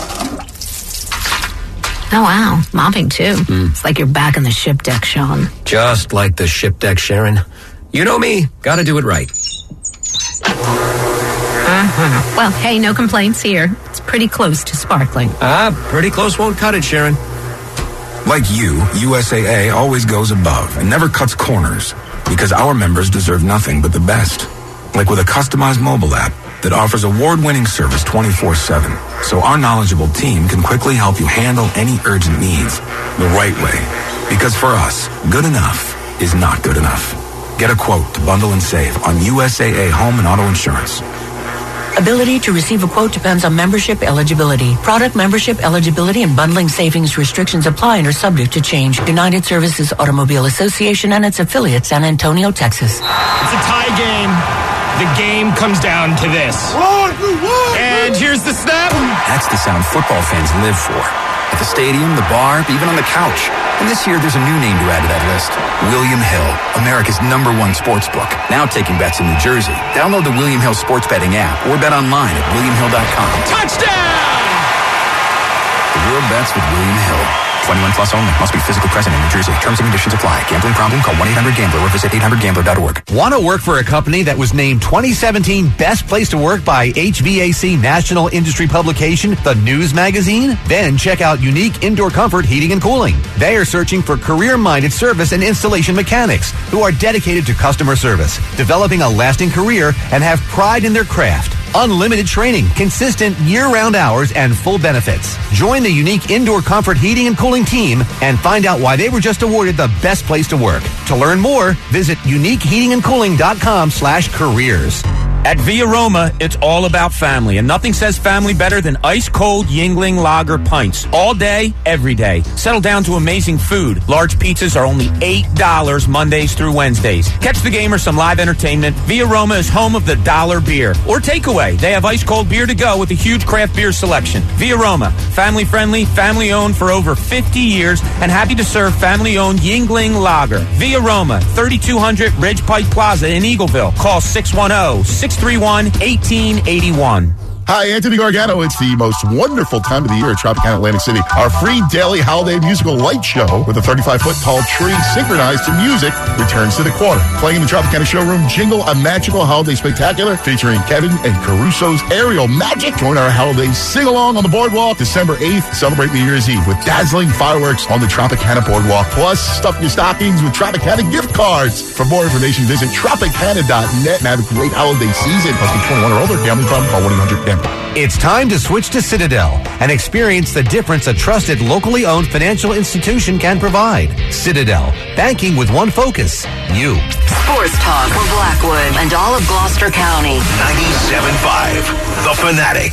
Speaker 15: Oh, wow. Mopping, too.
Speaker 11: Mm.
Speaker 15: It's like you're back on the ship deck, Sean.
Speaker 11: Just like the ship deck, Sharon. You know me. Gotta do it right.
Speaker 15: Uh-huh. Well, hey, no complaints here. It's pretty close to sparkling.
Speaker 11: Ah, pretty close won't cut it, Sharon.
Speaker 16: Like you, U S A A always goes above and never cuts corners, because our members deserve nothing but the best. Like with a customized mobile app that offers award-winning service twenty-four seven, so our knowledgeable team can quickly help you handle any urgent needs the right way. Because for us, good enough is not good enough. Get a quote to bundle and save on U S A A home and auto insurance.
Speaker 15: Ability to receive a quote depends on membership eligibility. Product membership eligibility and bundling savings restrictions apply and are subject to change. United Services Automobile Association and its affiliate, San Antonio, Texas.
Speaker 17: It's a tie game. The game comes down to this. And here's the snap.
Speaker 16: That's the sound football fans live for. At the stadium, the bar, even on the couch. And this year, there's a new name to add to that list. William Hill, America's number one sports book. Now taking bets in New Jersey. Download the William Hill sports betting app or bet online at william hill dot com.
Speaker 17: Touchdown!
Speaker 16: The real bets with William Hill. twenty-one plus only. Must be physically present in New Jersey. Terms and conditions apply. Gambling problem? Call one eight hundred gambler or visit eight hundred gambler dot org.
Speaker 18: Want to work for a company that was named twenty seventeen Best Place to Work by H V A C National Industry Publication, The News Magazine? Then check out Unique Indoor Comfort Heating and Cooling. They are searching for career-minded service and installation mechanics who are dedicated to customer service, developing a lasting career, and have pride in their craft. Unlimited training, consistent year-round hours, and full benefits. Join the Unique Indoor Comfort Heating and Cooling team and find out why they were just awarded the best place to work. To learn more, visit unique heating and cooling dot com slash careers.
Speaker 19: At Via Roma, it's all about family, and nothing says family better than ice-cold Yingling Lager pints. All day, every day. Settle down to amazing food. Large pizzas are only eight dollars Mondays through Wednesdays. Catch the game or some live entertainment. Via Roma is home of the dollar beer. Or takeaway. They have ice-cold beer to go with a huge craft beer selection. Via Roma, family-friendly, family-owned for over fifty years, and happy to serve family-owned Yingling Lager. Via Roma, thirty-two hundred Ridge Pike Plaza in Eagleville. Call six one zero, six three one, one eight eight one.
Speaker 5: Hi, Anthony Gargano. It's the most wonderful time of the year at Tropicana Atlantic City. Our free daily holiday musical light show with a thirty-five foot tall tree synchronized to music returns to the quarter. Playing in the Tropicana showroom, Jingle, a magical holiday spectacular featuring Kevin and Caruso's Aerial Magic. Join our holiday sing-along on the boardwalk December eighth. Celebrate New Year's Eve with dazzling fireworks on the Tropicana boardwalk. Plus, stuff your stockings with Tropicana gift cards. For more information, visit Tropicana dot net and have a great holiday season. Must be twenty-one or older. Gambling problem? Call one eight hundred gambler.
Speaker 18: It's time to switch to Citadel and experience the difference a trusted, locally owned financial institution can provide. Citadel, banking with one focus, you.
Speaker 22: Sports talk for Blackwood and all of Gloucester County. ninety-seven point five, The Fanatic.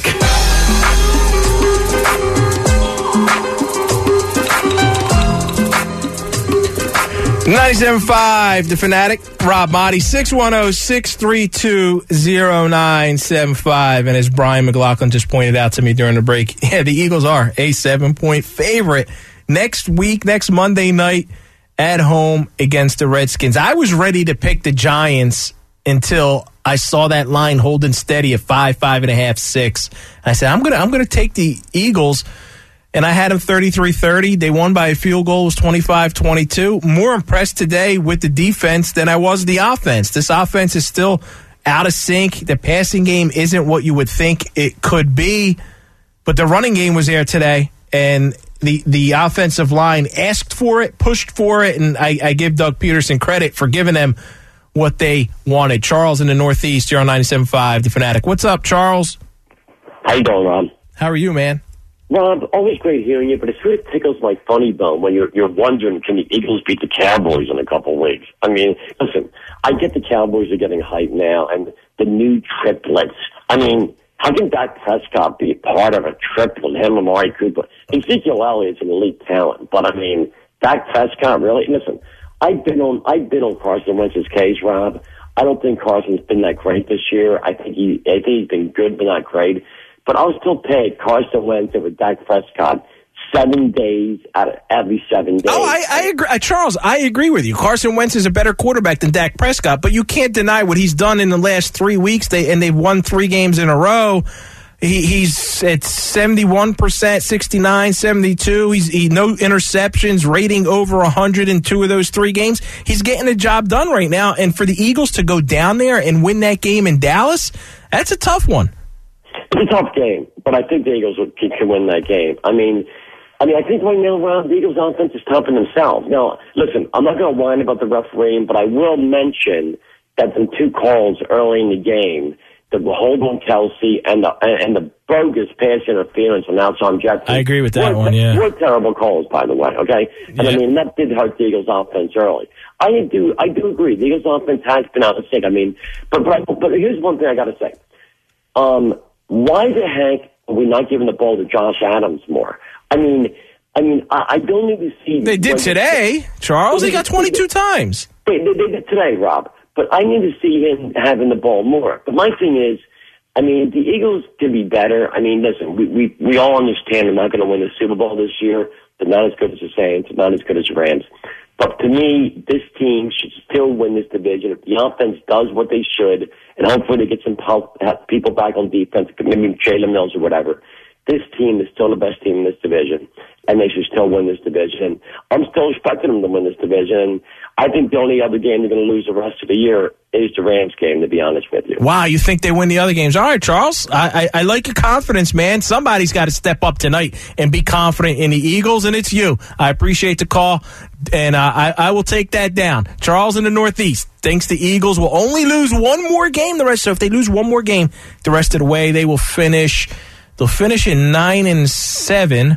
Speaker 2: ninety-seven point five, The Fanatic. Rob Motti, six one zero, six three two, zero nine seven five. And as Brian McLaughlin just pointed out to me during the break, yeah, the Eagles are a seven-point favorite next week, next Monday night at home against the Redskins. I was ready to pick the Giants until I saw that line holding steady at five, five and a half, six. I said, I'm gonna, I'm gonna take the Eagles. And I had them thirty-three thirty. They won by a field goal. It was twenty-five twenty-two. More impressed today with the defense than I was the offense. This offense is still out of sync. The passing game isn't what you would think it could be. But the running game was there today. And the, the offensive line asked for it, pushed for it. And I, I give Doug Peterson credit for giving them what they wanted. Charles in the Northeast, you're on ninety-seven point five, The Fanatic. What's up, Charles?
Speaker 7: How you doing, Rob?
Speaker 2: How are you, man?
Speaker 7: Rob, always great hearing you, but it sort of tickles my funny bone when you're you're wondering, can the Eagles beat the Cowboys in a couple of weeks? I mean, listen, I get the Cowboys are getting hyped now, and the new triplets. I mean, how can Dak Prescott be part of a triplet, him, Amari Cooper? Ezekiel Elliott's an elite talent, but I mean, Dak Prescott, really? Listen, I've been on I've been on Carson Wentz's case, Rob. I don't think Carson's been that great this year. I think he I think he's been good, but not great. But I'll still take Carson Wentz over Dak Prescott seven days out of every seven days.
Speaker 2: Oh, I, I agree. Uh, Charles, I agree with you. Carson Wentz is a better quarterback than Dak Prescott, but you can't deny what he's done in the last three weeks. They And they've won three games in a row. He, he's at seventy-one percent, sixty-nine, seventy-two. He's he, no interceptions, rating over one hundred in two of those three games. He's getting the job done right now. And for the Eagles to go down there and win that game in Dallas, that's a tough one.
Speaker 7: It's a tough game, but I think the Eagles can, can win that game. I mean, I mean, I think right now, Rob, the Eagles' offense is tougher themselves. Now, listen, I'm not going to whine about the refereeing, but I will mention that the two calls early in the game, the hold on Kelsey and the and the bogus pass interference on Alshon Jeffery.
Speaker 2: I agree with that
Speaker 7: were,
Speaker 2: one, yeah.
Speaker 7: Were terrible calls, by the way, okay? And
Speaker 2: yeah.
Speaker 7: I mean, that did hurt the Eagles' offense early. I do I do agree. The Eagles' offense has been out of sync. I mean, but, but, but here's one thing I got to say. Um... Why the heck are we not giving the ball to Josh Adams more? I mean, I mean, I, I don't need to see.
Speaker 2: They did today, Charles. They got twenty-two times.
Speaker 7: Wait, they, they did today, Rob. But I need to see him having the ball more. But my thing is, I mean, the Eagles can be better. I mean, listen, we we, we all understand they're not going to win the Super Bowl this year. They're not as good as the Saints. They're not as good as the Rams. But to me, this team should still win this division. If the offense does what they should, and hopefully they get some help, people back on defense, maybe Jalen Mills or whatever, this team is still the best team in this division, and they should still win this division. I'm still expecting them to win this division. I think the only other game they're going to lose the rest of the year is the Rams game, to be honest with you.
Speaker 2: Wow, you think they win the other games? All right, Charles, I, I, I like your confidence, man. Somebody's got to step up tonight and be confident in the Eagles, and it's you. I appreciate the call, and uh, I, I will take that down. Charles in the Northeast thinks the Eagles will only lose one more game the rest. So if they lose one more game the rest of the way, they will finish. They'll finish in nine and seven.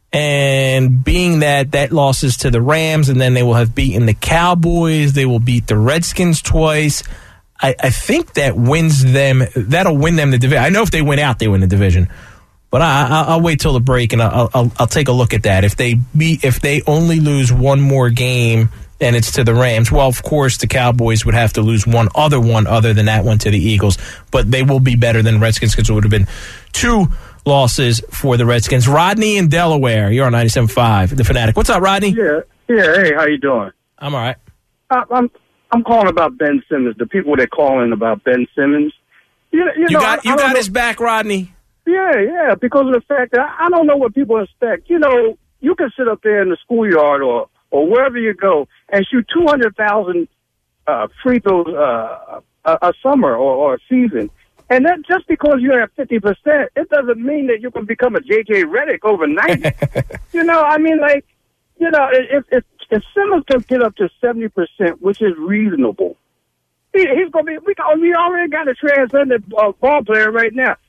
Speaker 2: And being that that losses to the Rams, and then they will have beaten the Cowboys, they will beat the Redskins twice. I, I think that wins them. That'll win them the division. I know if they win out, they win the division. But I, I'll, I'll wait till the break, and I'll, I'll, I'll take a look at that. If they beat, if they only lose one more game, and it's to the Rams, well, of course, the Cowboys would have to lose one other one other than that one to the Eagles. But they will be better than Redskins because it would have been two losses for the Redskins. Rodney in Delaware, you're on ninety-seven point five, The Fanatic. What's up, Rodney?
Speaker 8: Yeah, yeah. Hey, how you doing?
Speaker 2: I'm all right.
Speaker 8: I, I'm I'm calling about Ben Simmons. The people that call in about Ben Simmons. You, you,
Speaker 2: you
Speaker 8: know,
Speaker 2: got
Speaker 8: I,
Speaker 2: you
Speaker 8: I
Speaker 2: got
Speaker 8: know.
Speaker 2: his back, Rodney.
Speaker 8: Yeah, yeah. Because of the fact that I don't know what people expect. You know, you can sit up there in the schoolyard or or wherever you go and shoot two hundred thousand uh, free throws uh, a, a summer or, or a season. And that just because you're at fifty percent, it doesn't mean that you can become a J J Redick overnight. You know, I mean, like, you know, if if, if Simmons can get up to seventy percent, which is reasonable, he, he's going to be, we, we already got a transcendent uh, ball player right now.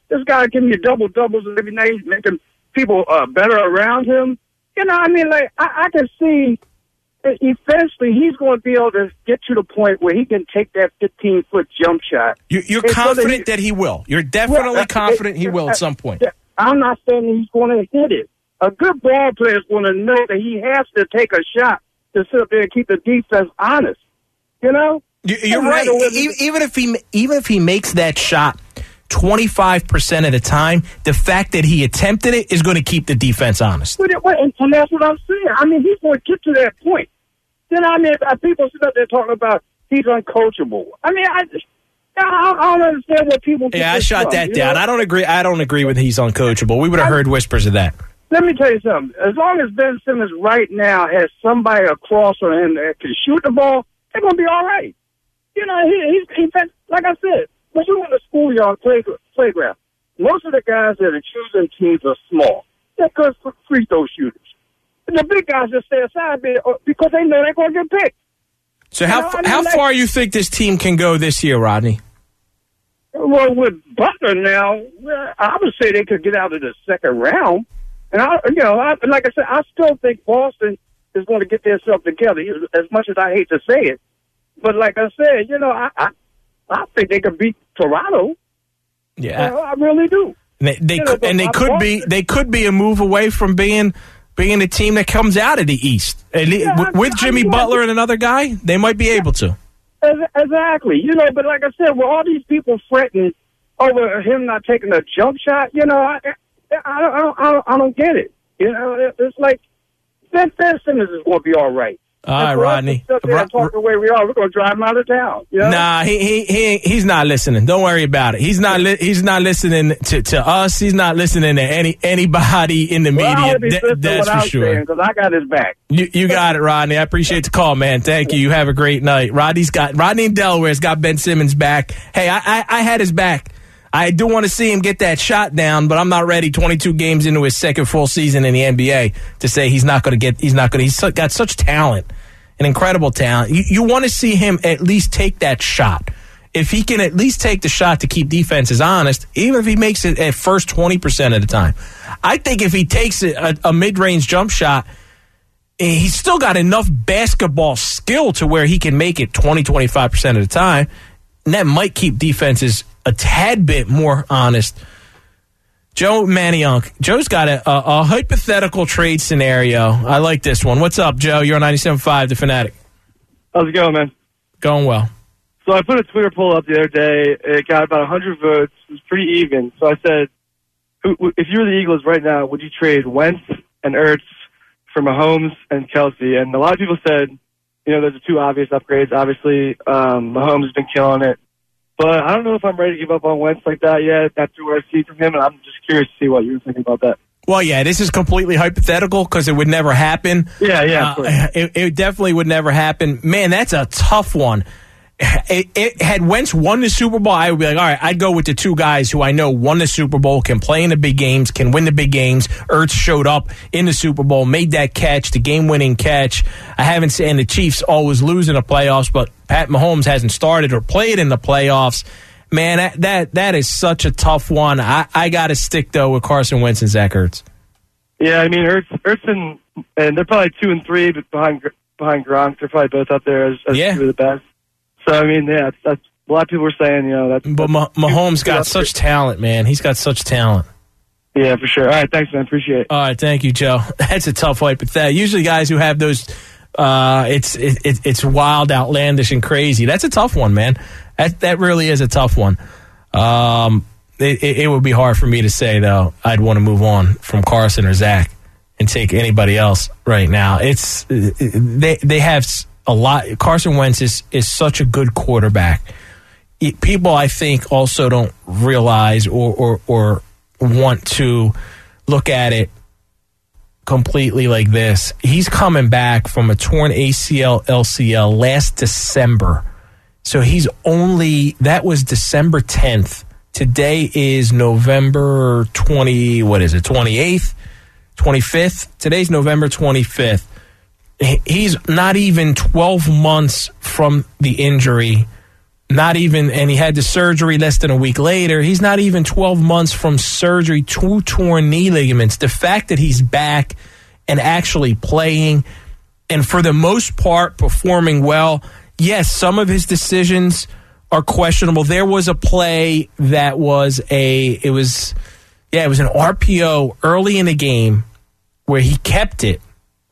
Speaker 8: This guy giving you double doubles every night, making people uh, better around him. You know, I mean, like I, I can see eventually he's going to be able to get to the point where he can take that fifteen foot jump shot.
Speaker 2: You, you're
Speaker 8: And so
Speaker 2: confident
Speaker 8: that he-
Speaker 2: that he will. You're definitely
Speaker 8: Well, uh,
Speaker 2: confident
Speaker 8: it-
Speaker 2: he will
Speaker 8: uh,
Speaker 2: at some point.
Speaker 8: I'm not saying he's going to hit it. A good ball player is going to know that he has to take a shot to sit up there and keep the defense honest. You know,
Speaker 2: You- You're
Speaker 8: And
Speaker 2: right.
Speaker 8: right away-
Speaker 2: E- Even if he even if he makes that shot twenty-five percent of the time, the fact that he attempted it is going to keep the defense honest.
Speaker 8: But it, and, and that's what I'm saying. I mean, he's going to get to that point. You know, I mean, uh, people sit up there talking about he's uncoachable. I mean, I just, I, I don't understand what people. get
Speaker 2: Yeah, I
Speaker 8: this
Speaker 2: shot
Speaker 8: from,
Speaker 2: that
Speaker 8: you
Speaker 2: down.
Speaker 8: know?
Speaker 2: I don't agree. I don't agree with he's uncoachable. We would have heard whispers of that.
Speaker 8: Let me tell you something. As long as Ben Simmons right now has somebody across from him that can shoot the ball, they're going to be all right. You know, he, he's, he's like I said, when you're in the schoolyard play, playground, most of the guys that are choosing teams are small. They're good for free throw shooters. And the big guys just stay aside because they know they're going to get picked.
Speaker 2: So
Speaker 8: You
Speaker 2: how
Speaker 8: know, I mean,
Speaker 2: how
Speaker 8: like-
Speaker 2: far you think this team can go this year, Rodney?
Speaker 8: Well, with Butler now, well, I would say they could get out of the second round. And, I, you know, I, like I said, I still think Boston is going to get themselves together, as much as I hate to say it. But like I said, you know, I I, I think they could beat Toronto.
Speaker 2: Yeah,
Speaker 8: You know, I really do.
Speaker 2: They, they
Speaker 8: You know,
Speaker 2: could, and they
Speaker 8: but
Speaker 2: could be they could be a move away from being being a team that comes out of the East. And
Speaker 8: Yeah,
Speaker 2: with, with
Speaker 8: I-
Speaker 2: Jimmy
Speaker 8: I-
Speaker 2: Butler and another guy, they might be able to.
Speaker 8: Ex- Exactly. You know, but like I said, with all these people fretting over him not taking a jump shot, you know, I I don't I don't, I don't, I don't get it. You know, it- it's like Ben, Ben Simmons is going to be all right.
Speaker 2: All right,
Speaker 8: And for us to
Speaker 2: Rodney.
Speaker 8: sit there and talk the way we are, we're going to drive him out of town. You know?
Speaker 2: Nah, he he he he's not listening. Don't worry about it. He's not li- he's not listening to, to us. He's not listening to any anybody in the
Speaker 8: Well, I
Speaker 2: media.
Speaker 8: hope he's
Speaker 2: Th-
Speaker 8: listening
Speaker 2: that's
Speaker 8: what
Speaker 2: for
Speaker 8: I'm
Speaker 2: sure.
Speaker 8: saying, 'cause I got his back.
Speaker 2: You you got it, Rodney. I appreciate the call, man. Thank you. You have a great night. Rodney's got Rodney in Delaware's got Ben Simmons back. Hey, I I, I had his back. I do want to see him get that shot down, but I'm not ready. twenty-two games into his second full season in the N B A to say he's not going to get. He's not going to. He's so, got such talent, an incredible talent. You, you want to see him at least take that shot. If he can at least take the shot to keep defenses honest, even if he makes it at first twenty percent of the time, I think if he takes a, a mid-range jump shot, he's still got enough basketball skill to where he can make it twenty, twenty-five percent of the time. And that might keep defenses a tad bit more honest. Joe Manioc. Joe's got a, a, a hypothetical trade scenario. I like this one. What's up, Joe? You're on ninety-seven point five, The Fanatic.
Speaker 6: How's it going, man?
Speaker 2: Going well.
Speaker 6: So I put a Twitter poll up the other day. It got about one hundred votes. It was pretty even. So I said, who, if you were the Eagles right now, would you trade Wentz and Ertz for Mahomes and Kelsey? And a lot of people said, you know, those are two obvious upgrades. Obviously, um, Mahomes has been killing it. But I don't know if I'm ready to give up on Wentz like that yet. That's where I see from him, and I'm just curious to see what you were thinking about that.
Speaker 2: Well, yeah, this is completely hypothetical because it would never happen.
Speaker 6: Yeah, yeah, of
Speaker 2: Uh,
Speaker 6: course.
Speaker 2: it, it definitely would never happen. Man, that's a tough one. It, it, had Wentz won the Super Bowl, I would be like, all right, I'd go with the two guys who I know won the Super Bowl, can play in the big games, can win the big games. Ertz showed up in the Super Bowl, made that catch, the game-winning catch. I haven't seen the Chiefs always lose in the playoffs, but Pat Mahomes hasn't started or played in the playoffs. Man, that that, that is such a tough one. I, I got to stick, though, with Carson Wentz and Zach Ertz.
Speaker 6: Yeah, I mean, Ertz, Ertz and, and they're probably two and three, but behind behind Gronk, they're probably both up there as, as
Speaker 2: Yeah.
Speaker 6: two of the best. So, I mean, yeah, that's, that's a lot of people were saying, you know, that's.
Speaker 2: But Mah- Mahomes got such talent, man. He's got such talent.
Speaker 6: Yeah, for sure. All right, thanks, man. Appreciate it.
Speaker 2: All right, thank you, Joe. That's a tough hypothetical. Usually, guys who have those, uh, it's it, it, it's wild, outlandish, and crazy. That's a tough one, man. That that really is a tough one. Um, it, it, it would be hard for me to say though. I'd want to move on from Carson or Zach and take anybody else right now. It's they they have a lot. Carson Wentz is is such a good quarterback. It, people, I think, also don't realize or or or want to look at it completely like this. He's coming back from a torn A C L, L C L last December. So he's only, that was December tenth. Today is November twentieth, what is it, twenty-eighth, twenty-fifth? Today's November twenty-fifth. He's not even twelve months from the injury not even, and he had the surgery less than a week later. He's not even twelve months from surgery, two torn knee ligaments. The fact that he's back and actually playing and for the most part performing well, yes, some of his decisions are questionable. There was a play that was a, it was, yeah, it was an R P O early in the game where he kept it.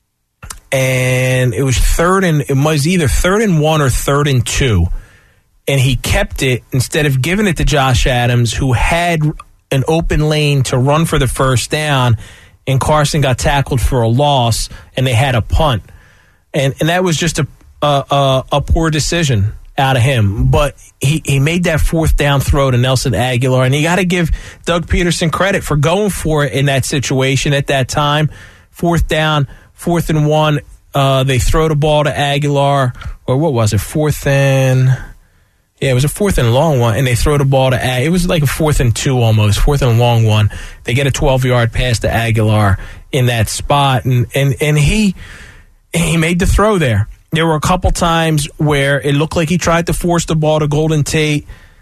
Speaker 2: And it was third and, it was either third and one or third and two. And he kept it instead of giving it to Josh Adams, who had an open lane to run for the first down, and Carson got tackled for a loss, and they had a punt. And and that was just a a, a, a poor decision out of him. But he, he made that fourth down throw to Nelson Aguilar, and you got to give Doug Peterson credit for going for it in that situation at that time. Fourth down, fourth and one, uh, they throw the ball to Aguilar, or what was it, fourth and... Yeah, it was a fourth and long one, and they throw the ball to Ag. It was like a fourth and two almost, fourth and long one. They get a twelve-yard pass to Aguilar in that spot, and, and, and he he made the throw there. There were a couple times where it looked like he tried to force the ball to Golden Tate.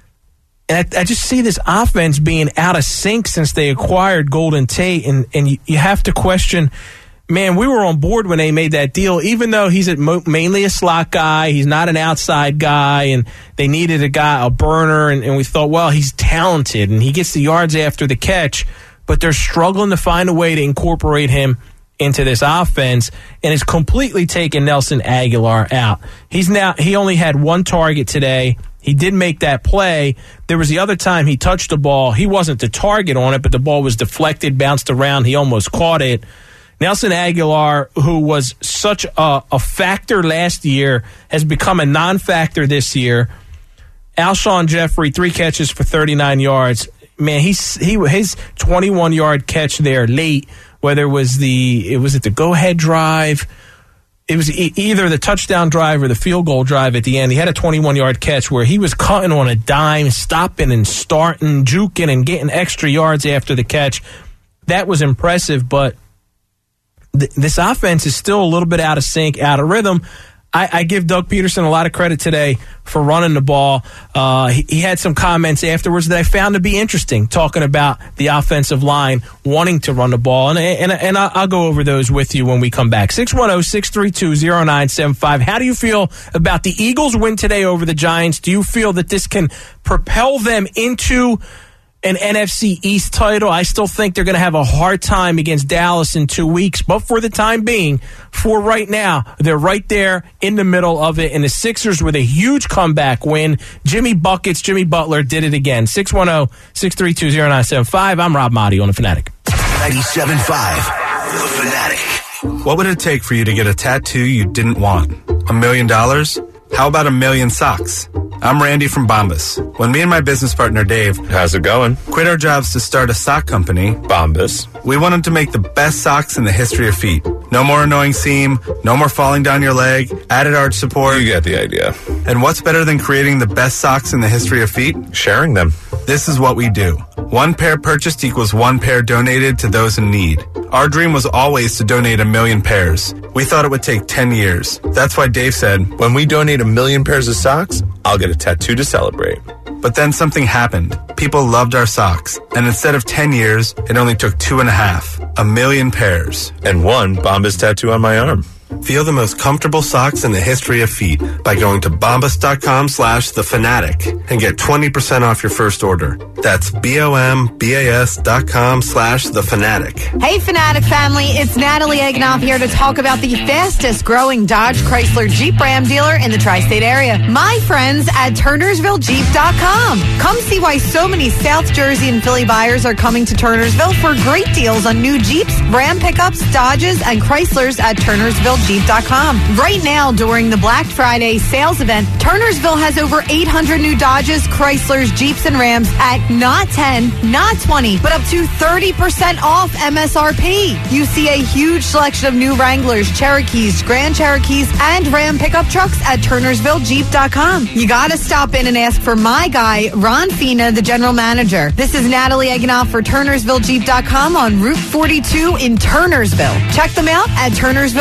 Speaker 2: And I, I just see this offense being out of sync since they acquired Golden Tate, and, and you, you have to question, man, we were on board when they made that deal, even though he's a, mainly a slot guy. He's not an outside guy, and they needed a guy, a burner, and, and we thought, well, he's talented, and he gets the yards after the catch, but they're struggling to find a way to incorporate him into this offense, and it's completely taken Nelson Aguilar out. He's now he only had one target today. He did make that play. There was the other time he touched the ball. He wasn't the target on it, but the ball was deflected, bounced around. He almost caught it. Nelson Aguilar, who was such a, a factor last year, has become a non-factor this year. Alshon Jeffrey, three catches for thirty-nine yards. Man, he's, he his twenty-one-yard catch there late, whether it was the it was it the go-ahead drive, it was e- either the touchdown drive or the field goal drive at the end. He had a twenty-one-yard catch where he was cutting on a dime, stopping and starting, juking and getting extra yards after the catch. That was impressive, but this offense is still a little bit out of sync, out of rhythm. I, I give Doug Peterson a lot of credit today for running the ball. Uh, he, he had some comments afterwards that I found to be interesting, talking about the offensive line wanting to run the ball. And, and, and I'll go over those with you when we come back. six one zero, six three two, zero nine seven five. How do you feel about the Eagles' win today over the Giants? Do you feel that this can propel them into an N F C East title? I still think they're going to have a hard time against Dallas in two weeks. But for the time being, for right now, they're right there in the middle of it. And the Sixers with a huge comeback win. Jimmy Buckets, Jimmy Butler did it again. six one zero, six three two, zero nine seven five. I'm Rob Motti on The Fanatic.
Speaker 22: ninety-seven point five, The Fanatic.
Speaker 9: What would it take for you to get a tattoo you didn't want? A million dollars? How about a million socks? I'm Randy from Bombas. When me and my business partner Dave, how's it going? Quit our jobs to start a sock company, Bombas. We wanted to make the best socks in the history of feet. No more annoying seam, no more falling down your leg, added arch support. You get the idea. And what's better than creating the best socks in the history of feet? Sharing them. This is what we do. One pair purchased equals one pair donated to those in need. Our dream was always to donate a million pairs. We thought it would take ten years. That's why Dave said, when we donate a million pairs of socks, I'll get a tattoo to celebrate. But then something happened. People loved our socks. And instead of ten years, it only took two and a half. A million pairs. And one Bombas tattoo on my arm. Feel the most comfortable socks in the history of feet by going to bombas.com slash the fanatic and get twenty percent off your first order. That's B-O-M-B-A-S dot com slash the fanatic.
Speaker 12: Hey, Fanatic family, it's Natalie Egnoff here to talk about the fastest growing Dodge Chrysler Jeep Ram dealer in the tri-state area. My friends at Turnersville Jeep dot com. Come see why so many South Jersey and Philly buyers are coming to Turnersville for great deals on new Jeeps, Ram pickups, Dodges, and Chryslers at Turnersville Jeep dot com. Right now, during the Black Friday sales event, Turnersville has over eight hundred new Dodges, Chryslers, Jeeps, and Rams at not ten, not twenty, but up to thirty percent off M S R P. You see a huge selection of new Wranglers, Cherokees, Grand Cherokees, and Ram pickup trucks at Turnersville Jeep dot com. You gotta stop in and ask for my guy, Ron Fina, the general manager. This is Natalie Egnoff for Turnersville Jeep dot com on Route forty-two in Turnersville. Check them out at Turnersville Jeep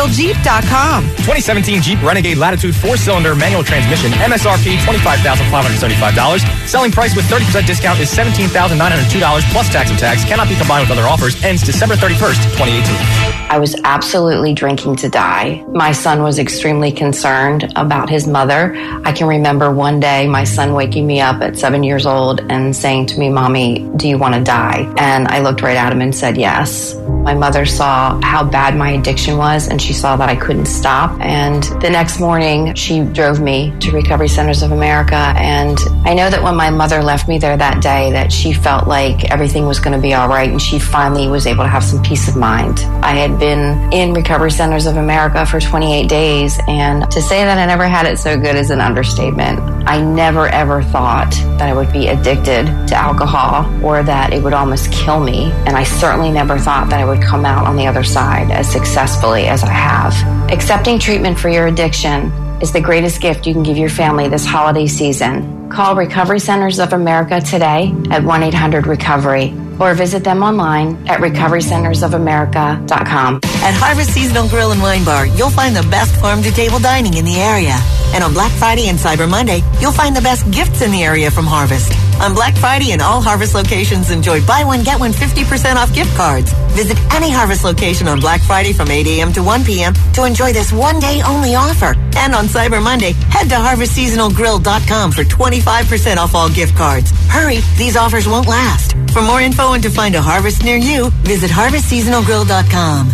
Speaker 12: dot com.
Speaker 17: twenty seventeen Jeep Renegade Latitude four-cylinder manual transmission, M S R P twenty-five thousand five hundred seventy-five dollars. Selling price with thirty percent discount is seventeen thousand nine hundred two dollars plus tax and tax. Cannot be combined with other offers. Ends December thirty-first, twenty eighteen.
Speaker 20: I was absolutely drinking to die. My son was extremely concerned about his mother. I can remember one day my son waking me up at seven years old and saying to me, "Mommy, do you want to die?" And I looked right at him and said, "Yes." My mother saw how bad my addiction was, and she saw that I couldn't stop. And the next morning, she drove me to Recovery Centers of America. And I know that when my mother left me there that day, that she felt like everything was going to be all right, and she finally was able to have some peace of mind. I had been in Recovery Centers of America for twenty-eight days, and to say that I never had it so good is an understatement. I never ever thought that I would be addicted to alcohol or that it would almost kill me. And I certainly never thought that I would come out on the other side as successfully as I have. Accepting treatment for your addiction is the greatest gift you can give your family this holiday season. Call Recovery Centers of America today at one eight hundred recovery or visit them online at recovery centers of america dot com.
Speaker 21: At Harvest Seasonal Grill and Wine Bar, you'll find the best farm-to-table dining in the area. And on Black Friday and Cyber Monday, you'll find the best gifts in the area from Harvest. On Black Friday, and all Harvest locations enjoy buy one, get one fifty percent off gift cards. Visit any Harvest location on Black Friday from eight a.m. to one p.m. to enjoy this one-day only offer. And on Cyber Monday, head to harvest seasonal grill dot com for twenty-five percent off all gift cards. Hurry, these offers won't last. For more info and to find a Harvest near you, visit harvest seasonal grill dot com.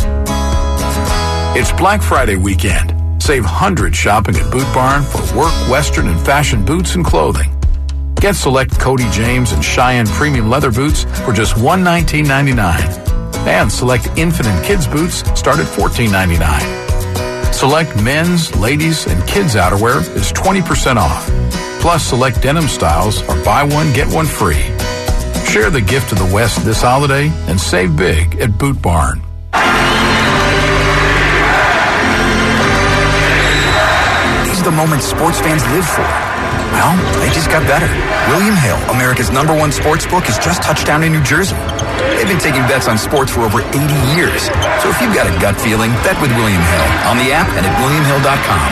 Speaker 16: It's Black Friday weekend. Save hundreds shopping at Boot Barn for work, western, and fashion boots and clothing. Get select Cody James and Cheyenne premium leather boots for just one hundred nineteen ninety-nine dollars. And select infant and kids boots start at fourteen ninety-nine. Select men's, ladies, and kids outerwear is twenty percent off. Plus, select denim styles are buy one, get one free. Share the gift of the West this holiday and save big at Boot Barn.
Speaker 22: These are the moments sports fans live for. Well, they just got better. William Hill, America's number one sports book, has just touched down in New Jersey. They've been taking bets on sports for over eighty years. So if you've got a gut feeling, bet with William Hill on the app and at william hill dot com.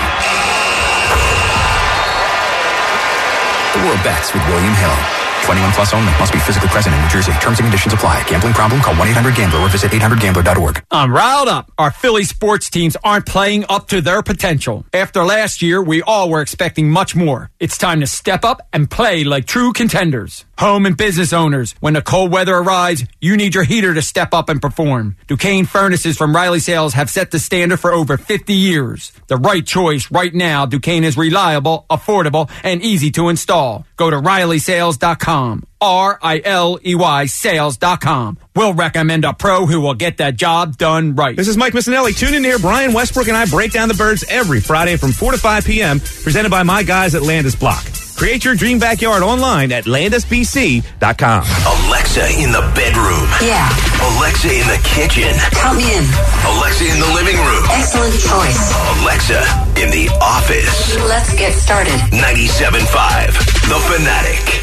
Speaker 22: The world bets with William Hill. twenty-one plus only. Must be physically present in New Jersey. Terms and conditions apply. Gambling problem? Call one eight hundred gambler or visit eight hundred gambler dot org.
Speaker 23: I'm riled up. Our Philly sports teams aren't playing up to their potential. After last year, we all were expecting much more. It's time to step up and play like true contenders. Home and business owners, when the cold weather arrives, you need your heater to step up and perform. Duquesne Furnaces from Riley Sales have set the standard for over fifty years. The right choice right now. Duquesne is reliable, affordable, and easy to install. Go to riley sales dot com. R I L E Y sales dot com. We'll recommend a pro who will get that job done right.
Speaker 24: This is Mike Missinelli. Tune in to hear Brian Westbrook and I break down the birds every Friday from four to five p.m. presented by my guys at Landis Block. Create your dream backyard online at landis b c dot com.
Speaker 22: Alexa in the bedroom.
Speaker 21: Yeah.
Speaker 22: Alexa in the kitchen.
Speaker 21: Count me in.
Speaker 22: Alexa in the living room.
Speaker 21: Excellent choice.
Speaker 22: Alexa in the office.
Speaker 21: Let's get started.
Speaker 22: ninety-seven point five The Fanatic.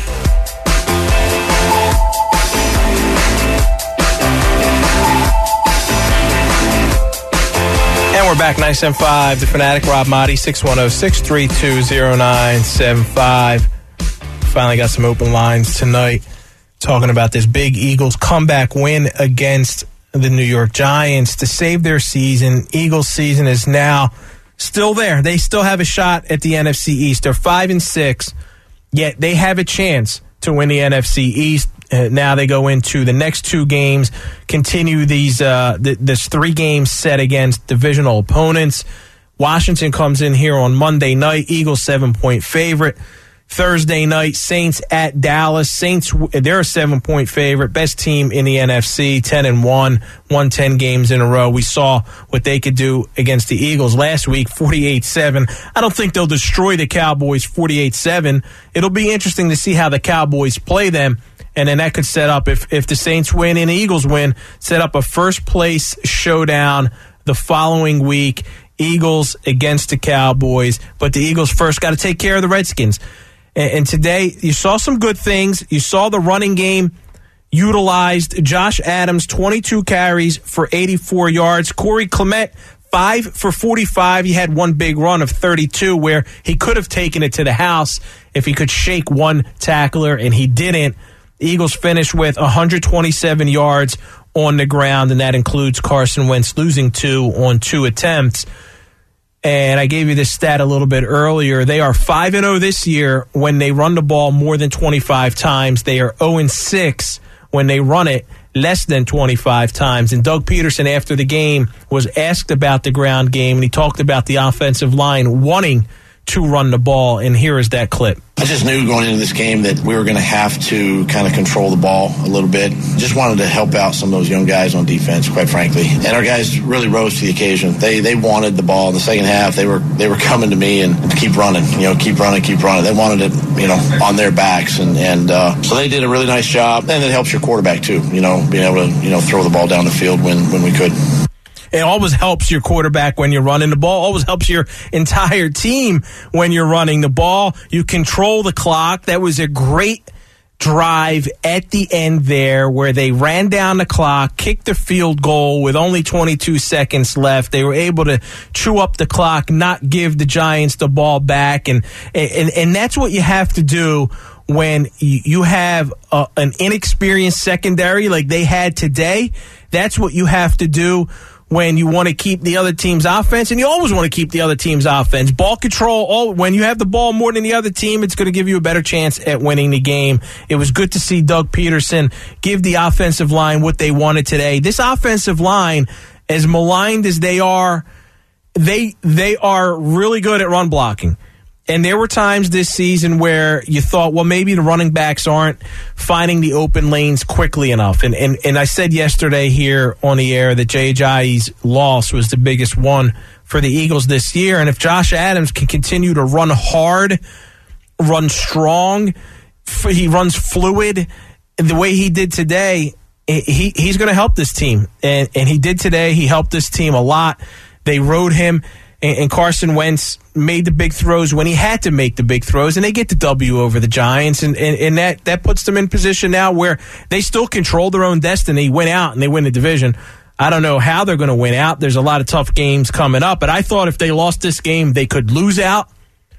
Speaker 2: And we're back, ninety-seven point five The Fanatic. Rob Motti, six one zero, six three two, zero nine seven five. Finally got some open lines tonight talking about this big Eagles comeback win against the New York Giants to save their season. Eagles season is now still there. They still have a shot at the N F C East. They're five and six, yet they have a chance to win the N F C East. Uh, now they go into the next two games, continue these uh, th- this three game set against divisional opponents. Washington comes in here on Monday night. Eagles seven point favorite. Thursday night, Saints at Dallas. Saints, they're a seven point favorite. Best team in the N F C, ten and one, won ten games in a row. We saw what they could do against the Eagles last week, forty-eight seven. I don't think they'll destroy the Cowboys forty-eight seven. It'll be interesting to see how the Cowboys play them. And then that could set up, if, if the Saints win and the Eagles win, set up a first-place showdown the following week. Eagles against the Cowboys. But the Eagles first got to take care of the Redskins. And, and today, you saw some good things. You saw the running game utilized. Josh Adams, twenty-two carries for eighty-four yards. Corey Clement, five for forty-five. He had one big run of thirty-two where he could have taken it to the house if he could shake one tackler, and he didn't. The Eagles finished with one hundred twenty-seven yards on the ground, and that includes Carson Wentz losing two on two attempts. And I gave you this stat a little bit earlier. They are five and oh this year when they run the ball more than twenty-five times. They are oh and six when they run it less than twenty-five times. And Doug Peterson, after the game, was asked about the ground game, and he talked about the offensive line wanting to run the ball, and here is that clip.
Speaker 1: I just knew going into this game that we were going to have to kind of control the ball a little bit. Just wanted to help out some of those young guys on defense, quite frankly. And our guys really rose to the occasion. They they wanted the ball in the second half. They were they were coming to me and keep running, you know, keep running, keep running. They wanted it, you know, on their backs, and and uh, so they did a really nice job. And it helps your quarterback too, you know, being able to you know throw the ball down the field when when we could.
Speaker 2: It always helps your quarterback when you're running the ball. Always helps your entire team when you're running the ball. You control the clock. That was a great drive at the end there where they ran down the clock, kicked the field goal with only twenty-two seconds left. They were able to chew up the clock, not give the Giants the ball back. And, and, and that's what you have to do when you have a, an inexperienced secondary like they had today. That's what you have to do when you want to keep the other team's offense, and you always want to keep the other team's offense. Ball control, all, when you have the ball more than the other team, it's going to give you a better chance at winning the game. It was good to see Doug Peterson give the offensive line what they wanted today. This offensive line, as maligned as they are, they they are really good at run blocking. And there were times this season where you thought, well, maybe the running backs aren't finding the open lanes quickly enough. And and, and I said yesterday here on the air that Jay Ajayi's loss was the biggest one for the Eagles this year. And if Josh Adams can continue to run hard, run strong, he runs fluid the way he did today, he he's going to help this team. And, and he did today. He helped this team a lot. They rode him. And Carson Wentz made the big throws when he had to make the big throws, and they get the W over the Giants, and, and, and that, that puts them in position now where they still control their own destiny, win out, and they win the division. I don't know how they're going to win out. There's a lot of tough games coming up, but I thought if they lost this game, they could lose out.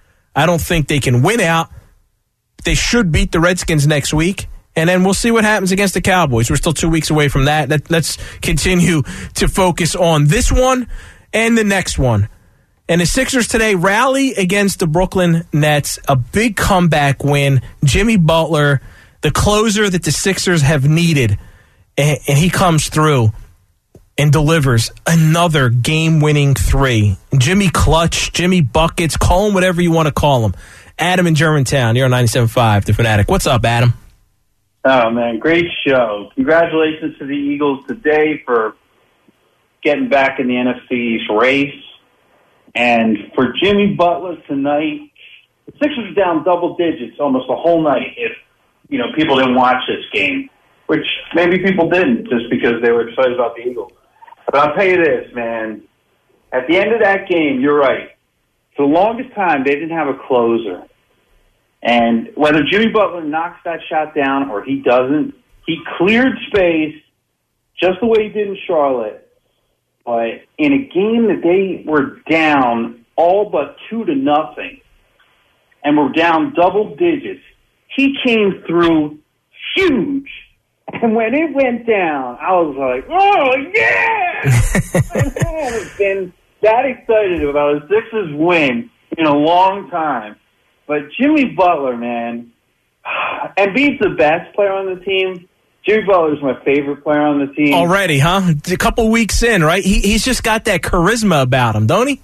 Speaker 2: I don't think they can win out. They should beat the Redskins next week, and then we'll see what happens against the Cowboys. We're still two weeks away from that. Let, let's continue to focus on this one and the next one. And the Sixers today rally against the Brooklyn Nets, a big comeback win. Jimmy Butler, the closer that the Sixers have needed, and, and he comes through and delivers another game-winning three. Jimmy Clutch, Jimmy Buckets, call him whatever you want to call him. Adam in Germantown, you're on ninety-seven point five, The Fanatic. What's up, Adam?
Speaker 3: Oh, man, great show. Congratulations to the Eagles today for getting back in the N F C East race. And for Jimmy Butler tonight, the Sixers were down double digits almost the whole night if, you know, people didn't watch this game, which maybe people didn't just because they were excited about the Eagles. But I'll tell you this, man. At the end of that game, you're right. For the longest time, they didn't have a closer. And whether Jimmy Butler knocks that shot down or he doesn't, he cleared space just the way he did in Charlotte. But in a game that they were down all but two to nothing and were down double digits, he came through huge. And when it went down, I was like, oh, yeah! I haven't been that excited about a Sixers win in a long time. But Jimmy Butler, man, Embiid's the best player on the team. Jimmy Butler is my favorite player on the team.
Speaker 2: Already, huh? A couple weeks in, right? He, he's just got that charisma about him, don't he?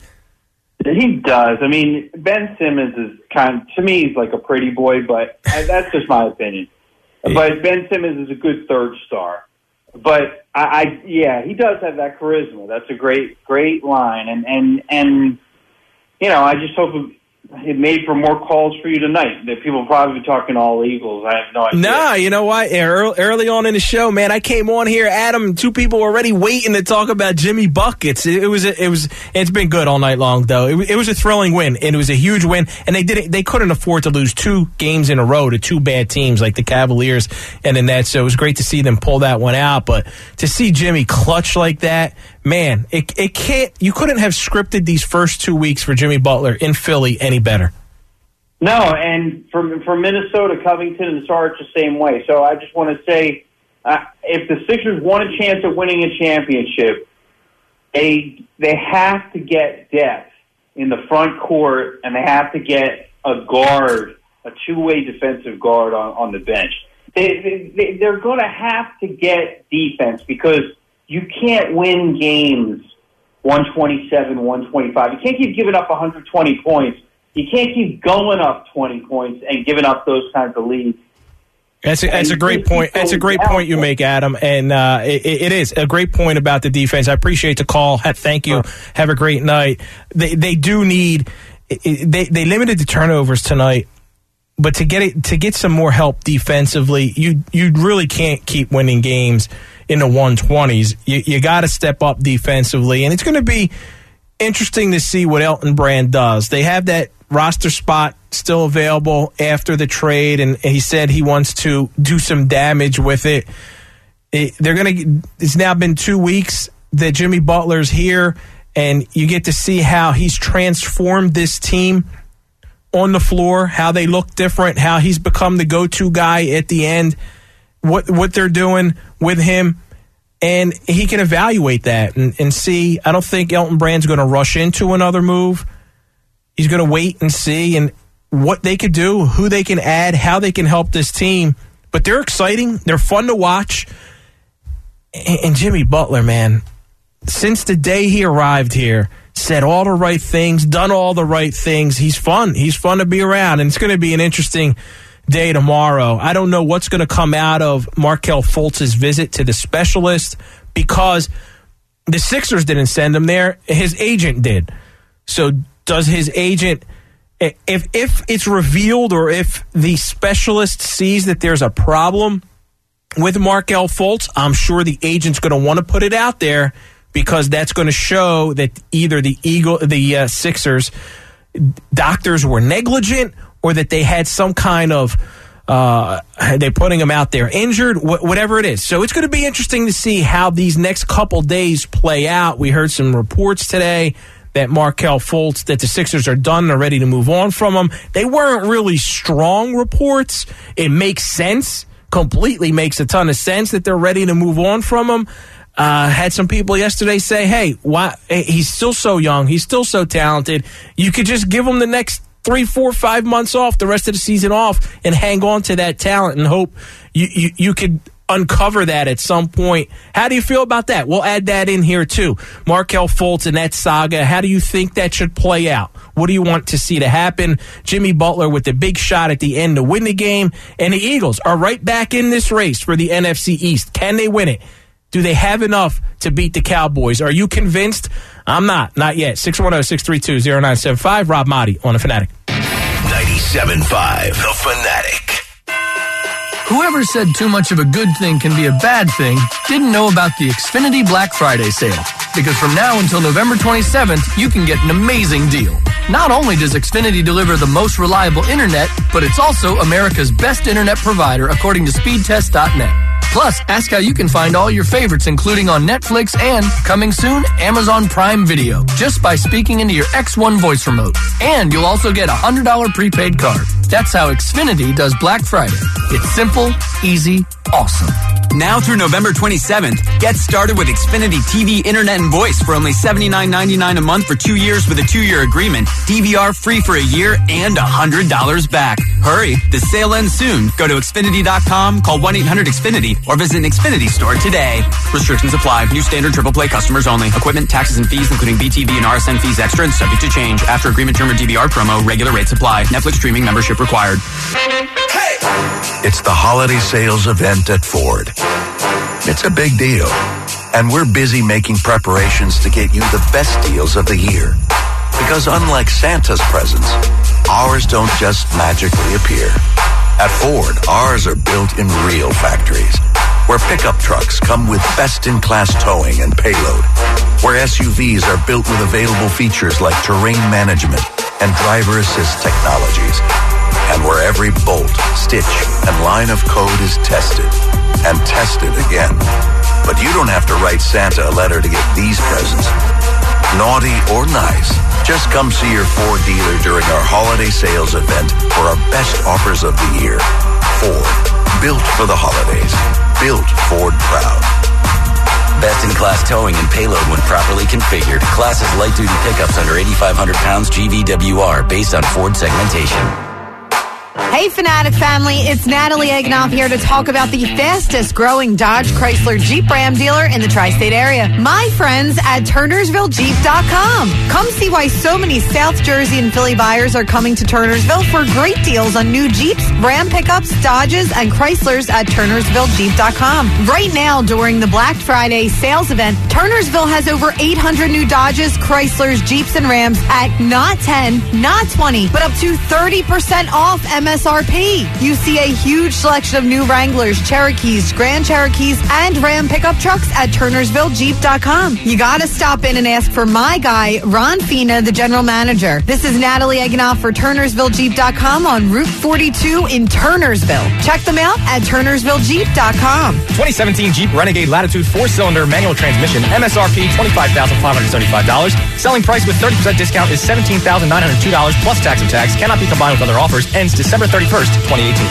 Speaker 3: He does. I mean, Ben Simmons is kind of, to me, he's like a pretty boy, but that's just my opinion. But Ben Simmons is a good third star. But, I, I yeah, he does have that charisma. That's a great, great line. And, and, and you know, I just hope it, it made for more calls for you tonight. That people will probably be talking all Eagles. I have no idea.
Speaker 2: No, you know what? Early, early on in the show, man, I came on here, Adam. Two people were already waiting to talk about Jimmy Buckets. It, it was, it was. It's been good all night long, though. It, it was a thrilling win, and it was a huge win. And they didn't. They couldn't afford to lose two games in a row to two bad teams like the Cavaliers and the Nets. So it was great to see them pull that one out. But to see Jimmy clutch like that, man, it it can't. You couldn't have scripted these first two weeks for Jimmy Butler in Philly any better.
Speaker 3: No, and for for Minnesota, Covington and Sarge the same way. So I just want to say, uh, if the Sixers want a chance at winning a championship, they they have to get depth in the front court, and they have to get a guard, a two-way defensive guard on, on the bench. They, they, they're going to have to get defense because you can't win games one twenty-seven, one twenty-five. You can't keep giving up one hundred twenty points. You can't keep going up twenty points and giving up those kinds of leads.
Speaker 2: That's a, that's a great point. That's a great point you make, Adam. And uh, it, it is a great point about the defense. I appreciate the call. Thank you. Have a great night. They they do need they they limited the turnovers tonight, but to get it to get some more help defensively, you you really can't keep winning games in the one twenties. You you got to step up defensively, and it's going to be interesting to see what Elton Brand does. They have that roster spot still available after the trade, and he said he wants to do some damage with it. it they're going to. It's now been two weeks that Jimmy Butler's here, and you get to see how he's transformed this team on the floor, how they look different, how he's become the go-to guy at the end, what what they're doing with him. And he can evaluate that and, and see. I don't think Elton Brand's going to rush into another move. He's going to wait and see and what they could do, who they can add, how they can help this team. But they're exciting. They're fun to watch. And, and Jimmy Butler, man, since the day he arrived here, said all the right things, done all the right things. He's fun. He's fun to be around. And it's going to be an interesting day tomorrow. I don't know what's going to come out of Markelle Fultz's visit to the specialist because the Sixers didn't send him there. His agent did. So does his agent, if if it's revealed or if the specialist sees that there's a problem with Markelle Fultz, I'm sure the agent's going to want to put it out there because that's going to show that either the Eagle, the uh, Sixers doctors were negligent or that they had some kind of, uh, they're putting him out there injured, wh- whatever it is. So it's going to be interesting to see how these next couple days play out. We heard some reports today that Markelle Fultz, that the Sixers are done, they're ready to move on from him. They weren't really strong reports. It makes sense, completely makes a ton of sense that they're ready to move on from him. Uh, had some people yesterday say, hey, why, he's still so young, he's still so talented. You could just give him the next three, four, five months off, the rest of the season off, and hang on to that talent and hope you, you, you could uncover that at some point. How do you feel about that? We'll add that in here too. Markelle Fultz and that saga, how do you think that should play out? What do you want to see to happen? Jimmy Butler with the big shot at the end to win the game, and the Eagles are right back in this race for the N F C East. Can they win it? Do they have enough to beat the Cowboys? Are you convinced? I'm not. Not yet. six one zero, six three two, zero nine seven five. Rob Motti on The Fanatic.
Speaker 4: ninety-seven point five The Fanatic.
Speaker 10: Whoever said too much of a good thing can be a bad thing didn't know about the Xfinity Black Friday sale. Because from now until November twenty-seventh, you can get an amazing deal. Not only does Xfinity deliver the most reliable internet, but it's also America's best internet provider according to speed test dot net. Plus, ask how you can find all your favorites, including on Netflix and, coming soon, Amazon Prime Video, just by speaking into your X one voice remote. And you'll also get a one hundred dollars prepaid card. That's how Xfinity does Black Friday. It's simple, easy, awesome.
Speaker 13: Now through November twenty-seventh, get started with Xfinity T V, Internet, and Voice for only seventy-nine ninety-nine a month for two years with a two-year agreement, D V R free for a year, and one hundred dollars back. Hurry, the sale ends soon. Go to Xfinity dot com, call one eight hundred X Finity, or visit an Xfinity store today. Restrictions apply. New standard triple play customers only. Equipment, taxes, and fees, including B T V and R S N fees extra and subject to change. After agreement term or D V R promo, regular rates apply. Netflix streaming membership required.
Speaker 4: Hey! It's the holiday sales event at Ford. It's a big deal, and we're busy making preparations to get you the best deals of the year. Because unlike Santa's presents, ours don't just magically appear. At Ford, ours are built in real factories, where pickup trucks come with best-in-class towing and payload, where S U Vs are built with available features like terrain management and driver assist technologies, and where every bolt, stitch, and line of code is tested and tested again. But you don't have to write Santa a letter to get these presents. Naughty or nice, just come see your Ford dealer during our holiday sales event for our best offers of the year. Ford, built for the holidays. Built Ford proud.
Speaker 13: Best-in-class towing and payload when properly configured. Class is light-duty pickups under eighty-five hundred pounds G V W R based on Ford segmentation.
Speaker 12: Hey, Fanatic family, it's Natalie Egnoff here to talk about the fastest growing Dodge Chrysler Jeep Ram dealer in the tri-state area. My friends at Turnersville Jeep dot com. Come see why so many South Jersey and Philly buyers are coming to Turnersville for great deals on new Jeeps, Ram pickups, Dodges, and Chryslers at Turnersville Jeep dot com. Right now, during the Black Friday sales event, Turnersville has over eight hundred new Dodges, Chryslers, Jeeps, and Rams at not ten, not twenty, but up to thirty percent off M S R P. You see a huge selection of new Wranglers, Cherokees, Grand Cherokees, and Ram pickup trucks at Turnersville Jeep dot com. You gotta stop in and ask for my guy, Ron Fina, the general manager. This is Natalie Egnoff for Turnersville Jeep dot com on Route forty-two in Turnersville. Check them out at Turnersville Jeep dot com.
Speaker 17: twenty seventeen Jeep Renegade Latitude four-cylinder manual transmission, M S R P twenty-five thousand five hundred seventy-five dollars. Selling price with thirty percent discount is seventeen thousand nine hundred two dollars plus tax and tax. Cannot be combined with other offers. Ends December thirty-first, twenty eighteen.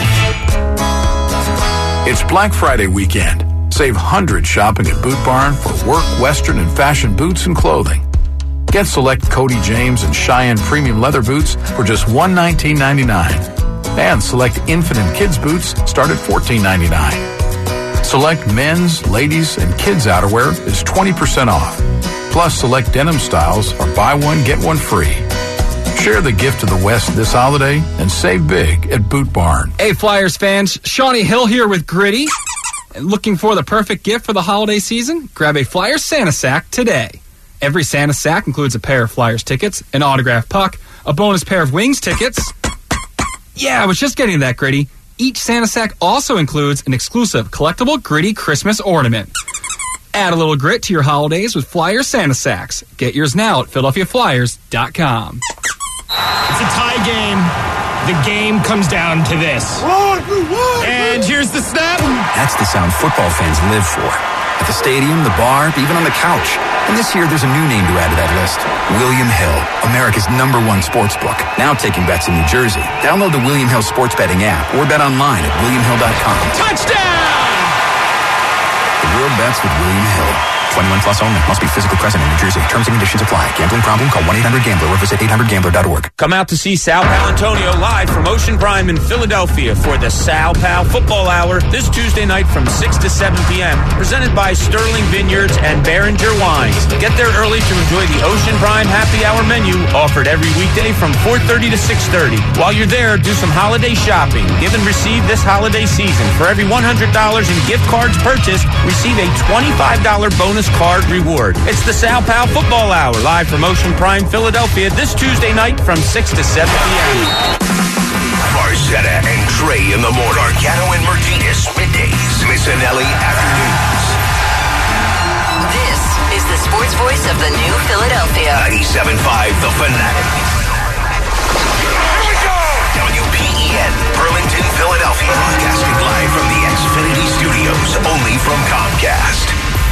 Speaker 11: It's Black Friday weekend. Save hundreds shopping at Boot Barn for work, western, and fashion boots and clothing. Get select Cody James and Cheyenne premium leather boots for just one hundred nineteen ninety-nine dollars. And select infant and kids boots start at fourteen ninety-nine. Select men's, ladies, and kids outerwear is twenty percent off. Plus, select denim styles are buy one, get one free. Share the gift of the West this holiday and save big at Boot Barn.
Speaker 23: Hey, Flyers fans, Shawnee Hill here with Gritty. Looking for the perfect gift for the holiday season? Grab a Flyers Santa Sack today. Every Santa Sack includes a pair of Flyers tickets, an autographed puck, a bonus pair of Wings tickets. Yeah, I was just getting that, Gritty. Each Santa Sack also includes an exclusive collectible Gritty Christmas ornament. Add a little grit to your holidays with Flyers Santa Sacks. Get yours now at Philadelphia Flyers dot com.
Speaker 14: It's a tie game. The game comes down to this. And here's the snap.
Speaker 22: That's the sound football fans live for. At the stadium, the bar, even on the couch. And this year, there's a new name to add to that list. William Hill, America's number one sports book. Now taking bets in New Jersey. Download the William Hill sports betting app or bet online at william hill dot com.
Speaker 14: Touchdown!
Speaker 22: The real bets with William Hill. twenty-one plus only. Must be physically present in New Jersey. Terms and conditions apply. Gambling problem? Call one eight hundred gambler or visit eight hundred gambler dot org.
Speaker 24: Come out to see Sal Palantonio live from Ocean Prime in Philadelphia for the Sal Pal Football Hour this Tuesday night from six to seven p.m. Presented by Sterling Vineyards and Behringer Wines. Get there early to enjoy the Ocean Prime Happy Hour menu offered every weekday from four thirty to six thirty. While you're there, do some holiday shopping. Give and receive this holiday season. For every one hundred dollars in gift cards purchased, receive a twenty-five dollars bonus card reward. It's the Sal Pal Football Hour live from Ocean Prime, Philadelphia this Tuesday night from six to seven p.m.
Speaker 15: Marcetta and Trey in the morning. Gargano and Martinez middays. Missinelli afternoons.
Speaker 19: This is the sports voice of the new Philadelphia.
Speaker 15: ninety-seven point five The Fanatic. Here we go! W P E N, Burlington, Philadelphia. Broadcasting live from the Xfinity Studios, only from Comcast.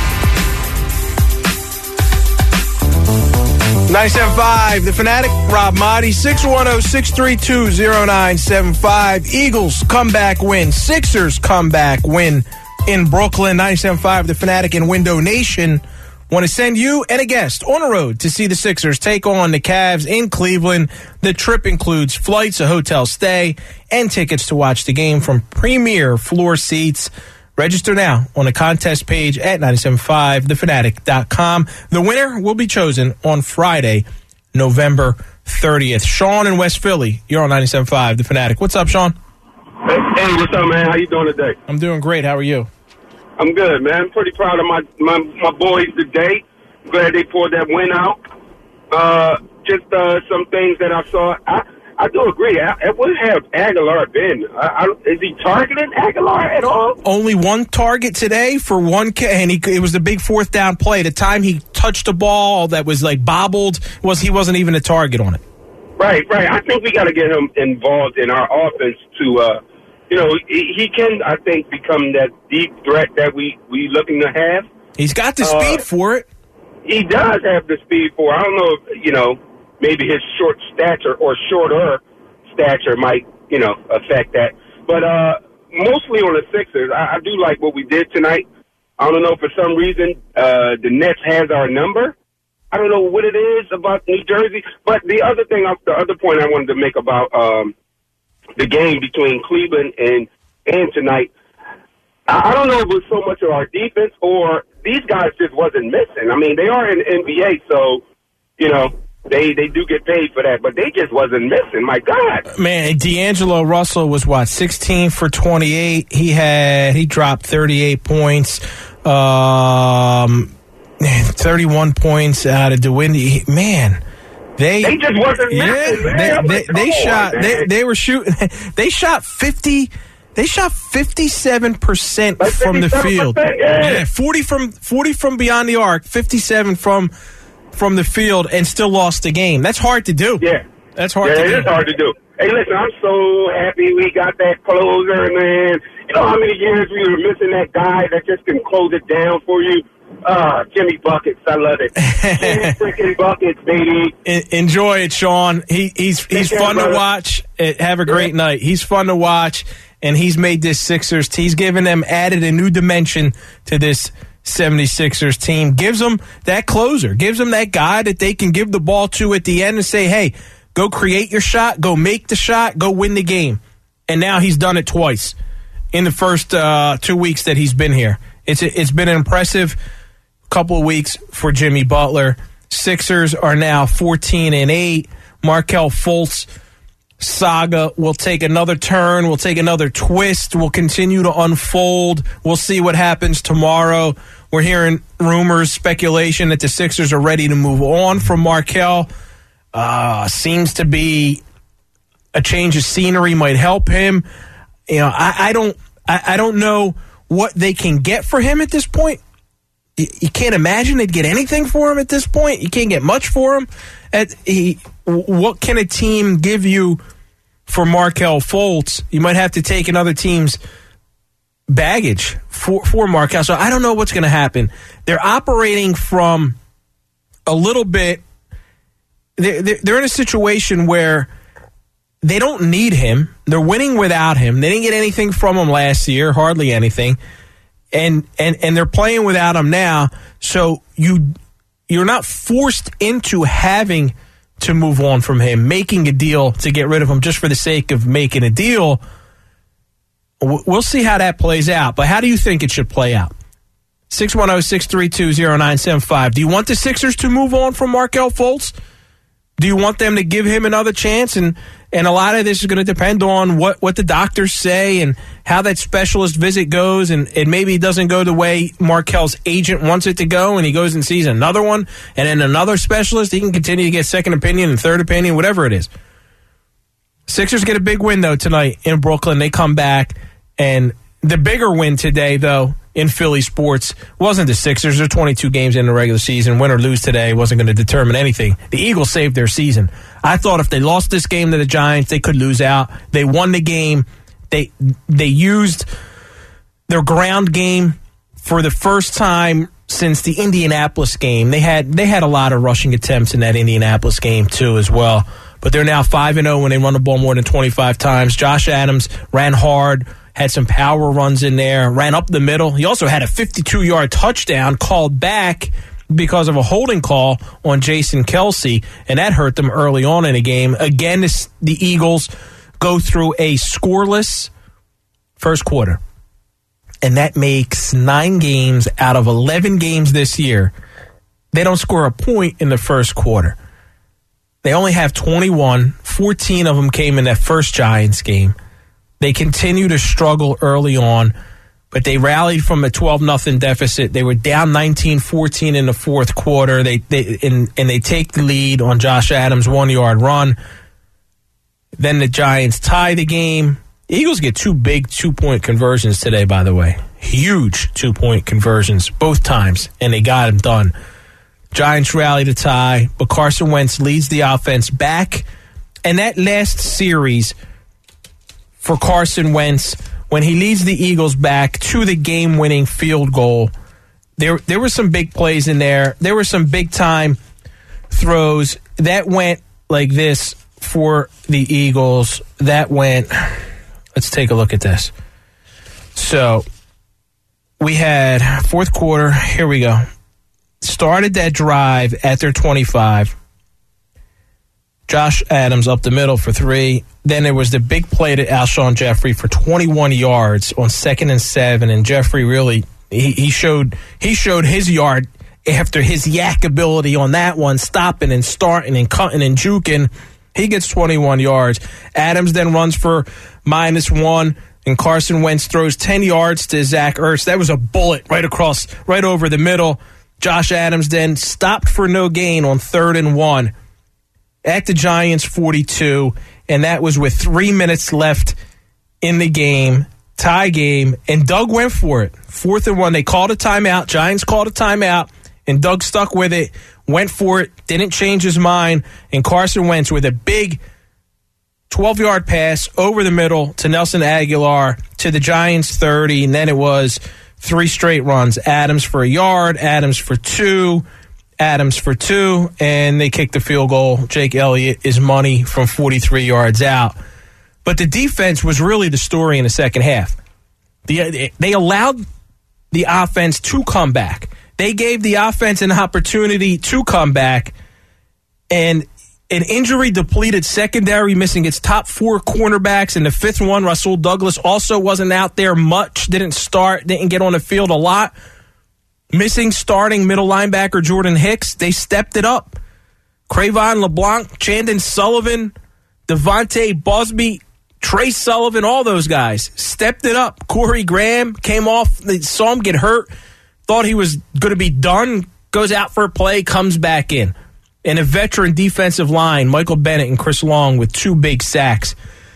Speaker 2: ninety-seven point five The Fanatic, Rob Motti, six one zero, six three two, zero nine seven five. Eagles comeback win. Sixers comeback win in Brooklyn. ninety-seven point five The Fanatic and Window Nation want to send you and a guest on the road to see the Sixers take on the Cavs in Cleveland. The trip includes flights, a hotel stay, and tickets to watch the game from premier floor seats. Register now on the contest page at nine seven five the fanatic dot com. The winner will be chosen on Friday, November thirtieth. Sean in West Philly, you're on ninety-seven point five The Fanatic. What's up, Sean?
Speaker 25: Hey, hey, what's up, man? How you doing today?
Speaker 2: I'm doing great. How are you?
Speaker 25: I'm good, man. I'm pretty proud of my, my, my boys today. Glad they pulled that win out. Uh, just uh, some things that I saw. I, I do agree. I, what have Aguilar been? I, I, is he targeting Aguilar at all?
Speaker 2: Only one target today for one, and he, it was the big fourth down play. The time he touched the ball that was like bobbled, was he wasn't even a target on it.
Speaker 25: Right, right. I think we got to get him involved in our offense to uh, you know, he, he can, I think, become that deep threat that we we looking to have.
Speaker 2: He's got the
Speaker 25: Uh,
Speaker 2: speed for it.
Speaker 25: He does have the speed for it. I don't know if, you know, maybe his short stature or shorter stature might, you know, affect that. But uh, mostly on the Sixers, I, I do like what we did tonight. I don't know, for some reason, uh, the Nets has our number. I don't know what it is about New Jersey. But the other thing, the other point I wanted to make about um, the game between Cleveland and, and tonight, I, I don't know if it was so much of our defense or these guys just wasn't missing. I mean, they are in the N B A, so, you know, They they do get paid for that, but they just wasn't missing. My God,
Speaker 2: man! D'Angelo Russell was what, sixteen for twenty-eight. He had he dropped thirty-eight points, um, thirty-one points out of DeWindy. Man, they
Speaker 25: they just wasn't
Speaker 2: yeah,
Speaker 25: missing. Man.
Speaker 2: They,
Speaker 25: I'm
Speaker 2: they,
Speaker 25: like,
Speaker 2: they
Speaker 25: come
Speaker 2: shot.
Speaker 25: on,
Speaker 2: they
Speaker 25: man.
Speaker 2: they were shooting. They shot fifty. They shot fifty-seven percent
Speaker 25: Like
Speaker 2: from the field.
Speaker 25: yeah.
Speaker 2: yeah, forty from forty from beyond the arc, fifty-seven from. from the field and still lost the game. That's hard to do.
Speaker 25: Yeah.
Speaker 2: That's hard
Speaker 25: yeah,
Speaker 2: to
Speaker 25: it
Speaker 2: do.
Speaker 25: is hard to do. Hey, listen, I'm so happy we got that closer, man. You know how many years we were missing that guy that just can close it down for you? Ah, Jimmy Buckets. I love it. Jimmy freaking Buckets, baby.
Speaker 2: En- Enjoy it, Sean. He, he's he's
Speaker 25: care,
Speaker 2: fun
Speaker 25: brother.
Speaker 2: to watch. Uh, Have a great
Speaker 25: Yeah.
Speaker 2: night. He's fun to watch, and he's made this Sixers. He's given them, added a new dimension to this seventy-sixers team. Gives them that closer. Gives them that guy that they can give the ball to at the end and say, hey, go create your shot, go make the shot, go win the game. And now he's done it twice in the first uh, two weeks that he's been here. It's It's been an impressive couple of weeks for Jimmy Butler. Sixers are now fourteen and eight. Markelle Fultz saga will take another turn, will take another twist, will continue to unfold. We'll see what happens tomorrow. We're hearing rumors, speculation that the Sixers are ready to move on from Markelle. Uh, seems to be a change of scenery might help him. You know, I, I don't, I, I don't know what they can get for him at this point. You, you can't imagine they'd get anything for him at this point. You can't get much for him. At he, what can a team give you for Markelle Fultz? You might have to take another team's baggage for, for Markelle. So I don't know what's going to happen. They're operating from a little bit. They're, they're in a situation where they don't need him. They're winning without him. They didn't get anything from him last year, hardly anything. And and and they're playing without him now. So you you're not forced into having to move on from him, making a deal to get rid of him just for the sake of making a deal. We'll see how that plays out. But how do you think it should play out? six one zero, six three two, zero nine seven five. Do you want the Sixers to move on from Markelle Fultz? Do you want them to give him another chance? And and a lot of this is going to depend on what, what the doctors say and how that specialist visit goes. And, and maybe it doesn't go the way Markelle's agent wants it to go, and he goes and sees another one and then another specialist. He can continue to get second opinion and third opinion, whatever it is. Sixers get a big win, though, tonight in Brooklyn. They come back. And the bigger win today, though, in Philly sports wasn't the Sixers. They're twenty-two games in the regular season. Win or lose today wasn't going to determine anything. The Eagles saved their season. I thought if they lost this game to the Giants, they could lose out. They won the game. They they used their ground game for the first time since the Indianapolis game. They had they had a lot of rushing attempts in that Indianapolis game, too, as well. But they're now five and oh when they run the ball more than twenty-five times. Josh Adams ran hard. Had some power runs in there, ran up the middle. He also had a fifty-two-yard touchdown called back because of a holding call on Jason Kelce, and that hurt them early on in the game. Again, this, the Eagles go through a scoreless first quarter, and that makes nine games out of eleven games this year. They don't score a point in the first quarter. They only have twenty-one. fourteen of them came in that first Giants game. They continue to struggle early on, but they rallied from a twelve nothing deficit. They were down nineteen fourteen in the fourth quarter. They they and, and they take the lead on Josh Adams' one-yard run. Then the Giants tie the game. The Eagles get two big two-point conversions today, by the way. Huge two-point conversions both times, and they got them done. Giants rally to tie, but Carson Wentz leads the offense back. And that last series for Carson Wentz when he leads the Eagles back to the game-winning field goal. There, there were some big plays in there. There were some big-time throws that went like this for the Eagles. That went, let's take a look at this. So we had fourth quarter. Here we go. Started that drive at their twenty-five. Josh Adams up the middle for three. Then there was the big play to Alshon Jeffrey for twenty-one yards on second and seven. And Jeffrey really, he, he showed he showed his yard after his yak ability on that one, stopping and starting and cutting and juking. He gets twenty-one yards. Adams then runs for minus one, and Carson Wentz throws ten yards to Zach Ertz. That was a bullet right across, right over the middle. Josh Adams then stopped for no gain on third and one at the Giants' forty-two, and that was with three minutes left in the game, tie game, and Doug went for it. Fourth and one, they called a timeout. Giants called a timeout, and Doug stuck with it, went for it, didn't change his mind, and Carson Wentz with a big twelve-yard pass over the middle to Nelson Aguilar to the Giants' thirty, and then it was three straight runs. Adams for a yard, Adams for two, Adams for two, and they kicked the field goal. Jake Elliott is money from forty-three yards out. But the defense was really the story in the second half. The, they allowed the offense to come back. They gave the offense an opportunity to come back, and an injury-depleted secondary missing its top four cornerbacks, and the fifth one, Rasul Douglas, also wasn't out there much, didn't start, didn't get on the field a lot. Missing starting middle linebacker Jordan Hicks, they stepped it up. Cravon LeBlanc, Chandon Sullivan, Devontae Busby, Trey Sullivan, all those guys stepped it up. Corey Graham came off, they saw him get hurt, thought he was going to be done, goes out for a play, comes back in. And a veteran defensive line, Michael Bennett and Chris Long, with two big sacks.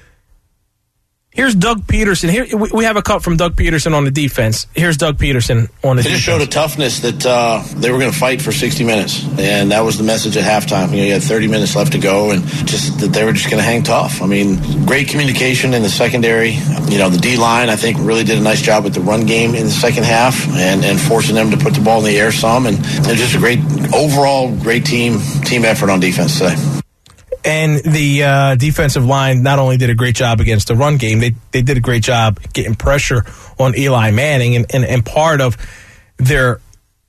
Speaker 2: Here's Doug Peterson. Here we have a cut from Doug Peterson on the defense. Here's Doug Peterson on the
Speaker 1: they
Speaker 2: defense.
Speaker 1: They just showed a toughness that uh, they were going to fight for sixty minutes, and that was the message at halftime. You know, you had thirty minutes left to go, and just that they were just going to hang tough. I mean, great communication in the secondary. You know, the D-line, I think, really did a nice job with the run game in the second half and, and forcing them to put the ball in the air some, and it was just a great, overall, great team team effort on defense today.
Speaker 2: And the uh, defensive line not only did a great job against the run game, they they did a great job getting pressure on Eli Manning. And, and, and part of their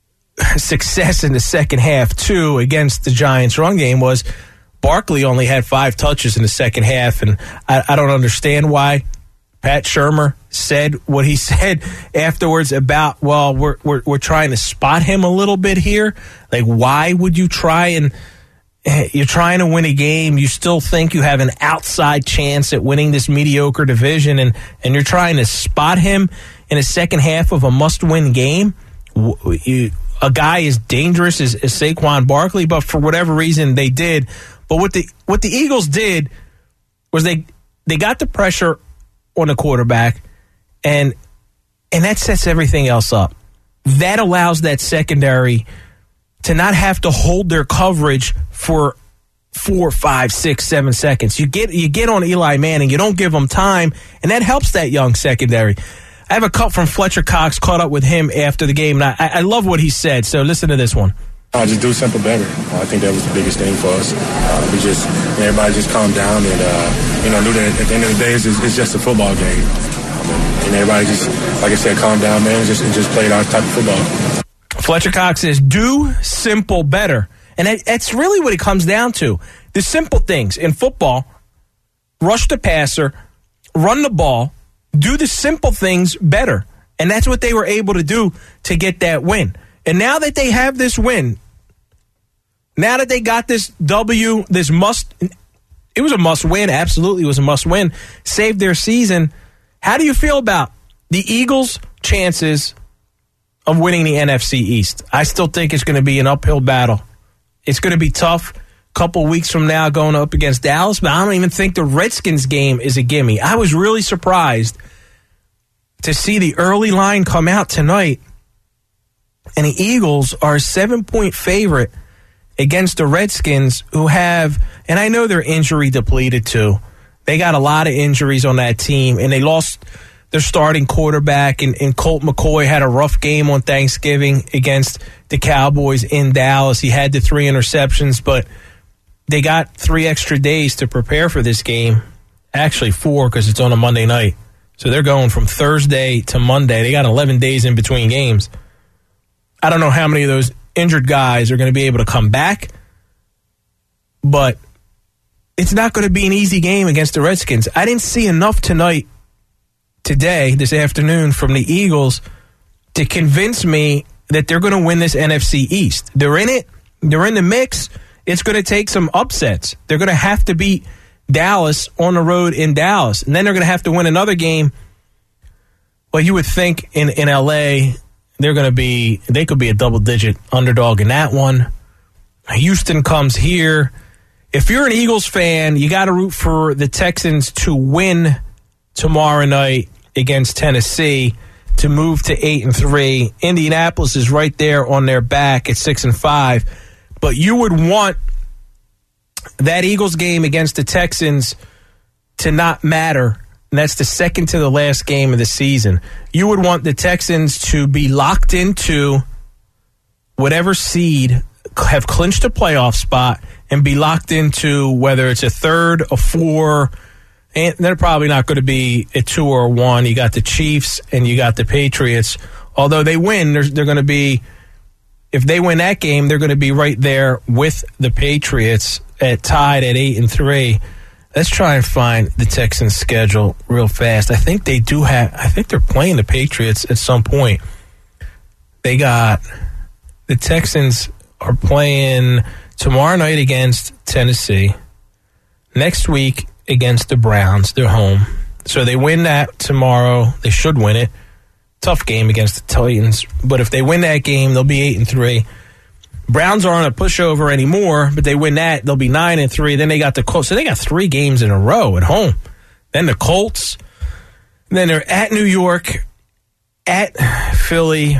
Speaker 2: success in the second half, too, against the Giants' run game was Barkley only had five touches in the second half. And I, I don't understand why Pat Shurmur said what he said afterwards about, well, we're, we're, we're trying to spot him a little bit here. Like, why would you try and... You're trying to win a game. You still think you have an outside chance at winning this mediocre division, and, and you're trying to spot him in a second half of a must-win game. You, a guy as dangerous as, as Saquon Barkley, but for whatever reason they did. But what the what the Eagles did was they they got the pressure on the quarterback, and and that sets everything else up. That allows that secondary to not have to hold their coverage for four, five, six, seven seconds. You get you get on Eli Manning, you don't give him time, and that helps that young secondary. I have a cut from Fletcher Cox, caught up with him after the game, and I, I love what he said, so listen to this one.
Speaker 5: Uh, just do simple better. Uh, I think that was the biggest thing for us. Uh, we just, everybody just calmed down and, uh, you know, knew that at the end of the day, it's, it's just a football game. Um, and everybody just, like I said, calmed down, man, and just, and just played our type of football.
Speaker 2: Fletcher Cox says, do simple better. And that's really what it comes down to. The simple things in football, rush the passer, run the ball, do the simple things better. And that's what they were able to do to get that win. And now that they have this win, now that they got this W, this must, it was a must win, absolutely it was a must win, saved their season. How do you feel about the Eagles' chances of winning the N F C East? I still think it's going to be an uphill battle. It's going to be tough a couple weeks from now going up against Dallas, but I don't even think the Redskins game is a gimme. I was really surprised to see the early line come out tonight, and the Eagles are a seven-point favorite against the Redskins, who have, and I know they're injury depleted too. They got a lot of injuries on that team, and they lost their starting quarterback, and, and Colt McCoy had a rough game on Thanksgiving against the Cowboys in Dallas. He had the three interceptions, but they got three extra days to prepare for this game. Actually, four, because it's on a Monday night. So they're going from Thursday to Monday. They got eleven days in between games. I don't know how many of those injured guys are going to be able to come back, but it's not going to be an easy game against the Redskins. I didn't see enough tonight, today, this afternoon, from the Eagles to convince me that they're going to win this N F C East. They're in it. They're in the mix. It's going to take some upsets. They're going to have to beat Dallas on the road in Dallas, and then they're going to have to win another game. Well, you would think in, in L A they're going to be, they could be a double-digit underdog in that one. Houston comes here. If you're an Eagles fan, you got to root for the Texans to win tomorrow night against Tennessee to move to eight and three. Indianapolis is right there on their back at six and five, but you would want that Eagles game against the Texans to not matter. And that's the second to the last game of the season. You would want the Texans to be locked into whatever seed, have clinched a playoff spot, and be locked into whether it's a third, a four, and they're probably not going to be a two or a one. You got the Chiefs and you got the Patriots. Although they win, they're, they're going to be, if they win that game, they're going to be right there with the Patriots at tied at eight and three. Let's try and find the Texans' schedule real fast. I think they do have, I think they're playing the Patriots at some point. They got, the Texans are playing tomorrow night against Tennessee. Next week against the Browns. They're home. So they win that tomorrow. They should win it. Tough game against the Titans. But if they win that game, they'll be eight and three. Browns aren't a pushover anymore, but they win that, they'll be nine and three. Then they got the Colts. So they got three games in a row at home. Then the Colts. Then they're at New York, at Philly,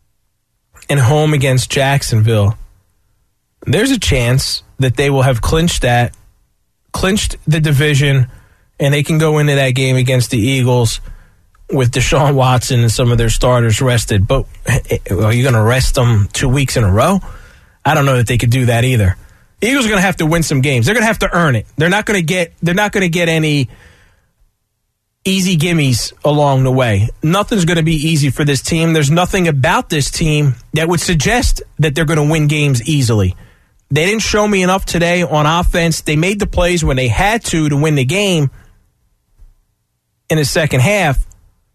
Speaker 2: and home against Jacksonville. There's a chance that they will have clinched that, clinched the division, and they can go into that game against the Eagles with Deshaun Watson and some of their starters rested. But are you going to rest them two weeks in a row? I don't know that they could do that either. The Eagles are going to have to win some games. They're going to have to earn it. They're not going to get. They're not going to get any easy gimmies along the way. Nothing's going to be easy for this team. There's nothing about this team that would suggest that they're going to win games easily. They didn't show me enough today on offense. They made the plays when they had to to win the game in the second half,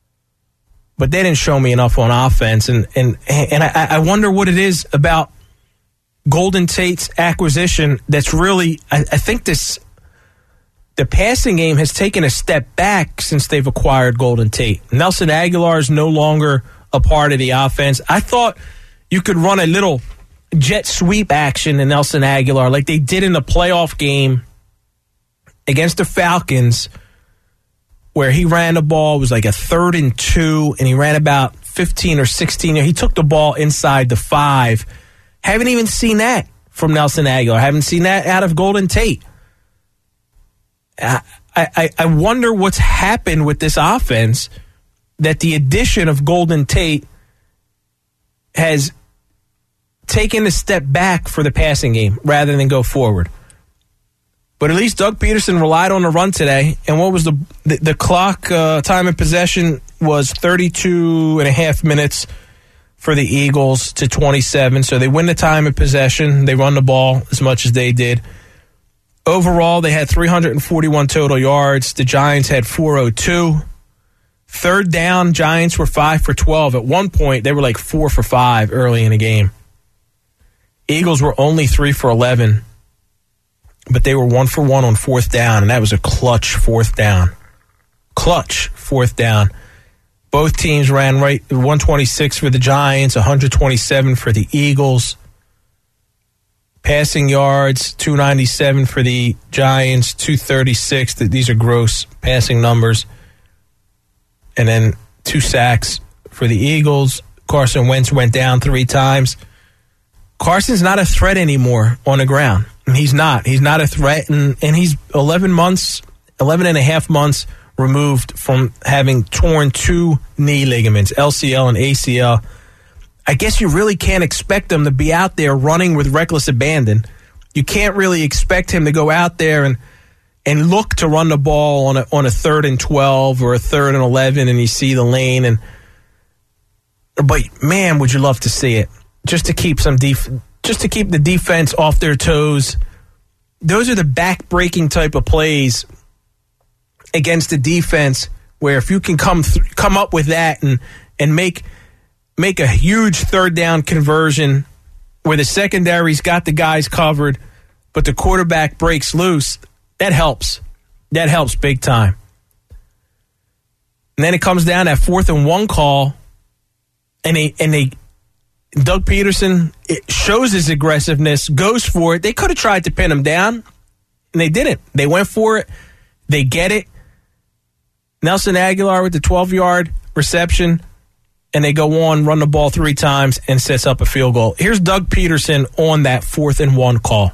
Speaker 2: but they didn't show me enough on offense. And and and I, I wonder what it is about Golden Tate's acquisition that's really, I, I think this, the passing game has taken a step back since they've acquired Golden Tate. Nelson Aguilar is no longer a part of the offense. I thought you could run a little jet sweep action in Nelson Aguilar like they did in the playoff game against the Falcons, where he ran the ball. It was like a third and two, and he ran about fifteen or sixteen. He took the ball inside the five. Haven't even seen that from Nelson Aguilar. Haven't seen that out of Golden Tate. I, I, I wonder what's happened with this offense that the addition of Golden Tate has taken a step back for the passing game rather than go forward. But at least Doug Peterson relied on the run today. And what was the the, the clock uh, time of possession was thirty-two and a half minutes for the Eagles to twenty-seven. So they win the time of possession. They run the ball as much as they did. Overall, they had three hundred forty-one total yards. The Giants had four oh two. Third down, Giants were five for twelve. At one point, they were like four for five early in the game. Eagles were only three for eleven. But they were one for one on fourth down, and that was a clutch fourth down. Clutch fourth down. Both teams ran right, one twenty-six for the Giants, one twenty-seven for the Eagles. Passing yards, two ninety-seven for the Giants, two thirty-six. These are gross passing numbers. And then two sacks for the Eagles. Carson Wentz went down three times. Carson's not a threat anymore on the ground. He's not. He's not a threat, and, and he's eleven months eleven and a half months removed from having torn two knee ligaments, L C L and A C L. I guess you really can't expect him to be out there running with reckless abandon. You can't really expect him to go out there and and look to run the ball on a on a third and twelve or a third and eleven, and you see the lane. And but man, would you love to see it just to keep some def- just to keep the defense off their toes. Those are the back-breaking type of plays against the defense where if you can come th- come up with that and and make make a huge third down conversion where the secondary's got the guys covered, but the quarterback breaks loose, that helps. That helps big time. And then it comes down that fourth and one call, and they and they Doug Peterson it shows his aggressiveness, goes for it. They could have tried to pin him down, and they didn't. They went for it. They get it. Nelson Aguilar with the twelve-yard reception, and they go on, run the ball three times, and sets up a field goal. Here's Doug Peterson on that fourth and one call.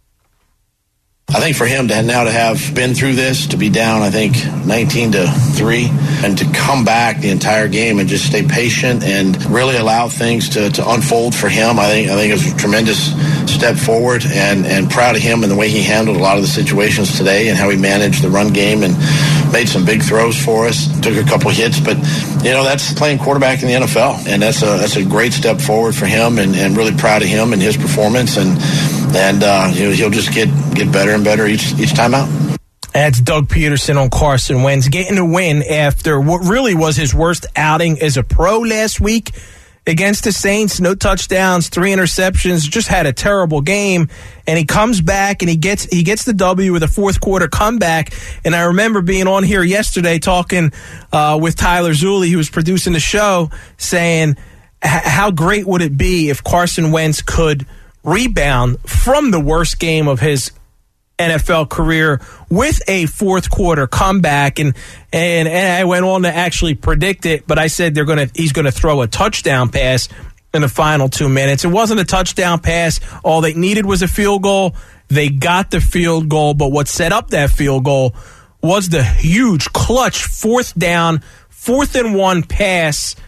Speaker 1: I think for him to now to have been through this, to be down, I think, nineteen to three, and to come back the entire game and just stay patient and really allow things to, to unfold for him, I think I think it's a tremendous step forward, and, and proud of him and the way he handled a lot of the situations today and how he managed the run game and made some big throws for us, took a couple hits, but, you know, that's playing quarterback in the N F L, and that's a that's a great step forward for him, and, and really proud of him and his performance, and and uh, he'll, he'll just get, get better and better each each time out.
Speaker 2: That's Doug Peterson on Carson Wentz getting a win after what really was his worst outing as a pro last week against the Saints. No touchdowns, three interceptions, just had a terrible game. And he comes back and he gets he gets the W with a fourth quarter comeback. And I remember being on here yesterday talking uh, with Tyler Zulli, who was producing the show, saying how great would it be if Carson Wentz could rebound from the worst game of his N F L career with a fourth quarter comeback, and and, and I went on to actually predict it, but I said they're gonna he's gonna throw a touchdown pass in the final two minutes. It wasn't a touchdown pass. All they needed was a field goal. They got the field goal, but what set up that field goal was the huge clutch fourth down, fourth and one pass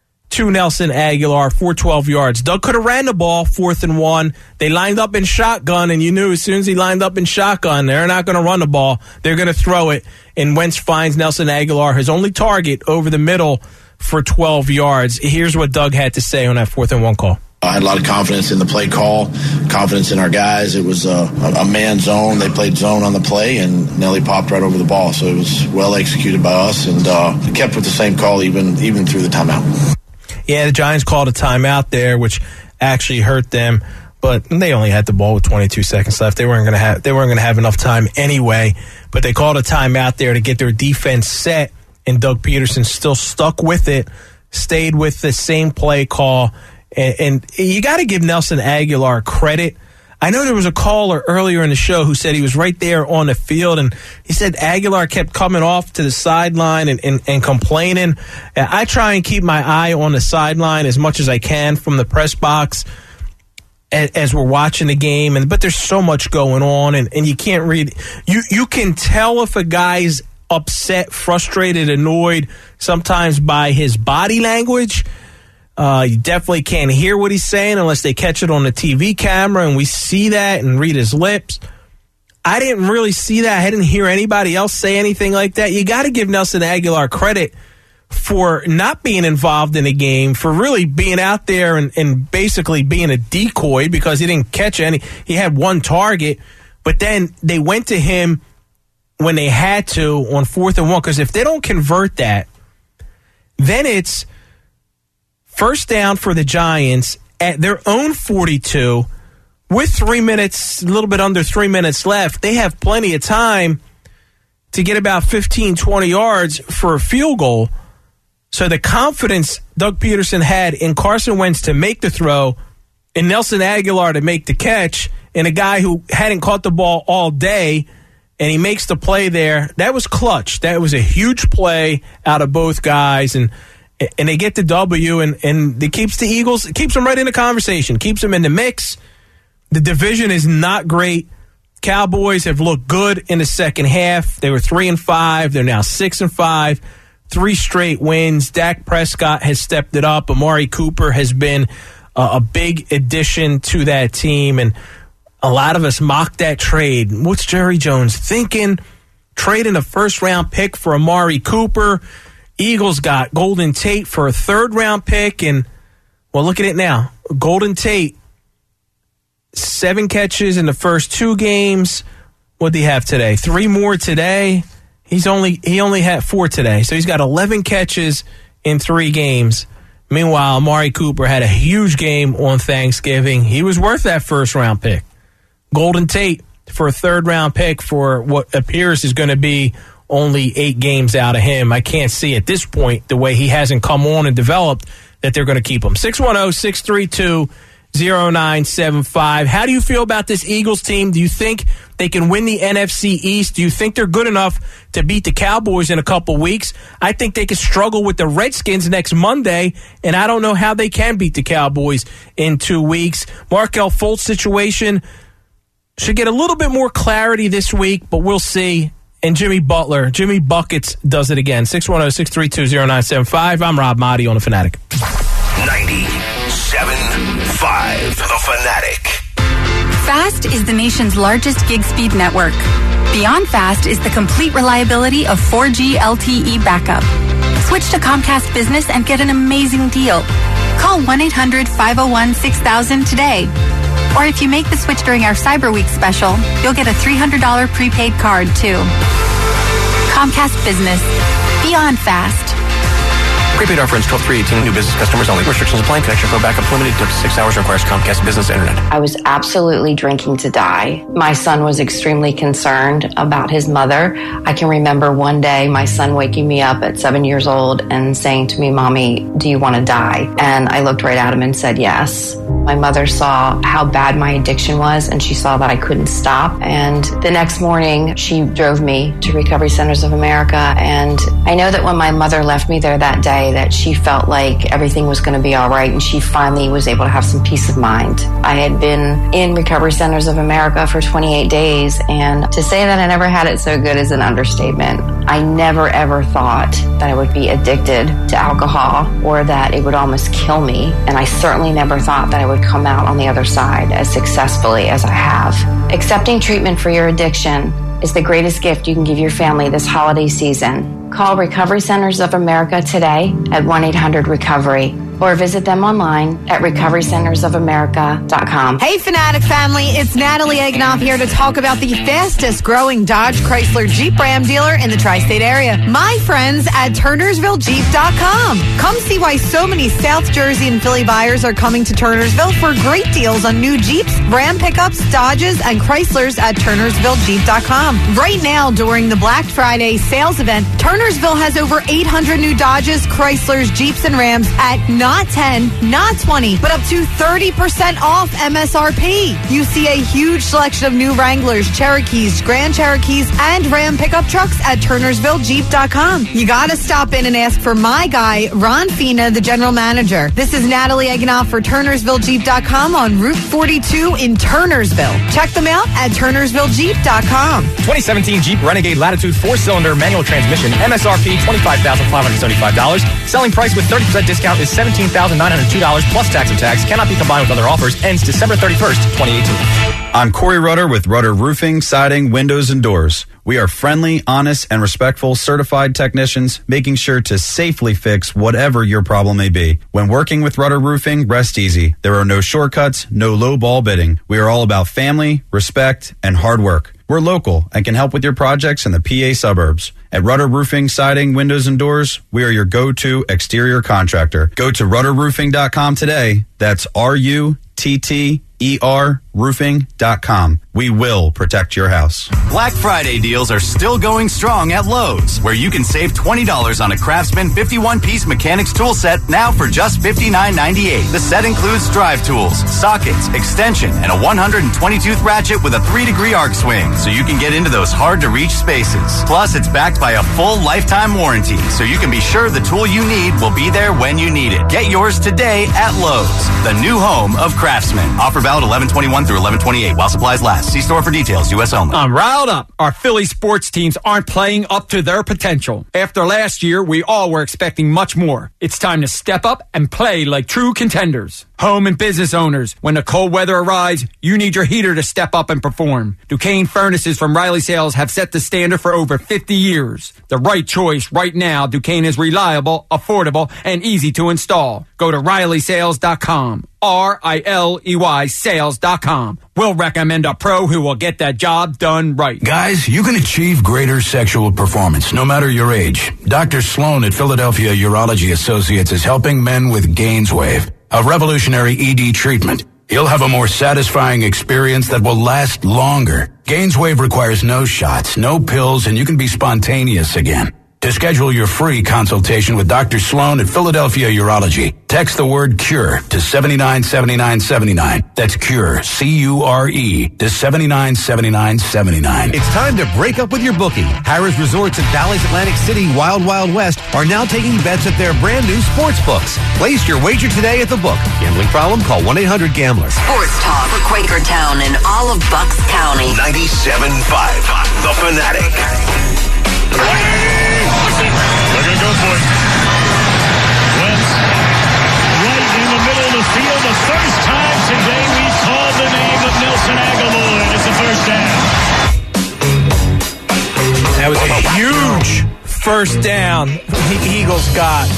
Speaker 2: to Nelson Aguilar for twelve yards. Doug could have ran the ball, fourth and one. They lined up in shotgun, and you knew as soon as he lined up in shotgun, they're not going to run the ball. They're going to throw it, and Wentz finds Nelson Aguilar, his only target, over the middle for twelve yards. Here's what Doug had to say on that fourth and one call.
Speaker 1: I had a lot of confidence in the play call, confidence in our guys. It was a, a man zone. They played zone on the play, and Nelly popped right over the ball. So it was well executed by us, and uh, kept with the same call even even through the timeout.
Speaker 2: Yeah, the Giants called a timeout there, which actually hurt them, but they only had the ball with twenty-two seconds left. They weren't going to have they weren't going to have enough time anyway. But they called a timeout there to get their defense set, and Doug Peterson still stuck with it, stayed with the same play call, and, and you got to give Nelson Aguilar credit. I know there was a caller earlier in the show who said he was right there on the field, and he said Aguilar kept coming off to the sideline and, and, and complaining. I try and keep my eye on the sideline as much as I can from the press box as, as we're watching the game, and but there's so much going on, and, and you can't read. You, you can tell if a guy's upset, frustrated, annoyed, sometimes by his body language. Uh, you definitely can't hear what he's saying unless they catch it on the T V camera, and we see that and read his lips. I didn't really see that. I didn't hear anybody else say anything like that. You got to give Nelson Aguilar credit for not being involved in the game, for really being out there and, and basically being a decoy because he didn't catch any. He had one target, but then they went to him when they had to on fourth and one, because if they don't convert that, then it's first down for the Giants at their own forty-two with three minutes, a little bit under three minutes left. They have plenty of time to get about fifteen, twenty yards for a field goal. So the confidence Doug Peterson had in Carson Wentz to make the throw and Nelson Aguilar to make the catch, and a guy who hadn't caught the ball all day, and he makes the play there, that was clutch. That was a huge play out of both guys, and And they get the W, and, and it keeps the Eagles, it keeps them right in the conversation, keeps them in the mix. The division is not great. Cowboys have looked good in the second half. They were three and five. They're now six and five. Three straight wins. Dak Prescott has stepped it up. Amari Cooper has been uh, a big addition to that team, and a lot of us mocked that trade. What's Jerry Jones thinking? Trading a first-round pick for Amari Cooper. Eagles got Golden Tate for a third-round pick, and, well, look at it now. Golden Tate, seven catches in the first two games. What did he have today? Three more today. He's only he only had four today, so he's got eleven catches in three games. Meanwhile, Amari Cooper had a huge game on Thanksgiving. He was worth that first-round pick. Golden Tate for a third-round pick for what appears is going to be only eight games out of him. I can't see at this point, the way he hasn't come on and developed, that they're going to keep him. six one zero, six three two, zero nine seven five. How do you feel about this Eagles team? Do you think they can win the N F C East? Do you think they're good enough to beat the Cowboys in a couple weeks? I think they could struggle with the Redskins next Monday, and I don't know how they can beat the Cowboys in two weeks. Markelle Fultz situation should get a little bit more clarity this week, but we'll see. And Jimmy Butler, Jimmy Buckets does it again. six one zero, six three two, zero nine seven five. I'm Rob Motti on The Fanatic.
Speaker 15: ninety-seven point five The Fanatic.
Speaker 6: Fast is the nation's largest gig speed network. Beyond Fast is the complete reliability of four G L T E backup. Switch to Comcast Business and get an amazing deal. Call one eight hundred, five oh one, six thousand today. Or if you make the switch during our Cyber Week special, you'll get a three hundred dollars prepaid card, too. Comcast Business. Beyond Fast.
Speaker 7: Prepaid offer ends twelve three eighteen. New business customers only. Restrictions apply. Connection for backup limited to up to six hours. Requires Comcast Business Internet.
Speaker 20: I was absolutely drinking to die. My son was extremely concerned about his mother. I can remember one day my son waking me up at seven years old and saying to me, "Mommy, do you want to die?" And I looked right at him and said yes. My mother saw how bad my addiction was, and she saw that I couldn't stop. And the next morning, she drove me to Recovery Centers of America. And I know that when my mother left me there that day, that she felt like everything was going to be all right, and she finally was able to have some peace of mind. I had been in Recovery Centers of America for twenty-eight days, and to say that I never had it so good is an understatement. I never ever thought that I would be addicted to alcohol or that it would almost kill me, and I certainly never thought that I would come out on the other side as successfully as I have. Accepting treatment for your addiction is the greatest gift you can give your family this holiday season. Call Recovery Centers of America today at one eight hundred recovery or visit them online at recovery centers of america dot com.
Speaker 12: Hey, Fanatic family, it's Natalie Egnoff here to talk about the fastest growing Dodge Chrysler Jeep Ram dealer in the tri-state area. My friends at turnersville jeep dot com. Come see why so many South Jersey and Philly buyers are coming to Turnersville for great deals on new Jeeps, Ram pickups, Dodges, and Chryslers at turnersville jeep dot com. Right now, during the Black Friday sales event, Turnersville has over eight hundred new Dodges, Chryslers, Jeeps, and Rams at not ten, not twenty, but up to thirty percent off M S R P. You see a huge selection of new Wranglers, Cherokees, Grand Cherokees, and Ram pickup trucks at turnersville jeep dot com. You gotta stop in and ask for my guy, Ron Fina, the general manager. This is Natalie Egnoff for turnersville jeep dot com on Route forty-two in Turnersville. Check them out at turnersville jeep dot com.
Speaker 17: twenty seventeen Jeep Renegade Latitude four-cylinder manual transmission, M S R P twenty-five thousand five hundred seventy-five dollars. Selling price with thirty percent discount is seventeen thousand nine hundred two dollars plus tax and tax. Cannot be combined with other offers. Ends December thirty-first, twenty eighteen.
Speaker 8: I'm Corey Rudder with Rudder Roofing, Siding, Windows, and Doors. We are friendly, honest, and respectful certified technicians, making sure to safely fix whatever your problem may be. When working with Rudder Roofing, rest easy. There are no shortcuts, no low ball bidding. We are all about family, respect, and hard work. We're local and can help with your projects in the P A suburbs. At Rudder Roofing, Siding, Windows, and Doors, we are your go-to exterior contractor. Go to rudder roofing dot com today. That's R U T T E R roofing dot com. We will protect your house.
Speaker 9: Black Friday deals are still going strong at Lowe's, where you can save twenty dollars on a Craftsman fifty-one piece mechanics tool set now for just fifty-nine ninety-eight. The set includes drive tools, sockets, extension, and a one hundred twenty tooth ratchet with a three degree arc swing, so you can get into those hard to reach spaces. Plus, it's backed by a full lifetime warranty, so you can be sure the tool you need will be there when you need it. Get yours today at Lowe's, the new home of Craftsman. Offer valid eleven twenty-one through eleven twenty-eight while supplies last. See store for details. U S only.
Speaker 23: I'm riled up. Our Philly sports teams aren't playing up to their potential. After last year, we all were expecting much more. It's time to step up and play like true contenders. Home and business owners, when the cold weather arrives, you need your heater to step up and perform. Duquesne Furnaces from Riley Sales have set the standard for over fifty years. The right choice right now. Duquesne is reliable, affordable, and easy to install. Go to Riley Sales dot com. R I L E Y sales dot com. We'll recommend a pro who will get that job done right.
Speaker 11: Guys, you can achieve greater sexual performance no matter your age. Doctor Sloan at Philadelphia Urology Associates is helping men with GainsWave, a revolutionary E D treatment. You'll have a more satisfying experience that will last longer. GainsWave requires no shots, no pills, and you can be spontaneous again. To schedule your free consultation with Doctor Sloan at Philadelphia Urology, text the word CURE to seven nine seven nine seven nine. That's CURE, C U R E, to seven nine seven nine seven nine.
Speaker 3: It's time to break up with your bookie. Harrah's Resorts at Bally's Atlantic City, Wild Wild West are now taking bets at their brand new sports books. Place your wager today at the book. Gambling problem? Call one eight hundred gambler.
Speaker 19: Sports talk for Quakertown and all of Bucks County.
Speaker 15: ninety-seven point five, The Fanatic.
Speaker 10: They're going to go for it. Wentz right in the middle of the field. The first time today we called the name of Nelson Aguilar. It's a first down.
Speaker 2: That was a huge first down the Eagles got.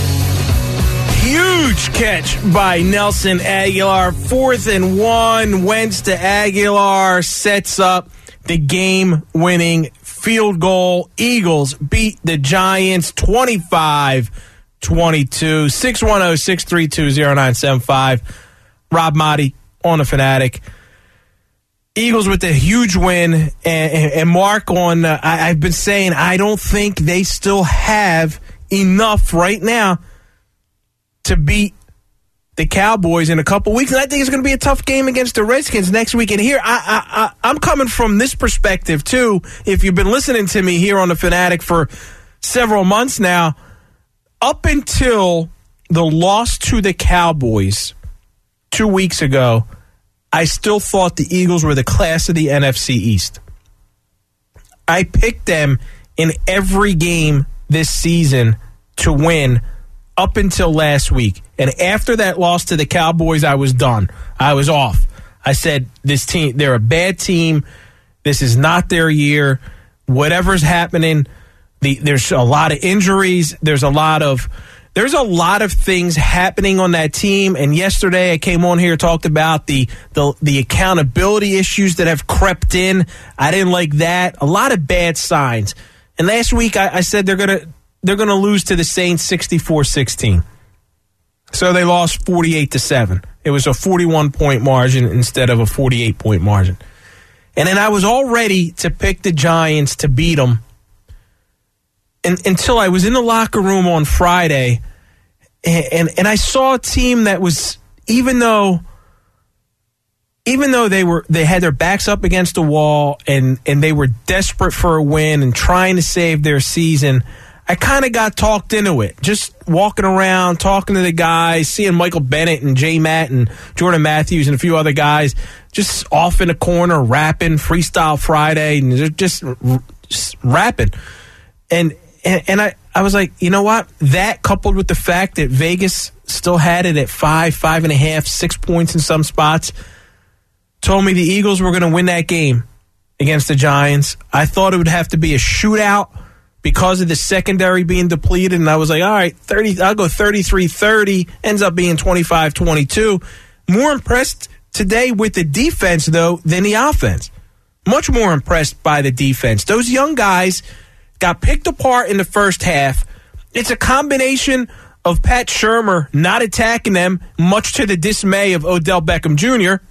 Speaker 2: Huge catch by Nelson Aguilar. Fourth and one. Wentz to Aguilar sets up the game-winning field goal. Eagles beat the Giants twenty-five twenty-two. six one zero, six three two, zero nine seven five. Rob Motti on the Fanatic. Eagles with a huge win. And, and, and Mark, on uh, I, I've been saying I don't think they still have enough right now to beat the Cowboys in a couple weeks. And I think it's going to be a tough game against the Redskins next week. And here, I, I, I, I'm coming from this perspective, too. If you've been listening to me here on The Fanatic for several months now, up until the loss to the Cowboys two weeks ago, I still thought the Eagles were the class of the N F C East. I picked them in every game this season to win up until last week. And after that loss to the Cowboys, I was done. I was off. I said, this team, they're a bad team. This is not their year. Whatever's happening, the, there's a lot of injuries. There's a lot of there's a lot of things happening on that team. And yesterday I came on here, talked about the the, the accountability issues that have crept in. I didn't like that. A lot of bad signs. And last week I, I said they're gonna they're gonna lose to the Saints sixty-four sixteen. So they lost forty-eight to seven. It was a forty-one point margin instead of a forty-eight point margin. And then I was all ready to pick the Giants to beat them and, until I was in the locker room on Friday, and, and and I saw a team that was, even though even though they were they had their backs up against the wall and and they were desperate for a win and trying to save their season, I kind of got talked into it. Just walking around, talking to the guys, seeing Michael Bennett and J. Matt and Jordan Matthews and a few other guys just off in the corner rapping, Freestyle Friday, and they're just, just rapping. And, and and I, I was like, you know what? That coupled with the fact that Vegas still had it at five, five and a half, six points in some spots, told me the Eagles were going to win that game against the Giants. I thought it would have to be a shootout because of the secondary being depleted, and I was like, all right, thirty. I'll go thirty-three thirty. Ends up being twenty-five twenty-two. More impressed today with the defense, though, than the offense. Much more impressed by the defense. Those young guys got picked apart in the first half. It's a combination of Pat Shurmur not attacking them, much to the dismay of Odell Beckham Junior,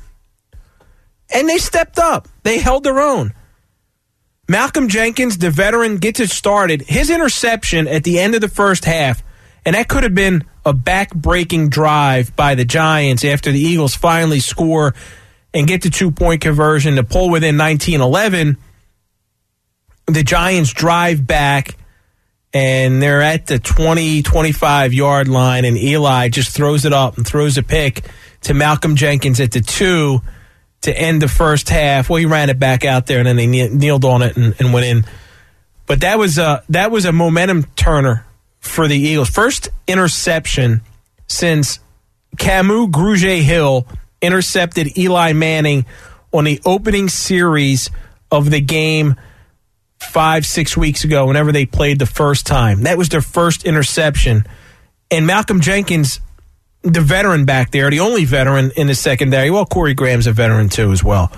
Speaker 2: and they stepped up. They held their own. Malcolm Jenkins, the veteran, gets it started. His interception at the end of the first half, and that could have been a back-breaking drive by the Giants after the Eagles finally score and get the two-point conversion to pull within nineteen eleven. The Giants drive back, and they're at the twenty, twenty-five-yard line, and Eli just throws it up and throws a pick to Malcolm Jenkins at the two. to end the first half. Well, he ran it back out there, and then they kneeled on it and, and went in. But that was a, that was a momentum turner for the Eagles. First interception since Camus Grugier-Hill intercepted Eli Manning on the opening series of the game five, six weeks ago, whenever they played the first time. That was their first interception. And Malcolm Jenkins, the veteran back there, the only veteran in the secondary, well, Corey Graham's a veteran too as well.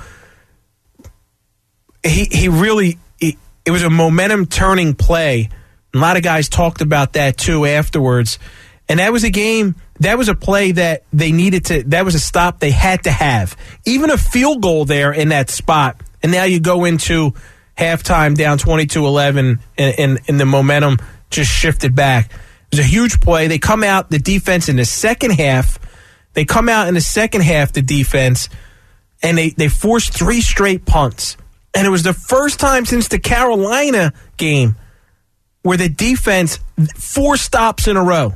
Speaker 2: He he really, he, it was a momentum-turning play. A lot of guys talked about that too afterwards. And that was a game, that was a play that they needed to, that was a stop they had to have. Even a field goal there in that spot. And now you go into halftime down twenty-two eleven, and, and, and the momentum just shifted back. It was a huge play. They come out, the defense in the second half, they come out in the second half, the defense, and they, they forced three straight punts. And it was the first time since the Carolina game where the defense, four stops in a row.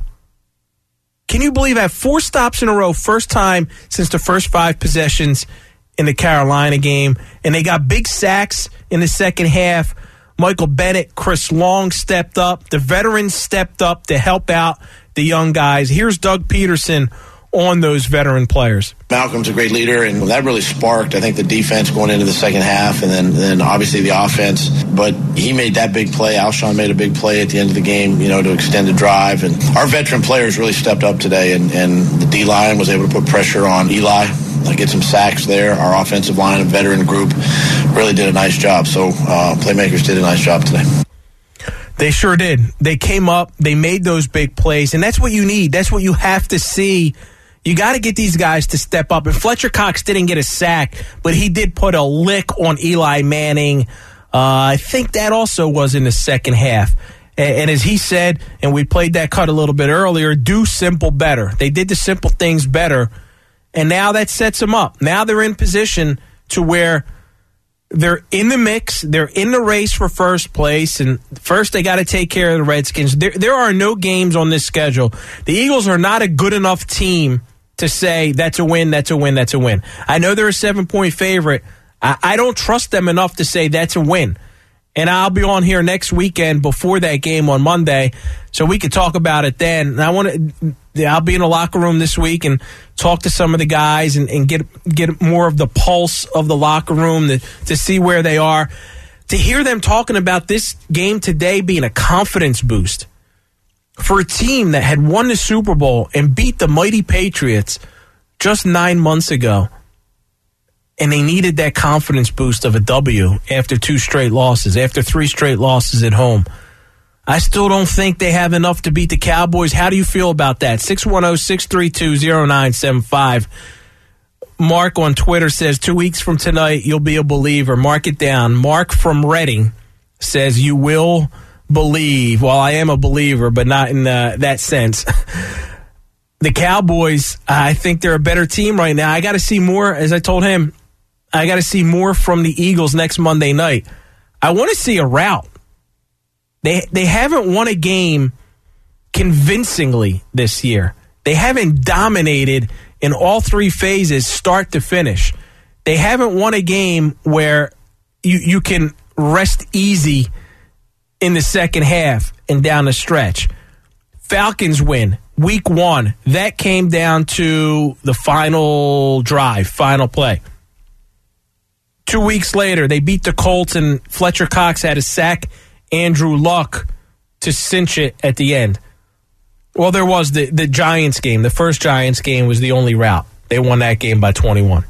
Speaker 2: Can you believe that? Four stops in a row, first time since the first five possessions in the Carolina game. And they got big sacks in the second half. Michael Bennett, Chris Long stepped up. The veterans stepped up to help out the young guys. Here's Doug Peterson on those veteran players.
Speaker 1: Malcolm's a great leader, and that really sparked, I think, the defense going into the second half, and then, then obviously the offense. But he made that big play. Alshon made a big play at the end of the game, you know, to extend the drive. And our veteran players really stepped up today, and, and the D-line was able to put pressure on Eli, like get some sacks there. Our offensive line and veteran group really did a nice job. So uh, playmakers did a nice job today.
Speaker 2: They sure did. They came up, they made those big plays, and that's what you need. That's what you have to see. You got to get these guys to step up. And Fletcher Cox didn't get a sack, but he did put a lick on Eli Manning. Uh, I think that also was in the second half. And, and as he said, and we played that cut a little bit earlier, do simple better. They did the simple things better, and now that sets them up. Now they're in position to where they're in the mix. They're in the race for first place, and first they got to take care of the Redskins. There, there are no games on this schedule. The Eagles are not a good enough team to say that's a win, that's a win, that's a win. I know they're a seven-point favorite. I, I don't trust them enough to say that's a win. And I'll be on here next weekend before that game on Monday, so we could talk about it then. And I want to, I'll be in the locker room this week and talk to some of the guys and, and get get more of the pulse of the locker room to, to see where they are. To hear them talking about this game today being a confidence boost for a team that had won the Super Bowl and beat the mighty Patriots just nine months ago, and they needed that confidence boost of a W after two straight losses, after three straight losses at home. I still don't think they have enough to beat the Cowboys. How do you feel about that? six one zero, six three two, zero nine seven five. Mark on Twitter says, two weeks from tonight, you'll be a believer. Mark it down. Mark from Reading says, you will believe. Well, I am a believer, but not in uh, that sense. The Cowboys, I think they're a better team right now. I got to see more, as I told him, I got to see more from the Eagles next Monday night. I want to see a rout. They they haven't won a game convincingly this year. They haven't dominated in all three phases, start to finish. They haven't won a game where you, you can rest easy in the second half and down the stretch. Falcons win week one. That came down to the final drive, final play. Two weeks later, they beat the Colts, and Fletcher Cox had to sack Andrew Luck to cinch it at the end. Well, there was the, the Giants game. The first Giants game was the only route. They won that game by twenty-one.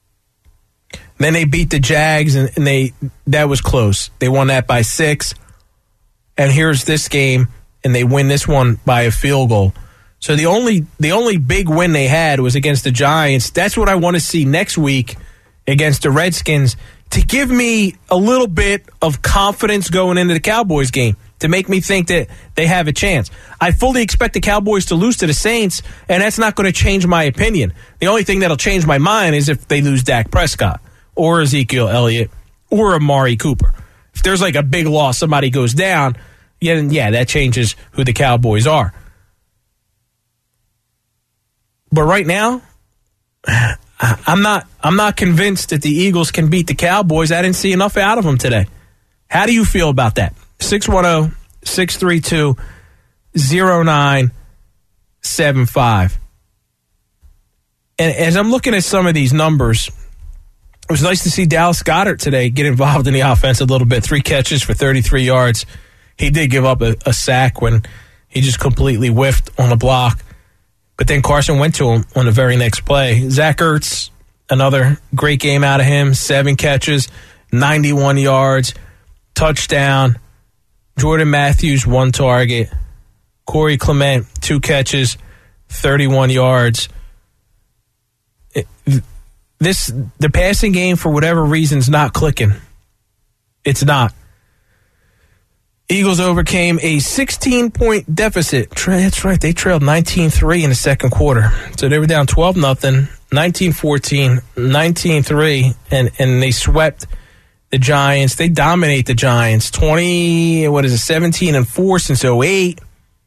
Speaker 2: Then they beat the Jags, and, and they that was close. They won that by six. And here's this game, and they win this one by a field goal. So the only the only big win they had was against the Giants. That's what I want to see next week against the Redskins to give me a little bit of confidence going into the Cowboys game, to make me think that they have a chance. I fully expect the Cowboys to lose to the Saints, and that's not going to change my opinion. The only thing that'll change my mind is if they lose Dak Prescott or Ezekiel Elliott or Amari Cooper. If there's like a big loss, somebody goes down, yeah, yeah, that changes who the Cowboys are. But right now, I, I'm not. I'm not convinced that the Eagles can beat the Cowboys. I didn't see enough out of them today. How do you feel about that? six one zero, six three two, zero nine seven five. And as I'm looking at some of these numbers, it was nice to see Dallas Goedert today get involved in the offense a little bit. Three catches for thirty-three yards. He did give up a, a sack when he just completely whiffed on a block. But then Carson went to him on the very next play. Zach Ertz, another great game out of him. Seven catches, ninety-one yards, touchdown. Jordan Matthews, one target. Corey Clement, two catches, thirty-one yards. It, this the passing game, for whatever reason, is not clicking. It's not. Eagles overcame a sixteen-point deficit. That's right. They trailed nineteen three in the second quarter. So they were down twelve nothing, nineteen fourteen, nineteen three, and, and they swept the Giants. They dominate the Giants. twenty, what is it, seventeen and four since oh eight.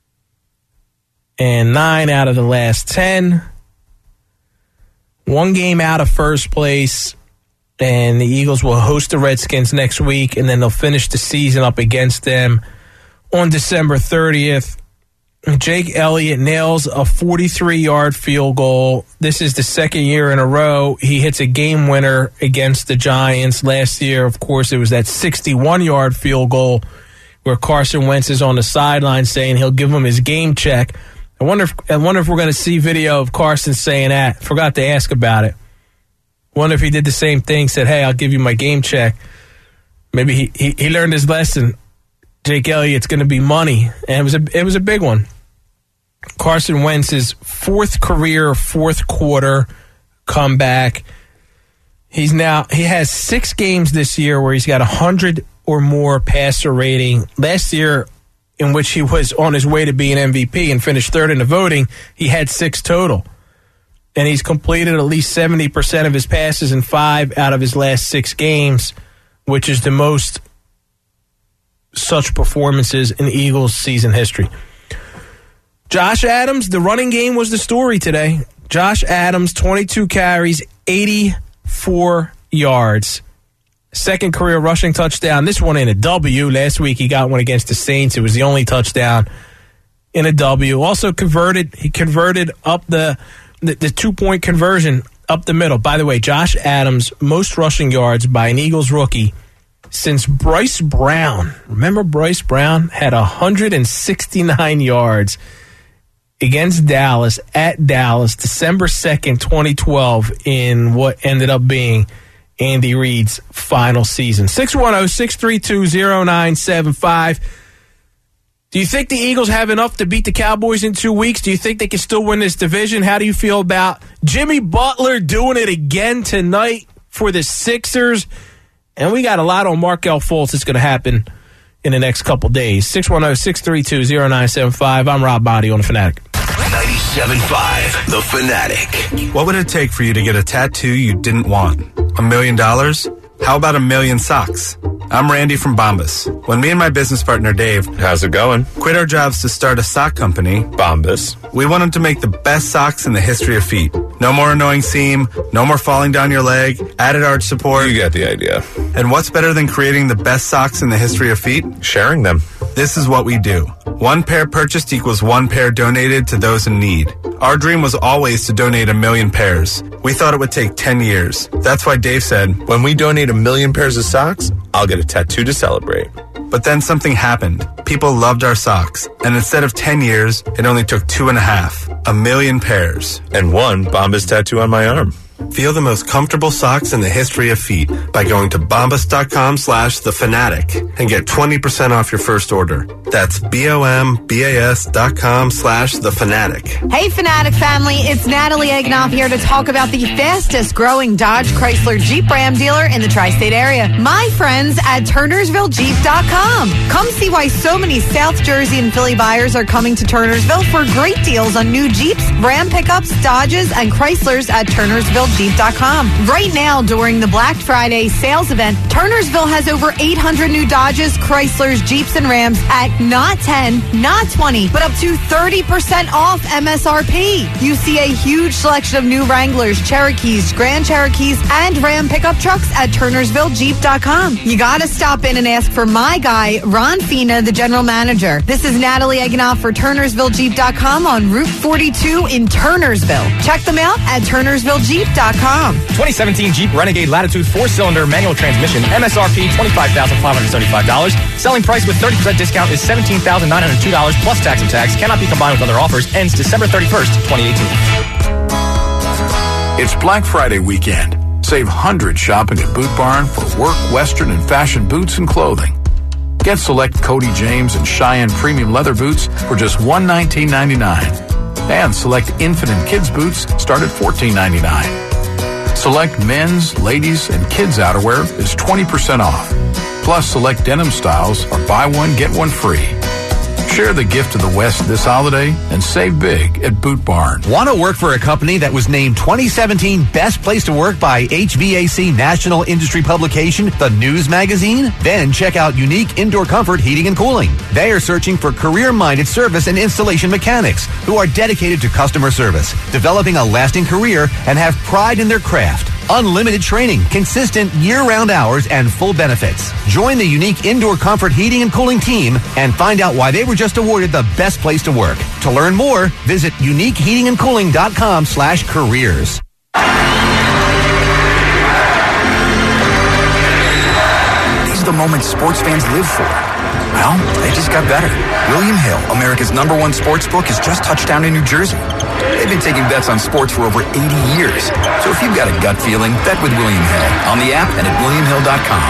Speaker 2: And nine out of the last ten. One game out of first place. And the Eagles will host the Redskins next week, and then they'll finish the season up against them on December thirtieth. Jake Elliott nails a forty-three-yard field goal. This is the second year in a row he hits a game winner against the Giants. Last year, of course, it was that sixty-one-yard field goal where Carson Wentz is on the sideline saying he'll give him his game check. I wonder if, I wonder if we're going to see video of Carson saying that. Forgot to ask about it. Wonder if he did the same thing, said, hey, I'll give you my game check. Maybe he, he, he learned his lesson. Jake Elliott's going to be money. And it was a it was a big one. Carson Wentz's fourth career, fourth quarter comeback. He's now he has six games this year where he's got one hundred or more passer rating. Last year, in which he was on his way to being M V P and finished third in the voting, he had six total. And he's completed at least seventy percent of his passes in five out of his last six games, which is the most such performances in Eagles season history. Josh Adams, the running game was the story today. Josh Adams, twenty-two carries, eighty-four yards. Second career rushing touchdown. This one in a W. Last week he got one against the Saints. It was the only touchdown in a W. Also converted. He converted up the... The, the two-point conversion up the middle. By the way, Josh Adams, most rushing yards by an Eagles rookie since Bryce Brown. Remember Bryce Brown had one hundred sixty-nine yards against Dallas at Dallas, December second, twenty twelve, in what ended up being Andy Reid's final season. six one zero, six three two, zero nine seven five. Do you think the Eagles have enough to beat the Cowboys in two weeks? Do you think they can still win this division? How do you feel about Jimmy Butler doing it again tonight for the Sixers? And we got a lot on Markelle Fultz that's going to happen in the next couple days. six one zero, six three two, zero nine seven five. I'm Rob Body on The Fanatic.
Speaker 15: ninety-seven point five, The Fanatic.
Speaker 4: What would it take for you to get a tattoo you didn't want? A million dollars? How about a million socks? I'm Randy from Bombas. When me and my business partner Dave, how's it going? Quit our jobs to start a sock company, Bombas. We wanted to make the best socks in the history of feet. No more annoying seam, no more falling down your leg, added arch support. You get the idea. And what's better than creating the best socks in the history of feet? Sharing them. This is what we do. One pair purchased equals one pair donated to those in need. Our dream was always to donate a million pairs. We thought it would take ten years. That's why Dave said, when we donate a million pairs of socks, I'll get a tattoo to celebrate. But then something happened. People loved our socks. And instead of ten years, it only took two and a half. A million pairs. And one Bombas tattoo on my arm. Feel the most comfortable socks in the history of feet by going to bombas.com slash the fanatic and get twenty percent off your first order. That's B-O-M-B-A-S dot com slash the fanatic.
Speaker 12: Hey, Fanatic family, it's Natalie Egnoff here to talk about the fastest growing Dodge Chrysler Jeep Ram dealer in the tri-state area. My friends at Turnersville Jeep dot com. Come see why so many South Jersey and Philly buyers are coming to Turnersville for great deals on new Jeeps, Ram pickups, Dodges, and Chryslers at Turnersville Jeep dot com. Right now, during the Black Friday sales event, Turnersville has over eight hundred new Dodges, Chryslers, Jeeps, and Rams at not ten, not twenty, but up to thirty percent off M S R P. You see a huge selection of new Wranglers, Cherokees, Grand Cherokees, and Ram pickup trucks at Turnersville Jeep dot com. You gotta stop in and ask for my guy, Ron Fina, the general manager. This is Natalie Eganoff for Turnersville Jeep dot com on Route forty-two in Turnersville. Check them out at Turnersville Jeep dot com.
Speaker 17: twenty seventeen Jeep Renegade Latitude four-cylinder manual transmission, M S R P twenty-five thousand five hundred seventy-five dollars. Selling price with thirty percent discount is seventeen thousand nine hundred two dollars plus tax and tax. Cannot be combined with other offers. Ends December thirty-first, twenty eighteen.
Speaker 11: It's Black Friday weekend. Save hundreds shopping at Boot Barn for work, western, and fashion boots and clothing. Get select Cody James and Cheyenne premium leather boots for just one hundred nineteen ninety-nine dollars. And select infant and kids boots start at fourteen ninety-nine. Select men's, ladies, and kids outerwear is twenty percent off. Plus, select denim styles are buy one, get one free. Share the gift of the West this holiday and save big at Boot Barn.
Speaker 3: Want to work for a company that was named twenty seventeen Best Place to Work by H V A C National Industry Publication, The News Magazine? Then check out Unique Indoor Comfort Heating and Cooling. They are searching for career-minded service and installation mechanics who are dedicated to customer service, developing a lasting career, and have pride in their craft. Unlimited training, consistent year-round hours, and full benefits. Join the Unique Indoor Comfort Heating and Cooling team and find out why they were just awarded the best place to work. To learn more, visit unique heating and cooling dot com slash careers.
Speaker 22: These are the moments sports fans live for. Well, they just got better. William Hill, America's number one sports book, has just touched down in New Jersey. They've been taking bets on sports for over eighty years. So if you've got a gut feeling, bet with William Hill on the app and at william hill dot com.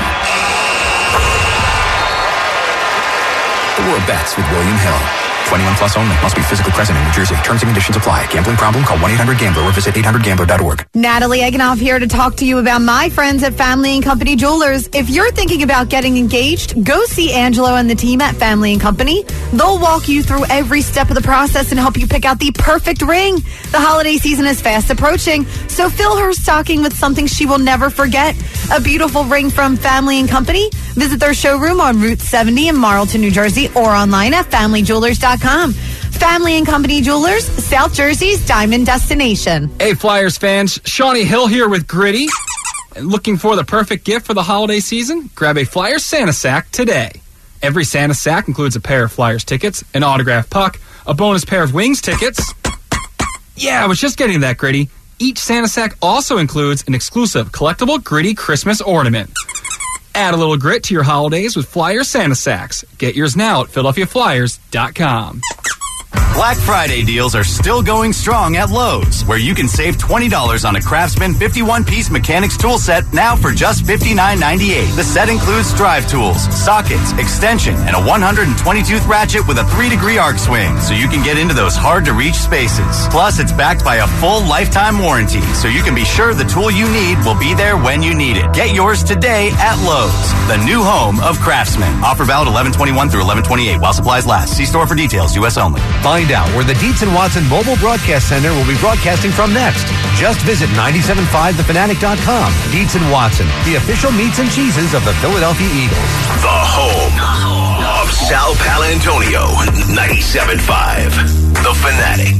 Speaker 22: The world bets with William Hill. twenty-one plus only. Must be physically present in New Jersey. Terms and conditions apply. Gambling problem? Call one eight hundred gambler or visit eight hundred gambler dot org.
Speaker 12: Natalie Eganoff here to talk to you about my friends at Family and Company Jewelers. If you're thinking about getting engaged, go see Angelo and the team at Family and Company. They'll walk you through every step of the process and help you pick out the perfect ring. The holiday season is fast approaching, so fill her stocking with something she will never forget. A beautiful ring from Family and Company. Visit their showroom on Route seventy in Marlton, New Jersey, or online at family jewelers dot com. Family and Company Jewelers, South Jersey's diamond destination.
Speaker 23: Hey, Flyers fans, Shawnee Hill here with Gritty. Looking for the perfect gift for the holiday season? Grab a Flyers Santa sack today. Every Santa sack includes a pair of Flyers tickets, an autographed puck, a bonus pair of Wings tickets. Yeah, I was just getting that, Gritty. Each Santa sack also includes an exclusive collectible Gritty Christmas ornament. Add a little grit to your holidays with Flyers Santa sacks. Get yours now at philadelphia flyers dot com.
Speaker 9: Black Friday deals are still going strong at Lowe's, where you can save twenty dollars on a Craftsman fifty-one piece mechanics tool set now for just fifty-nine ninety-eight. The set includes drive tools, sockets, extension, and a one hundred twenty tooth ratchet with a three degree arc swing, so you can get into those hard-to-reach spaces. Plus, it's backed by a full lifetime warranty, so you can be sure the tool you need will be there when you need it. Get yours today at Lowe's, the new home of Craftsman. Offer valid eleven twenty-one through eleven twenty-eight while supplies last. See store for details. U S only.
Speaker 3: Find out where the Dietz and Watson Mobile Broadcast Center will be broadcasting from next. Just visit nine seven five the fanatic dot com. Dietz and Watson, the official meats and cheeses of the Philadelphia Eagles.
Speaker 15: The home of Sal Palantonio, ninety-seven point five The Fanatic.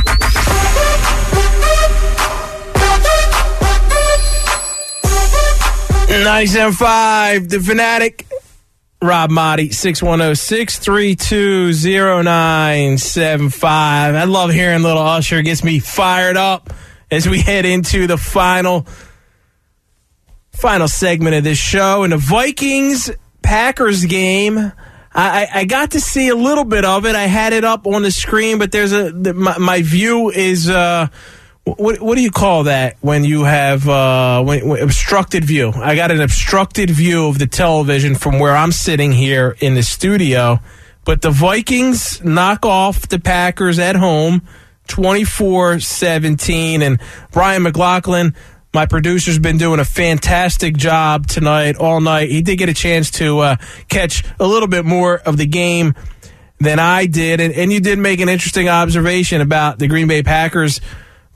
Speaker 2: ninety-seven point five The Fanatic. Rob Motti, six one zero, six three two, zero nine seven five. I love hearing Little Usher. It gets me fired up as we head into the final final segment of this show. And the Vikings-Packers game, I, I, I got to see a little bit of it. I had it up on the screen, but there's a the, my, my view is... Uh, What what do you call that when you have uh, when, when, obstructed view? I got an obstructed view of the television from where I'm sitting here in the studio. But the Vikings knock off the Packers at home, twenty-four seventeen. And Brian McLaughlin, my producer's been doing a fantastic job tonight, all night. He did get a chance to uh, catch a little bit more of the game than I did. And, and you did make an interesting observation about the Green Bay Packers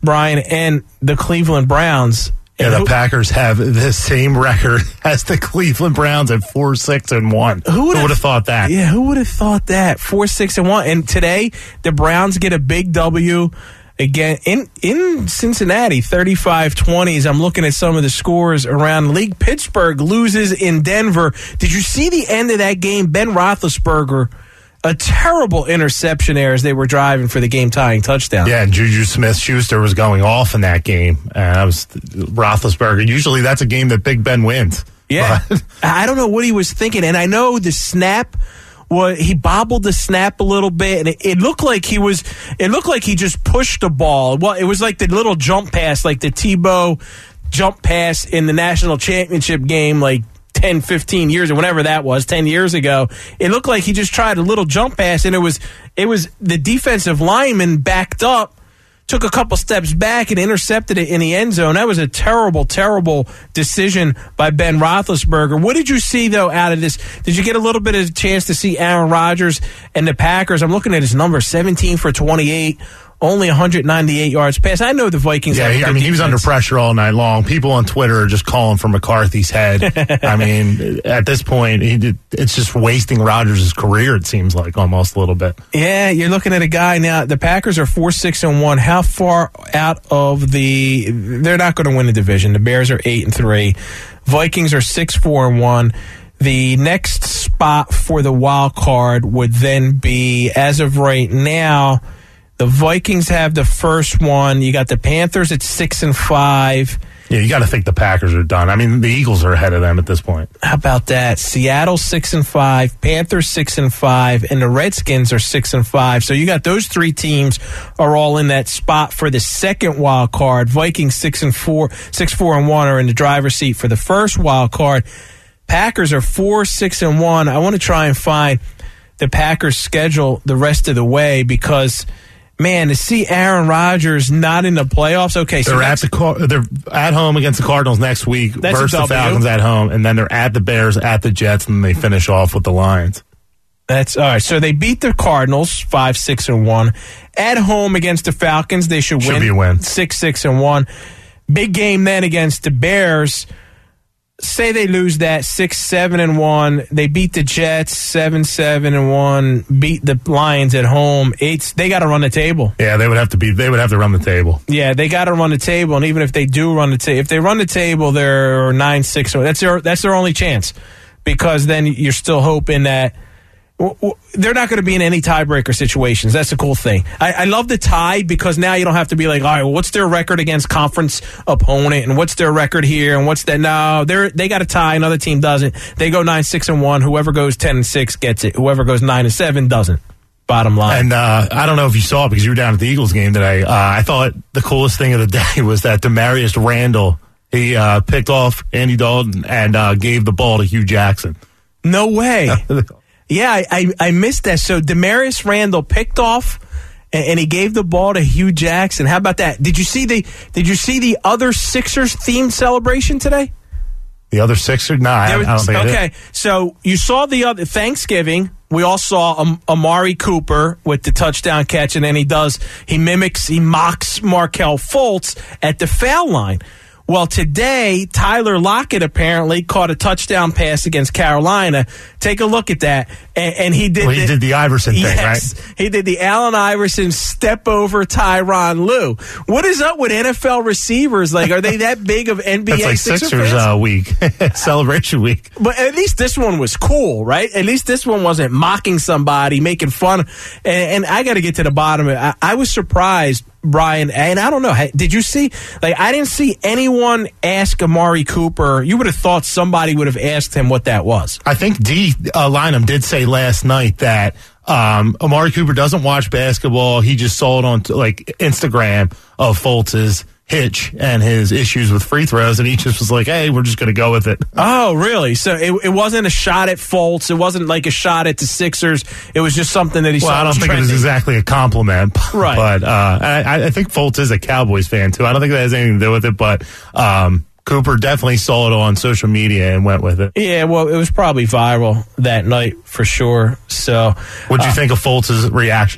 Speaker 2: Brian, and the Cleveland Browns.
Speaker 13: Yeah, the Packers have the same record as the Cleveland Browns at four, six, and one. Who would have thought that?
Speaker 2: Yeah, who would have thought that? Four, six, and one. And today, the Browns get a big W again in in Cincinnati, thirty-five twenty. I'm looking at some of the scores around the league. Pittsburgh loses in Denver. Did you see the end of that game? Ben Roethlisberger, a terrible interception there as they were driving for the game-tying touchdown.
Speaker 13: Yeah, and Juju Smith-Schuster was going off in that game. And I was Roethlisberger. Usually that's a game that Big Ben wins.
Speaker 2: Yeah. I don't know what he was thinking. And I know the snap, well, he bobbled the snap a little bit, and it, it looked like he was, it looked like he just pushed the ball. Well, it was like the little jump pass, like the Tebow jump pass in the national championship game, like ten, fifteen years or whatever that was, ten years ago. It looked like he just tried a little jump pass, and it was it was the defensive lineman backed up, took a couple steps back, and intercepted it in the end zone. That was a terrible, terrible decision by Ben Roethlisberger. What did you see, though, out of this? Did you get a little bit of a chance to see Aaron Rodgers and the Packers? I'm looking at his number, seventeen for twenty-eight. Only one hundred ninety-eight yards pass. I know the Vikings.
Speaker 13: Yeah,
Speaker 2: have a
Speaker 13: he, I
Speaker 2: good
Speaker 13: mean, he was under
Speaker 2: defense.
Speaker 13: pressure all night long. People on Twitter are just calling for McCarthy's head. I mean, at this point, he did, it's just wasting Rodgers' career, it seems like, almost a little bit.
Speaker 2: Yeah, you're looking at a guy now. The Packers are four, six, and one. How far out of the? They're not going to win the division. The Bears are eight and three. Vikings are six, four, and one. The next spot for the wild card would then be, as of right now, the Vikings have the first one. You got the Panthers at six and five.
Speaker 13: Yeah, you got to think the Packers are done. I mean, the Eagles are ahead of them at this point.
Speaker 2: How about that? Seattle six and five, Panthers six and five, and the Redskins are six and five. So you got those three teams are all in that spot for the second wild card. Vikings six and four, six four and one are in the driver's seat for the first wild card. Packers are four, six and one. I want to try and find the Packers' schedule the rest of the way because. Man, to see Aaron Rodgers not in the playoffs. Okay, so
Speaker 13: they're at the Car- they're at home against the Cardinals next week versus the Falcons at home, and then they're at the Bears, at the Jets, and they finish off with the Lions.
Speaker 2: That's all right. So they beat the Cardinals five, six, and one. At home against the Falcons, they should,
Speaker 13: should
Speaker 2: win.
Speaker 13: Be a win.
Speaker 2: Six, six, and one. Big game then against the Bears. Say they lose that six, seven, and one. They beat the Jets seven, seven, and one. Beat the Lions at home. Eight. They got to run the table.
Speaker 13: Yeah, they would have to be. They would have to run the table.
Speaker 2: Yeah, they got to run the table. And even if they do run the table, if they run the table, they're nine, six. That's their. That's their only chance, because then you're still hoping that. They're not going to be in any tiebreaker situations. That's the cool thing. I, I love the tie because now you don't have to be like, all right, well, what's their record against conference opponent and what's their record here and what's that? No, they're they got a tie. Another team doesn't. They go nine, six, and one. Whoever goes ten and six gets it. Whoever goes nine and seven doesn't. Bottom line.
Speaker 13: And uh, I don't know if you saw it because you were down at the Eagles game today. Uh, I thought the coolest thing of the day was that Demarius Randall he uh, picked off Andy Dalton and uh, gave the ball to Hugh Jackson.
Speaker 2: No way. Yeah, I, I, I missed that. So Demarius Randall picked off, and, and he gave the ball to Hugh Jackson. How about that? Did you see the Did you see the other Sixers themed celebration today?
Speaker 13: The other Sixers? No, I,
Speaker 2: was,
Speaker 13: I don't think
Speaker 2: okay,
Speaker 13: I did.
Speaker 2: So you saw the other Thanksgiving. We all saw um, Amari Cooper with the touchdown catch, and then he does he mimics he mocks Markelle Fultz at the foul line. Well, today, Tyler Lockett apparently caught a touchdown pass against Carolina. Take a look at that. And, and he did
Speaker 13: well, he
Speaker 2: the,
Speaker 13: did the Iverson thing,
Speaker 2: yes,
Speaker 13: right?
Speaker 2: He did the Allen Iverson step over Tyronn Lue. What is up with N F L receivers? Like, are they that big of N B A
Speaker 13: That's like
Speaker 2: Sixer
Speaker 13: Sixers
Speaker 2: fans?
Speaker 13: uh, week, celebration week.
Speaker 2: But at least this one was cool, right? At least this one wasn't mocking somebody, making fun. And, and I got to get to the bottom of it. I, I was surprised, Brian, and I don't know. Did you see? Like, I didn't see anyone ask Amari Cooper. You would have thought somebody would have asked him what that was.
Speaker 13: I think D. Uh, Lynham did say last night that um, Amari Cooper doesn't watch basketball. He just saw it on like Instagram of Fultz's hitch and his issues with free throws, and he just was like, hey, we're just going to go with it.
Speaker 2: Oh, really? So it, it wasn't a shot at Fultz. It wasn't like a shot at the Sixers. It was just something that he
Speaker 13: well,
Speaker 2: saw.
Speaker 13: I don't
Speaker 2: was
Speaker 13: think
Speaker 2: trending.
Speaker 13: it was exactly a compliment.
Speaker 2: Right.
Speaker 13: But uh, I, I think Fultz is a Cowboys fan, too. I don't think that has anything to do with it, but um, Cooper definitely saw it on social media and went with it.
Speaker 2: Yeah, well, it was probably viral that night for sure. So,
Speaker 13: What'd you
Speaker 2: uh,
Speaker 13: think of Fultz's reaction to it?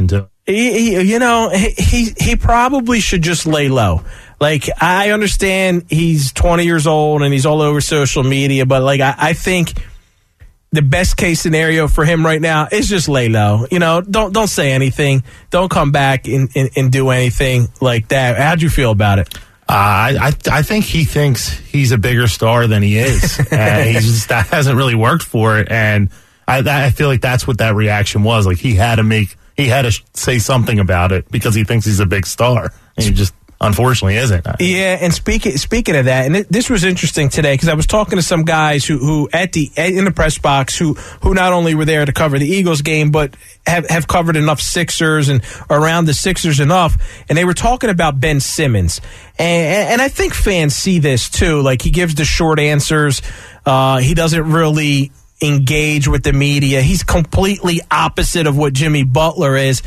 Speaker 2: He, he, you know, he he probably should just lay low. Like, I understand he's twenty years old and he's all over social media, but, like, I, I think the best case scenario for him right now is just lay low. You know, don't don't say anything. Don't come back and, and, and do anything like that. How'd you feel about it?
Speaker 13: Uh, I, I I think he thinks he's a bigger star than he is. And he's just, that hasn't really worked for it. And I, I feel like that's what that reaction was. Like, he had to make, he had to sh- say something about it because he thinks he's a big star. And he just unfortunately isn't.
Speaker 2: Yeah, and speaking speaking of that, and it, this was interesting today because I was talking to some guys who, who at the in the press box who who not only were there to cover the Eagles game but have, have covered enough Sixers and around the Sixers enough, and they were talking about Ben Simmons, and, and I think fans see this too. Like, he gives the short answers, uh, he doesn't really engage with the media. He's completely opposite of what Jimmy Butler is.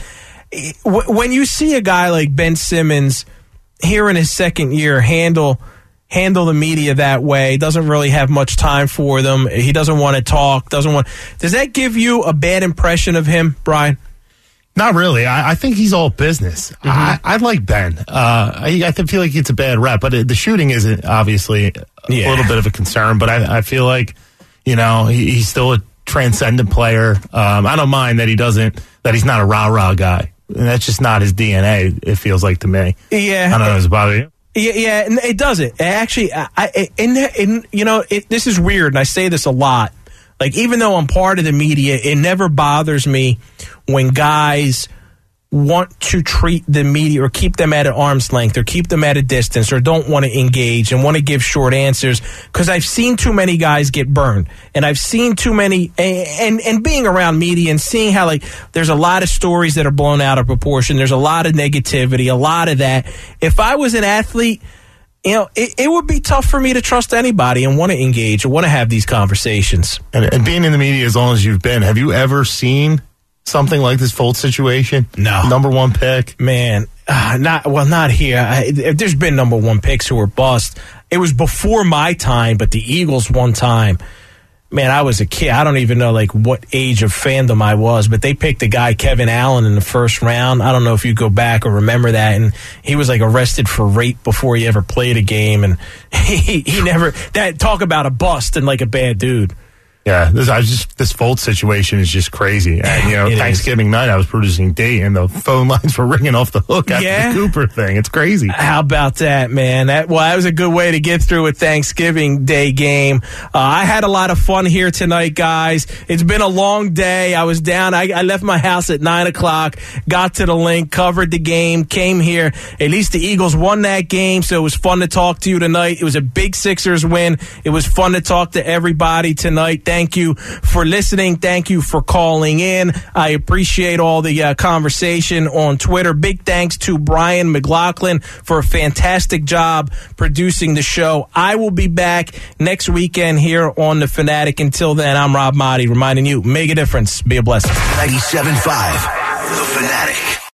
Speaker 2: When you see a guy like Ben Simmons here in his second year handle handle the media that way, doesn't really have much time for them, he doesn't want to talk, doesn't want, does that give you a bad impression of him, Brian?
Speaker 13: Not really. I, I think he's all business. Mm-hmm. I, I like Ben. Uh, I, I feel like it's a bad rep, but it, the shooting isn't obviously a yeah. little bit of a concern, but I, I feel like, you know, he, he's still a transcendent player. Um, I don't mind that he doesn't, that he's not a rah-rah guy. And that's just not his D N A, it feels like to me.
Speaker 2: Yeah.
Speaker 13: I don't know if it's about you.
Speaker 2: Yeah, yeah, it doesn't. Actually, I, I, in, in, you know, it, this is weird, and I say this a lot. Like, even though I'm part of the media, it never bothers me when guys want to treat the media or keep them at an arm's length or keep them at a distance or don't want to engage and want to give short answers, because I've seen too many guys get burned, and I've seen too many, and, and being around media and seeing how, like, there's a lot of stories that are blown out of proportion, there's a lot of negativity, a lot of that. If I was an athlete, you know, it, it would be tough for me to trust anybody and want to engage or want to have these conversations.
Speaker 13: And, and being in the media as long as you've been, have you ever seen something like this Fultz situation?
Speaker 2: No.
Speaker 13: Number one pick?
Speaker 2: Man, uh, not well, not here. I, there's been number one picks who were bust. It was before my time, but the Eagles one time, man, I was a kid. I don't even know like what age of fandom I was, but they picked the guy Kevin Allen in the first round. I don't know if you go back or remember that. And he was like arrested for rape before he ever played a game. And he, he never, that talk about a bust and like a bad dude.
Speaker 13: Yeah, this I just this Fultz situation is just crazy. And you know, it Thanksgiving is. night I was producing Date, and the phone lines were ringing off the hook after
Speaker 2: yeah.
Speaker 13: the Cooper thing. It's crazy.
Speaker 2: How about that, man? That well, that was a good way to get through a Thanksgiving Day game. Uh, I had a lot of fun here tonight, guys. It's been a long day. I was down. I, I left my house at nine o'clock. Got to the link, covered the game, came here. At least the Eagles won that game, so it was fun to talk to you tonight. It was a big Sixers win. It was fun to talk to everybody tonight. Thank you for listening. Thank you for calling in. I appreciate all the uh, conversation on Twitter. Big thanks to Brian McLaughlin for a fantastic job producing the show. I will be back next weekend here on The Fanatic. Until then, I'm Rob Motti reminding you, make a difference. Be a blessing.
Speaker 15: ninety-seven point five The Fanatic.